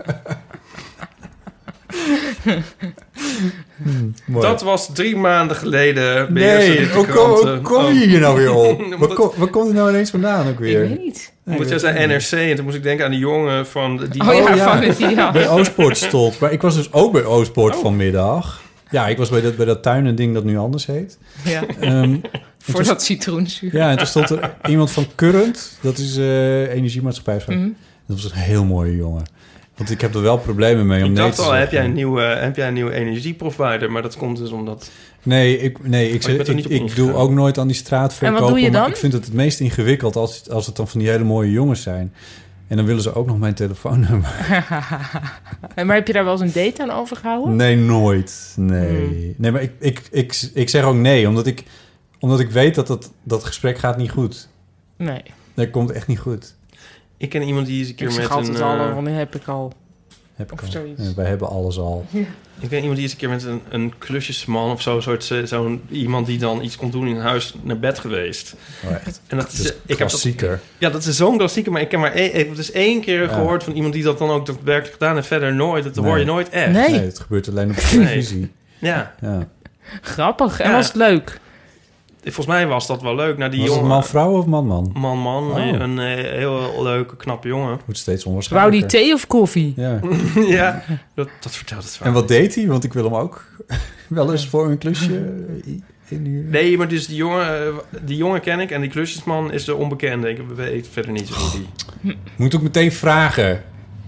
Mooi. dat was drie maanden geleden. Nee, beheerste hoe de kom, kranten. hoe kom je Oh. hier nou weer op? Omdat Waar, het- kom, waar komt het nou ineens vandaan ook Ik weer? weet niet. Omdat jij zei N R C en toen moest ik denken aan die jongen van... Die, Oh ja, Oh, ja. van het ja. Bij Oostpoort stond. Maar ik was dus ook bij Oostpoort Oh. vanmiddag. Ja, ik was bij dat, bij dat tuinending dat nu anders heet. ja. Ehm, Voor dat citroenzuur. ja, en toen stond er iemand van Current. Dat is eh Energiemaatschappij. Mhm. Dat was een heel mooie jongen. Want ik heb er wel problemen mee om ik nee dacht te al, zeggen. heb jij, een nieuwe, heb jij een nieuwe energieprovider? Maar dat komt dus omdat... Nee, ik, nee, ik, je zeg, bent er ik, niet op ik ingegaan. doe ook nooit aan die straatverkopen. En wat doe je maar dan? ik vind het het meest ingewikkeld als, als het dan van die hele mooie jongens zijn. En dan willen ze ook nog mijn telefoonnummer. Maar heb je daar wel eens een date aan overgehouden? Nee, nooit. Nee. Hmm. Nee, maar ik, ik, ik, ik zeg ook nee, omdat ik, omdat ik weet dat dat, dat gesprek gaat niet goed. Nee. Dat komt echt niet goed. Ik ken iemand die eens een keer Ik met zeg altijd een... al, eh, want die heb ik al. Heb ik Of al. zoiets. Ja, wij hebben alles al. Ik ken iemand die eens een keer met een, een klusjesman of zo, soort, eh, zo'n iemand die dan iets kon doen in huis naar bed geweest. Oh, echt. En dat Dat is, is ik heb dat, klassieker. ja, dat is zo'n klassieker, maar ik heb maar één, ik heb dus één keer Ja. gehoord van iemand die dat dan ook daadwerkelijk gedaan en verder nooit. Dat hoor je Nee. nooit echt. Nee. Nee, het gebeurt alleen op televisie. Ja, Ja. Grappig. En Ja. was het leuk? volgens mij was dat wel leuk. Nou, die Was het jongen, man-vrouw of man-man? man, man, Oh. een eh, heel leuke, knappe jongen. Wordt steeds Wou onwaarschijnlijker. die thee of koffie? Ja. Ja, dat, dat vertelt het wel. En wat deed hij? Want ik wil hem ook wel eens voor een klusje inhuren. Nee, maar dus die jongen, eh, die jongen ken ik en die klusjesman is de onbekende. Ik weet verder niet hoe die... Moet ook meteen vragen.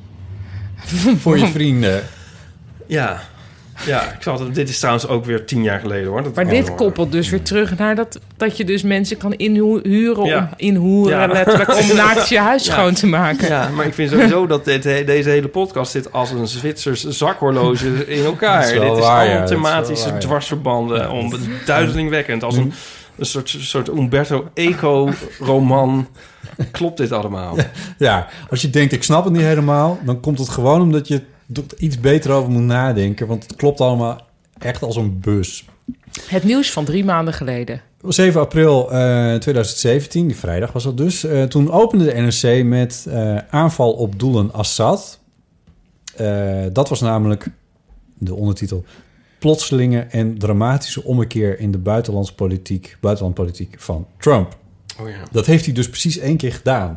Voor je vrienden. Ja, ja, ik zal het, dit is trouwens ook weer tien jaar geleden hoor. Dat Maar kan dit wel. koppelt dus weer terug naar dat, dat je dus mensen kan inhuren, Ja. om, inhuren Ja. letterlijk, om naakt je huis Ja. schoon te maken. Ja, maar ik vind sowieso dat dit, deze hele podcast zit als een Zwitsers zakhorloge in elkaar. Dat is wel Dit is waar, allemaal ja, dat is wel thematische waar, ja. dwarsverbanden. Ja, om, dat duizelingwekkend. Als een, een soort, soort Umberto Eco-roman klopt dit allemaal. Ja, als je denkt, ik snap het niet helemaal... dan komt het gewoon omdat je er iets beter over moet nadenken. Want het klopt allemaal echt als een bus. Het nieuws van drie maanden geleden. zeven april eh, tweeduizend zeventien, die vrijdag was dat dus. Eh, toen opende de N R C met eh, aanval op doelen Assad. Eh, dat was namelijk de ondertitel... plotselinge en dramatische ommekeer in de buitenlandspolitiek, buitenlandpolitiek van Trump. Oh ja. Dat heeft hij dus precies één keer gedaan.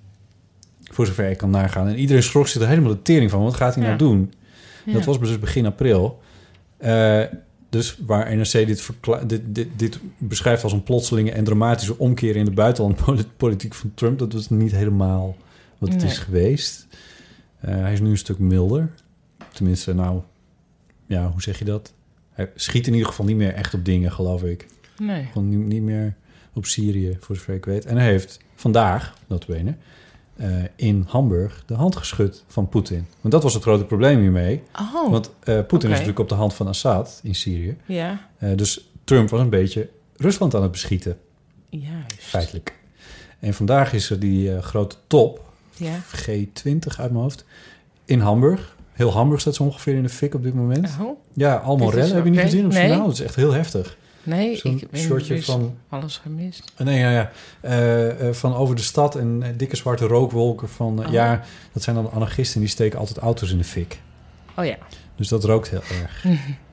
Voor zover ik kan nagaan. En iedereen schrok zich er helemaal de tering van. Wat gaat hij Ja. nou doen? Ja. Dat was dus begin april. Uh, dus waar N R C dit, verkla- dit, dit, dit beschrijft als een plotselinge en dramatische omkeer in de buitenlandpolitiek van Trump, dat was niet helemaal wat het Nee. is geweest. Uh, hij is nu een stuk milder. Tenminste, nou, ja, hoe zeg je dat? Hij schiet in ieder geval niet meer echt op dingen, geloof ik. Nee. Gewoon niet, niet meer op Syrië, voor zover ik weet. En hij heeft vandaag, notabene, uh, in Hamburg de hand geschud van Poetin. Want dat was het grote probleem hiermee. Oh, Want uh, Poetin Oké. is natuurlijk op de hand van Assad in Syrië. ja. Uh, dus Trump was een beetje Rusland aan het beschieten, Juist. feitelijk. En vandaag is er die uh, grote top, Ja. G twintig uit mijn hoofd, in Hamburg. Heel Hamburg staat zo ongeveer in de fik op dit moment. Oh, Ja, allemaal Dit is rellen. Heb je niet oké. gezien op Nee. journaal? Dat is echt heel heftig. nee, Zo'n ik ben shortje dus van... alles gemist. Nee, ja, ja. Uh, uh, van over de stad en uh, dikke zwarte rookwolken van... Uh, Oh. Ja, dat zijn dan anarchisten die steken altijd auto's in de fik. Oh ja. Dus dat rookt heel erg.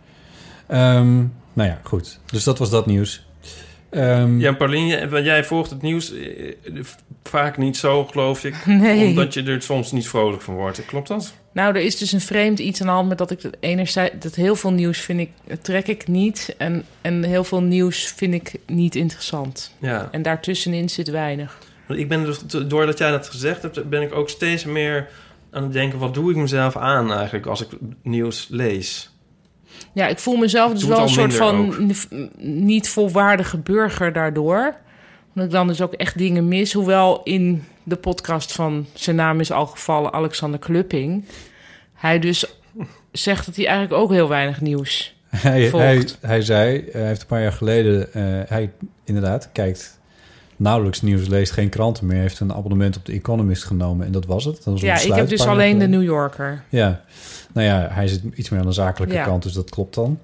um, nou ja, goed. Dus dat was dat nieuws. Um, Ja, Pauline, want jij volgt het nieuws eh, vaak niet zo, geloof ik. Nee. Omdat je er soms niet vrolijk van wordt. Klopt dat? Nou, er is dus een vreemd iets aan de hand met dat ik het enerzijds... dat heel veel nieuws vind ik, trek ik niet. En, en heel veel nieuws vind ik niet interessant. Ja. En daartussenin zit weinig. Want ik ben dus, doordat jij dat gezegd hebt, ben ik ook steeds meer aan het denken, wat doe ik mezelf aan eigenlijk als ik nieuws lees? Ja, ik voel mezelf dus Doe wel het een al soort van minder n- niet volwaardige burger daardoor. Omdat ik dan dus ook echt dingen mis. Hoewel in de podcast van, zijn naam is al gevallen, Alexander Klupping, hij dus zegt dat hij eigenlijk ook heel weinig nieuws Hij, volgt. hij, hij zei, hij heeft een paar jaar geleden, uh, hij inderdaad kijkt nauwelijks nieuws, leest geen kranten meer, heeft een abonnement op The Economist genomen en dat was het. Dat was Ja, ik heb dus alleen de New Yorker. Ja, nou ja, hij zit iets meer aan de zakelijke Ja. kant, dus dat klopt dan.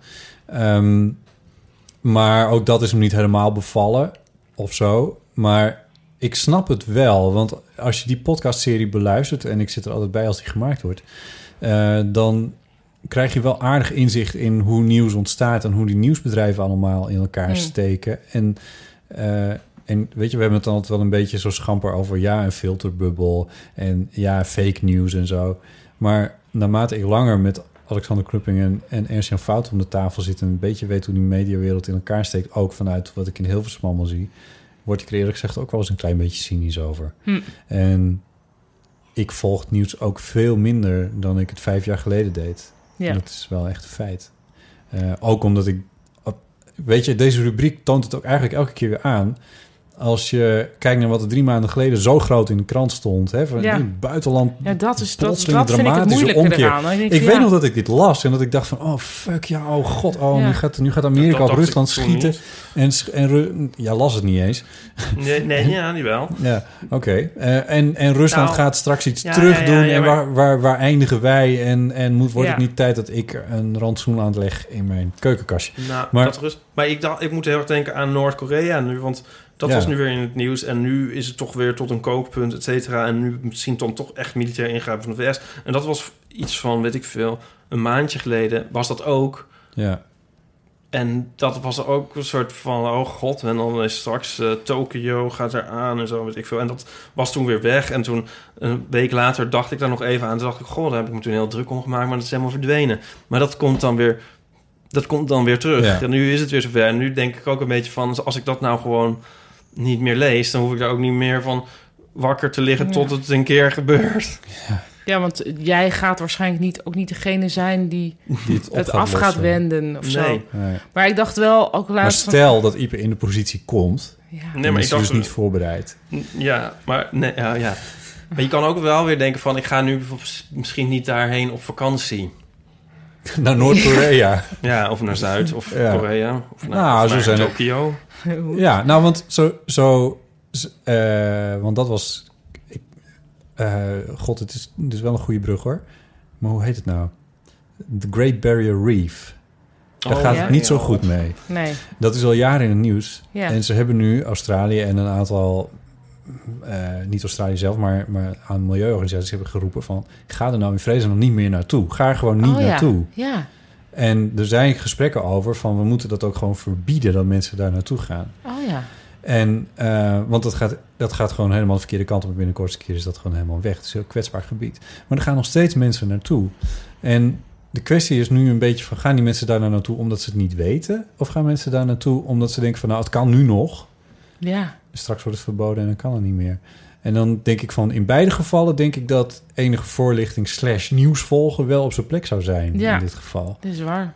Um, maar ook dat is hem niet helemaal bevallen of zo. Maar ik snap het wel, want als je die podcastserie beluistert, en ik zit er altijd bij als die gemaakt wordt, uh, dan krijg je wel aardig inzicht in hoe nieuws ontstaat en hoe die nieuwsbedrijven allemaal in elkaar Hmm. steken. En, uh, en weet je, we hebben het dan altijd wel een beetje zo schamper over ja, een filterbubbel en ja, fake news en zo. Maar naarmate ik langer met Alexander Klupping en, en Ernst-Jan Fout om de tafel zit en een beetje weet hoe die mediawereld in elkaar steekt, ook vanuit wat ik in Hilversum allemaal zie, word ik er eerlijk gezegd ook wel eens een klein beetje cynisch over. Hm. En ik volg het nieuws ook veel minder dan ik het vijf jaar geleden deed. Ja. En dat is wel echt een feit. Uh, ook omdat ik... Weet je, deze rubriek toont het ook eigenlijk elke keer weer aan. Als je kijkt naar wat er drie maanden geleden zo groot in de krant stond. Hè, van Ja. in buitenland. Ja, dat is dat, plotselinge dat vind ik het dramatische moeilijke omkeer. eraan. Ik, denk Ik van, weet ja, nog dat ik dit las en dat ik dacht van, oh fuck, ja, oh god, oh, Ja. nu, gaat, nu gaat Amerika Dat op dacht Rusland ik toen schieten. niet. En, sch- en Ru- ja, las het niet eens. Nee, nee ja, die wel. Ja, oké. Uh, en, en Rusland Nou, gaat straks iets ja, terug ja, doen. ja, ja, en maar- waar, waar, waar eindigen wij? En, en moet, wordt het Ja. niet tijd dat ik een rantsoen aanleg in mijn keukenkastje? Nou, Maar- dat rust. Maar ik, dacht, ik moet heel erg denken aan Noord-Korea nu, want dat Ja. was nu weer in het nieuws. En nu is het toch weer tot een kookpunt, et cetera. En nu misschien dan toch echt militair ingrijpen van de V S. En dat was iets van, weet ik veel, een maandje geleden was dat ook. Ja, En dat was ook een soort van, oh god, en dan is straks uh, Tokio gaat er aan en zo, weet ik veel. En dat was toen weer weg. En toen, een week later, dacht ik daar nog even aan. Toen dacht ik, god, daar heb ik me toen heel druk om gemaakt, maar dat is helemaal verdwenen. Maar dat komt dan weer, dat komt dan weer terug. Ja. En nu is het weer zover. En nu denk ik ook een beetje van, als ik dat nou gewoon niet meer lees, dan hoef ik daar ook niet meer van wakker te liggen Ja. tot het een keer gebeurt. ja, want jij gaat waarschijnlijk niet, ook niet degene zijn die die het, op het af gaat lossen. wenden of zo. Nee. Nee. Maar ik dacht wel ook Maar laatst van... stel dat Ipe in de positie komt, Ja. Nee, dan maar is ik hij dacht dus niet voorbereid. Ja, maar nee, ja, ja. Maar je kan ook wel weer denken van, ik ga nu misschien niet daarheen op vakantie. Naar Noord-Korea. Ja, of naar Zuid, of Ja. Korea, of naar, Nou, of zo naar zijn er- Tokio. Ja, nou, want zo... zo uh, want dat was... Ik, uh, God, het is, het is wel een goede brug, hoor. Maar hoe heet het nou? The Great Barrier Reef. Daar Oh, gaat ja? het niet zo Ja. goed mee. Nee, Dat is al jaren in het nieuws. ja. En ze hebben nu Australië en een aantal... Uh, niet Australië zelf, maar, maar aan milieuorganisaties hebben geroepen van... ga er nou in vredesnaam niet meer naartoe. Ga er gewoon niet oh, ja. naartoe. Ja, En er zijn gesprekken over van... we moeten dat ook gewoon verbieden dat mensen daar naartoe gaan. oh ja. En, uh, want dat gaat, dat gaat gewoon helemaal de verkeerde kant op. En binnen de kortste keer is dat gewoon helemaal weg. Het is een heel kwetsbaar gebied. Maar er gaan nog steeds mensen naartoe. En de kwestie is nu een beetje van... gaan die mensen daar nou naartoe omdat ze het niet weten? Of gaan mensen daar naartoe omdat ze denken van... nou, het kan nu nog. Ja, Straks wordt het verboden en dan kan het niet meer. En dan denk ik van... in beide gevallen denk ik dat enige voorlichting... slash nieuws volgen wel op zijn plek zou zijn. Ja. In dit geval. dat is waar.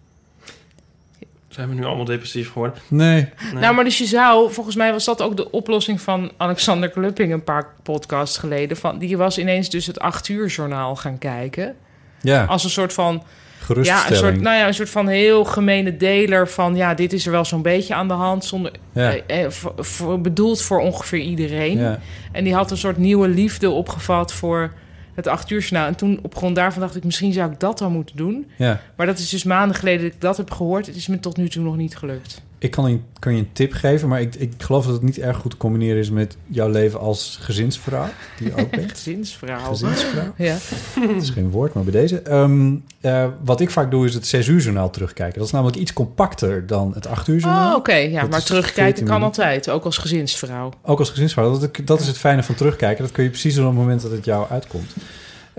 Zijn we nu allemaal depressief geworden? Nee. Nee. Nou, maar dus je zou... Volgens mij was dat ook de oplossing van Alexander Klupping... een paar podcasts geleden. Van, die was ineens dus het acht uur journaal gaan kijken. Ja, Als een soort van... Ja, geruststelling. een soort, nou ja, een soort van heel gemene deler van... ja, dit is er wel zo'n beetje aan de hand. Zonder, Ja. eh, eh, voor, voor- bedoeld voor ongeveer iedereen. Ja. En die had een soort nieuwe liefde opgevat voor het acht uur journaal. En toen op grond daarvan dacht ik... misschien zou ik dat dan moeten doen. Ja. Maar dat is dus maanden geleden dat ik dat heb gehoord. Het is me tot nu toe nog niet gelukt. Ik kan je, kan je een tip geven, maar ik, ik geloof dat het niet erg goed te combineren is met jouw leven als gezinsvrouw, die je ook bent. Gezinsvrouw. Gezinsvrouw. Ja. Dat is geen woord, maar bij deze. Um, uh, wat ik vaak doe, is het zes uur journaal terugkijken. Dat is namelijk iets compacter dan het acht uur journaal. Oh, oké. Ja, Dat maar is terugkijken veertien kan minuten. altijd. Ook als gezinsvrouw. Ook als gezinsvrouw. Dat, dat is het fijne van terugkijken. Dat kun je precies doen op het moment dat het jou uitkomt.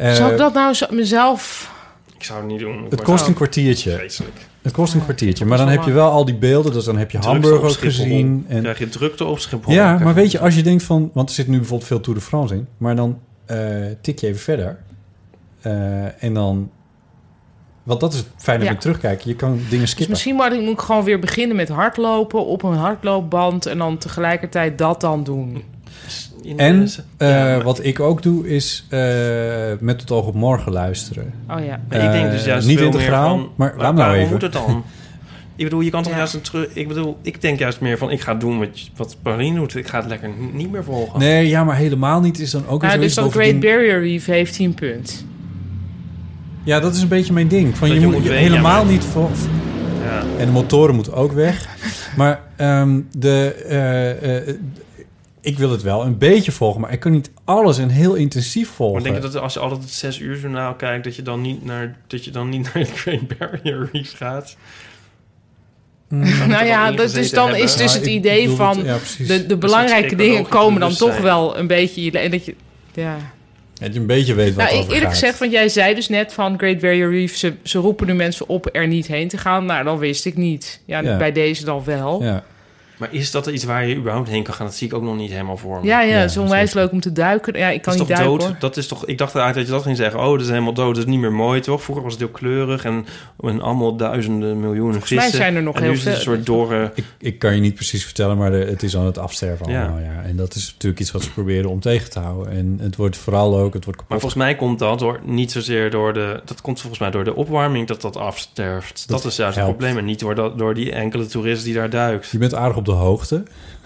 Uh, Zou ik dat nou zo, mezelf... Ik zou het niet doen. Het kost een kwartiertje. Vreselijk. Het kost een kwartiertje. Maar dan heb je wel al die beelden. Dus dan heb je Hamburg ook gezien. En... krijg je drukte op Schiphol. Ja, maar weet je, als je denkt van... Want er zit nu bijvoorbeeld veel Tour de France in. Maar dan uh, tik je even verder. Uh, en dan... Want dat is het fijne Ja. met terugkijken. Je kan dingen skippen. Dus misschien moet ik, moet ik gewoon weer beginnen met hardlopen op een hardloopband en dan tegelijkertijd dat dan doen. En uh, ja, maar... wat ik ook doe, is uh, met het oog op morgen luisteren. Oh ja. Maar ik denk dus juist uh, niet veel integraal, meer van, maar laat waar, nou waarom even. moet het dan? Ik bedoel, je kan toch Ja. juist een terug... Ik bedoel, ik denk juist meer van... Ik ga doen wat, wat Paulien doet. Ik ga het lekker n- niet meer volgen. Nee, ja, maar helemaal niet is dan ook weer Nou, dus zoiets dat Great bovendien- Barrier Reef heeft tien punt. Ja, dat is een beetje mijn ding. Van, Dat je je moet moet je weten, helemaal ja, maar- niet... Voor, Ja. en de motoren moeten ook weg. Maar um, de... Uh, uh, ik wil het wel een beetje volgen, maar ik kan niet alles en heel intensief volgen. Maar denk je dat als je altijd het zes uur journaal kijkt... dat je dan niet naar, dat je dan niet naar het Great Barrier Reef gaat? Nou er ja, al dat is ingezeten dan hebben. is dus Ja, het ik idee bedoel van het- ja, precies. de, de Dus belangrijke dat dingen ecologisch komen dan toch bewustzijn. wel een beetje... En dat je, ja. Dat je een beetje weet wat Nou, het ik, over eerlijk gaat. gezegd, want jij zei dus net van Great Barrier Reef... Ze, ze roepen nu mensen op er niet heen te gaan. Nou, dat wist ik niet. Ja, Ja. bij deze dan wel. Ja, Ja. Maar is dat iets waar je überhaupt heen kan gaan? Dat zie ik ook nog niet helemaal voor me. ja, Ja, het is onwijs zeker. leuk om te duiken. Ja, ik kan Dat is niet toch duiken, dood? hoor. Dat is toch, ik dacht eigenlijk dat je dat ging zeggen. Oh, dat is helemaal dood. Dat is niet meer mooi, toch? Vroeger was het heel kleurig en, en allemaal duizenden miljoenen Volgens mij vissen. zijn er nog en heel nu is het veel. een soort dorre... Ik, ik kan je niet precies vertellen, maar de, het is aan het afsterven Ja. allemaal. Ja. En dat is natuurlijk iets wat ze proberen om tegen te houden. En het wordt vooral ook, het wordt kapot. Maar volgens mij komt dat door, niet zozeer door de... Dat komt volgens mij door de opwarming dat dat afsterft. Dat, Dat is juist helpt. het probleem. En niet door, dat, door die enkele toerist die daar duikt. Je bent aardig op de hoogte.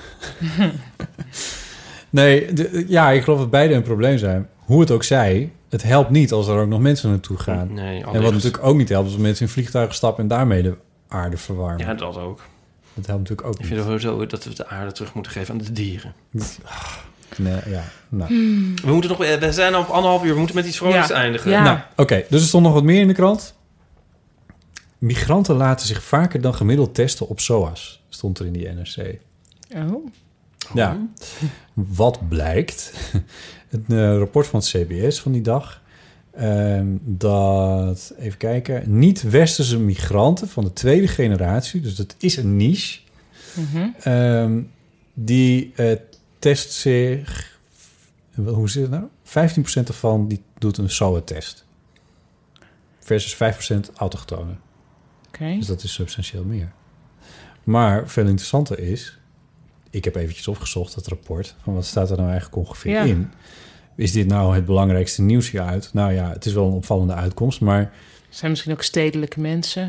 Nee, de, ja, ik geloof dat beide een probleem zijn. Hoe het ook zij, het helpt niet als er ook nog mensen naartoe gaan. Nee, En wat natuurlijk ook niet helpt, is als mensen in vliegtuigen stappen en daarmee de aarde verwarmen. Ja, dat ook. Dat helpt natuurlijk ook Ik niet. vind sowieso dat we de aarde terug moeten geven aan de dieren. Nee, ja, nou. We moeten nog... We zijn al op anderhalf uur. We moeten met iets vrolijks Ja. eindigen. Ja. Nou, oké. Dus er stond nog wat meer in de krant. Migranten laten zich vaker dan gemiddeld testen op S O A's, stond er in die N R C. Oh. Ja. Wat blijkt? Het uh, rapport van het C B S van die dag. Um, dat, even kijken, niet-westerse migranten van de tweede generatie, dus dat is een niche, Mhm. um, die uh, test zich, hoe zit het nou? vijftien procent ervan die doet een S O A-test. Versus vijf procent autochtonen. Oké. Dus dat is substantieel meer. Maar veel interessanter is, ik heb eventjes opgezocht het rapport, van wat staat er nou eigenlijk ongeveer Ja. in. Is dit nou het belangrijkste nieuws hieruit? Nou ja, het is wel een opvallende uitkomst, maar... Zijn misschien ook stedelijke mensen?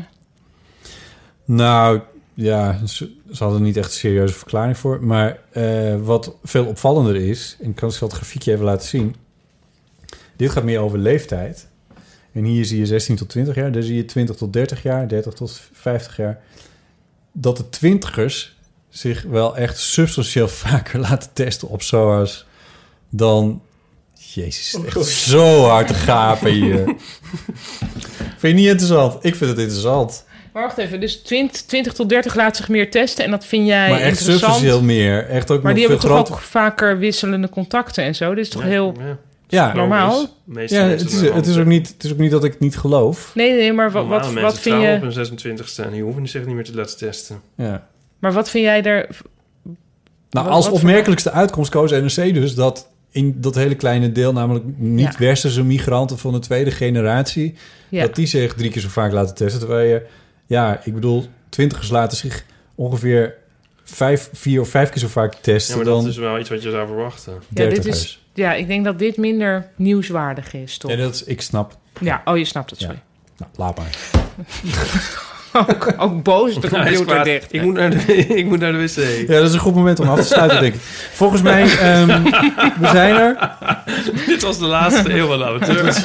Nou, ja, ze, ze hadden niet echt een serieuze verklaring voor. Maar uh, wat veel opvallender is, en ik kan het grafiekje even laten zien. Dit gaat meer over leeftijd. En hier zie je zestien tot twintig jaar, daar zie je twintig tot dertig jaar, dertig tot vijftig jaar. Dat de twintigers zich wel echt substantieel vaker laten testen op S O A's dan... Jezus, het is echt zo hard te gapen hier. Vind je niet interessant? Ik vind het interessant. Maar wacht even, dus twintig, twintig tot dertig laat zich meer testen en dat vind jij Maar echt interessant. substantieel meer. Echt ook Maar nog die hebben veel toch groter. ook vaker wisselende contacten en zo? Dit is toch Ja, heel... ja. Ja, normaal? Meestal ja is het, het is, wel het, is ook niet, het is ook niet dat ik het niet geloof. Nee, nee, maar wat, Normale wat, mensen wat vind trouwen je... op hun zesentwintigste en die hoeven zich niet meer te laten testen. Ja. Maar wat vind jij er... Nou, Wat- als wat opmerkelijkste uitkomst koos N R C dus dat in dat hele kleine deel, namelijk niet-westerse migranten van de tweede generatie, Ja. dat die zich drie keer zo vaak laten testen. Terwijl je, ja, ik bedoel, twintigers laten zich ongeveer vijf, vier of vijf keer zo vaak testen Ja, maar dan dat is wel iets wat je zou verwachten. Ja, dit dertigers. is, ja, ik denk dat dit minder nieuwswaardig is, toch? Ja, dat is, ik snap. Ja, oh, je snapt het, Ja. sorry. Nou, laat maar. ook, ook boos de Hij is computer kwaad. dicht. Ik moet naar de, ik moet naar de wc. Ja, dat is een goed moment om af te sluiten, denk ik. Volgens mij, um, we zijn er. Dit was de laatste eeuw van de amateurs.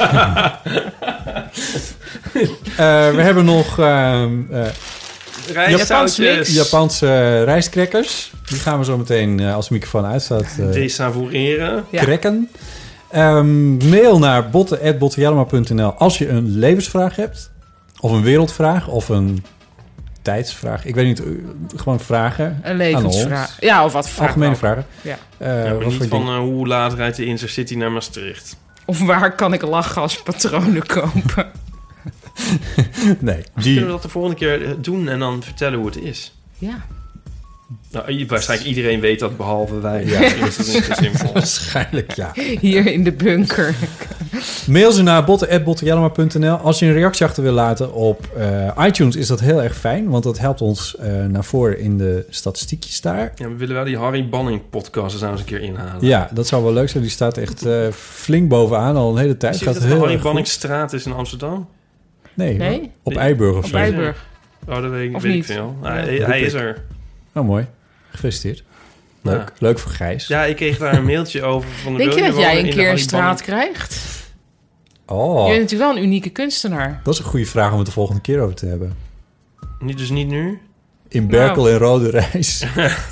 Uh, we hebben nog um, uh, Rijstzoutjes. Japanse rijstcrackers. Die gaan we zo meteen, uh, als de microfoon uitstaat, uh, Desavoureren. Ja. cracken. Um, mail naar botte at bottejarma punt n l als je een levensvraag hebt. Of een wereldvraag. Of een tijdsvraag. Ik weet niet, uh, gewoon vragen. Een levensvraag. Ja, of wat vragen. Algemene ook. vragen. Ja. Uh, Ja, maar wat niet voor van ding- uh, hoe laat rijdt de Intercity naar Maastricht. Of waar kan ik lachgaspatronen kopen? Nee, Misschien die... kunnen we dat de volgende keer doen en dan vertellen hoe het is. Ja. Nou, waarschijnlijk iedereen weet dat, behalve wij. Ja. Misschien is dat niet zo simpel. Waarschijnlijk, ja. Hier in de bunker. Mail ze naar botten at bottenjellema punt n l. Als je een reactie achter wil laten op uh, iTunes is dat heel erg fijn. Want dat helpt ons uh, naar voren in de statistiekjes daar. Ja, we willen wel die Harry Banning podcast er nou eens een keer inhalen. Ja, dat zou wel leuk zijn. Die staat echt uh, flink bovenaan al een hele tijd. Zie je Gaat dat de heel Harry erg Banning goed. straat is in Amsterdam? Nee, Nee? maar op Nee. Eiburg of Op zo. Eiburg. Oh, dat weet ik, Of weet ik niet? veel. Ja. Hij, hij is er. Oh, mooi. Gefeliciteerd. Leuk. Ja. Leuk voor Gijs. Ja, ik kreeg daar een mailtje over van de Denk je wil dat jij wonen een in de keer een Harry straat Banning- krijgt? Oh, Je bent natuurlijk wel een unieke kunstenaar. dat is een goede vraag om het de volgende keer over te hebben. Niet, dus niet nu? In Berkel Nou. en Rode Reis.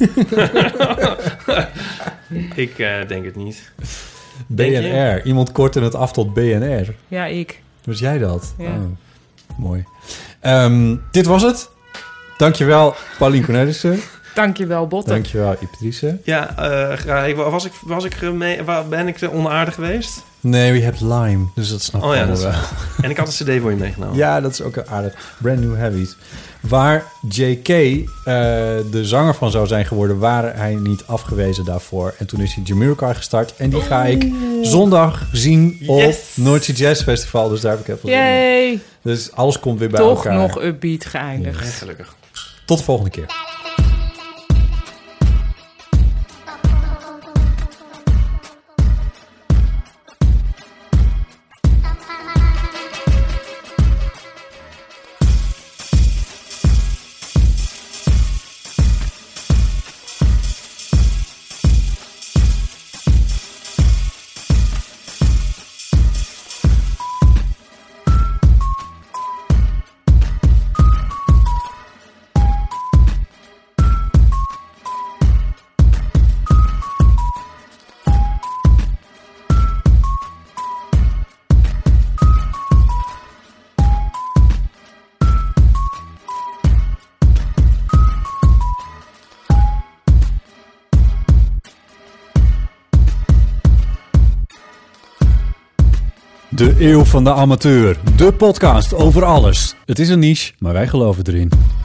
Ik uh, denk het niet. B Denk N je? R. Iemand kortte het af tot B N R. Ja, ik. Was jij dat? Ja. Oh, mooi. Um, dit was het. Dankjewel, Paulien Cornelissen. Dankjewel, Botte. Dankjewel, Ipatrice. Ja, uh, graag. Ik- Was ik, was ik mee, wa- ben ik onaardig geweest? Nee, je hebt Lime, dus dat snap ik Oh ja, allemaal dat is- wel. En ik had een cd voor je meegenomen. Ja, dat is ook aardig. Brand New Heavies. Waar J K uh, de zanger van zou zijn geworden, waren hij niet afgewezen daarvoor. En toen is hij Jamiroquai gestart. En die ga ik zondag zien op Yes. Noordse Jazz Festival. Dus daar heb ik heel veel zin in. Yay. Dus alles komt weer bij Toch elkaar. nog upbeat geëindigd. Ja, gelukkig. Tot de volgende keer. De Eeuw van de Amateur. De podcast over alles. Het is een niche, maar wij geloven erin.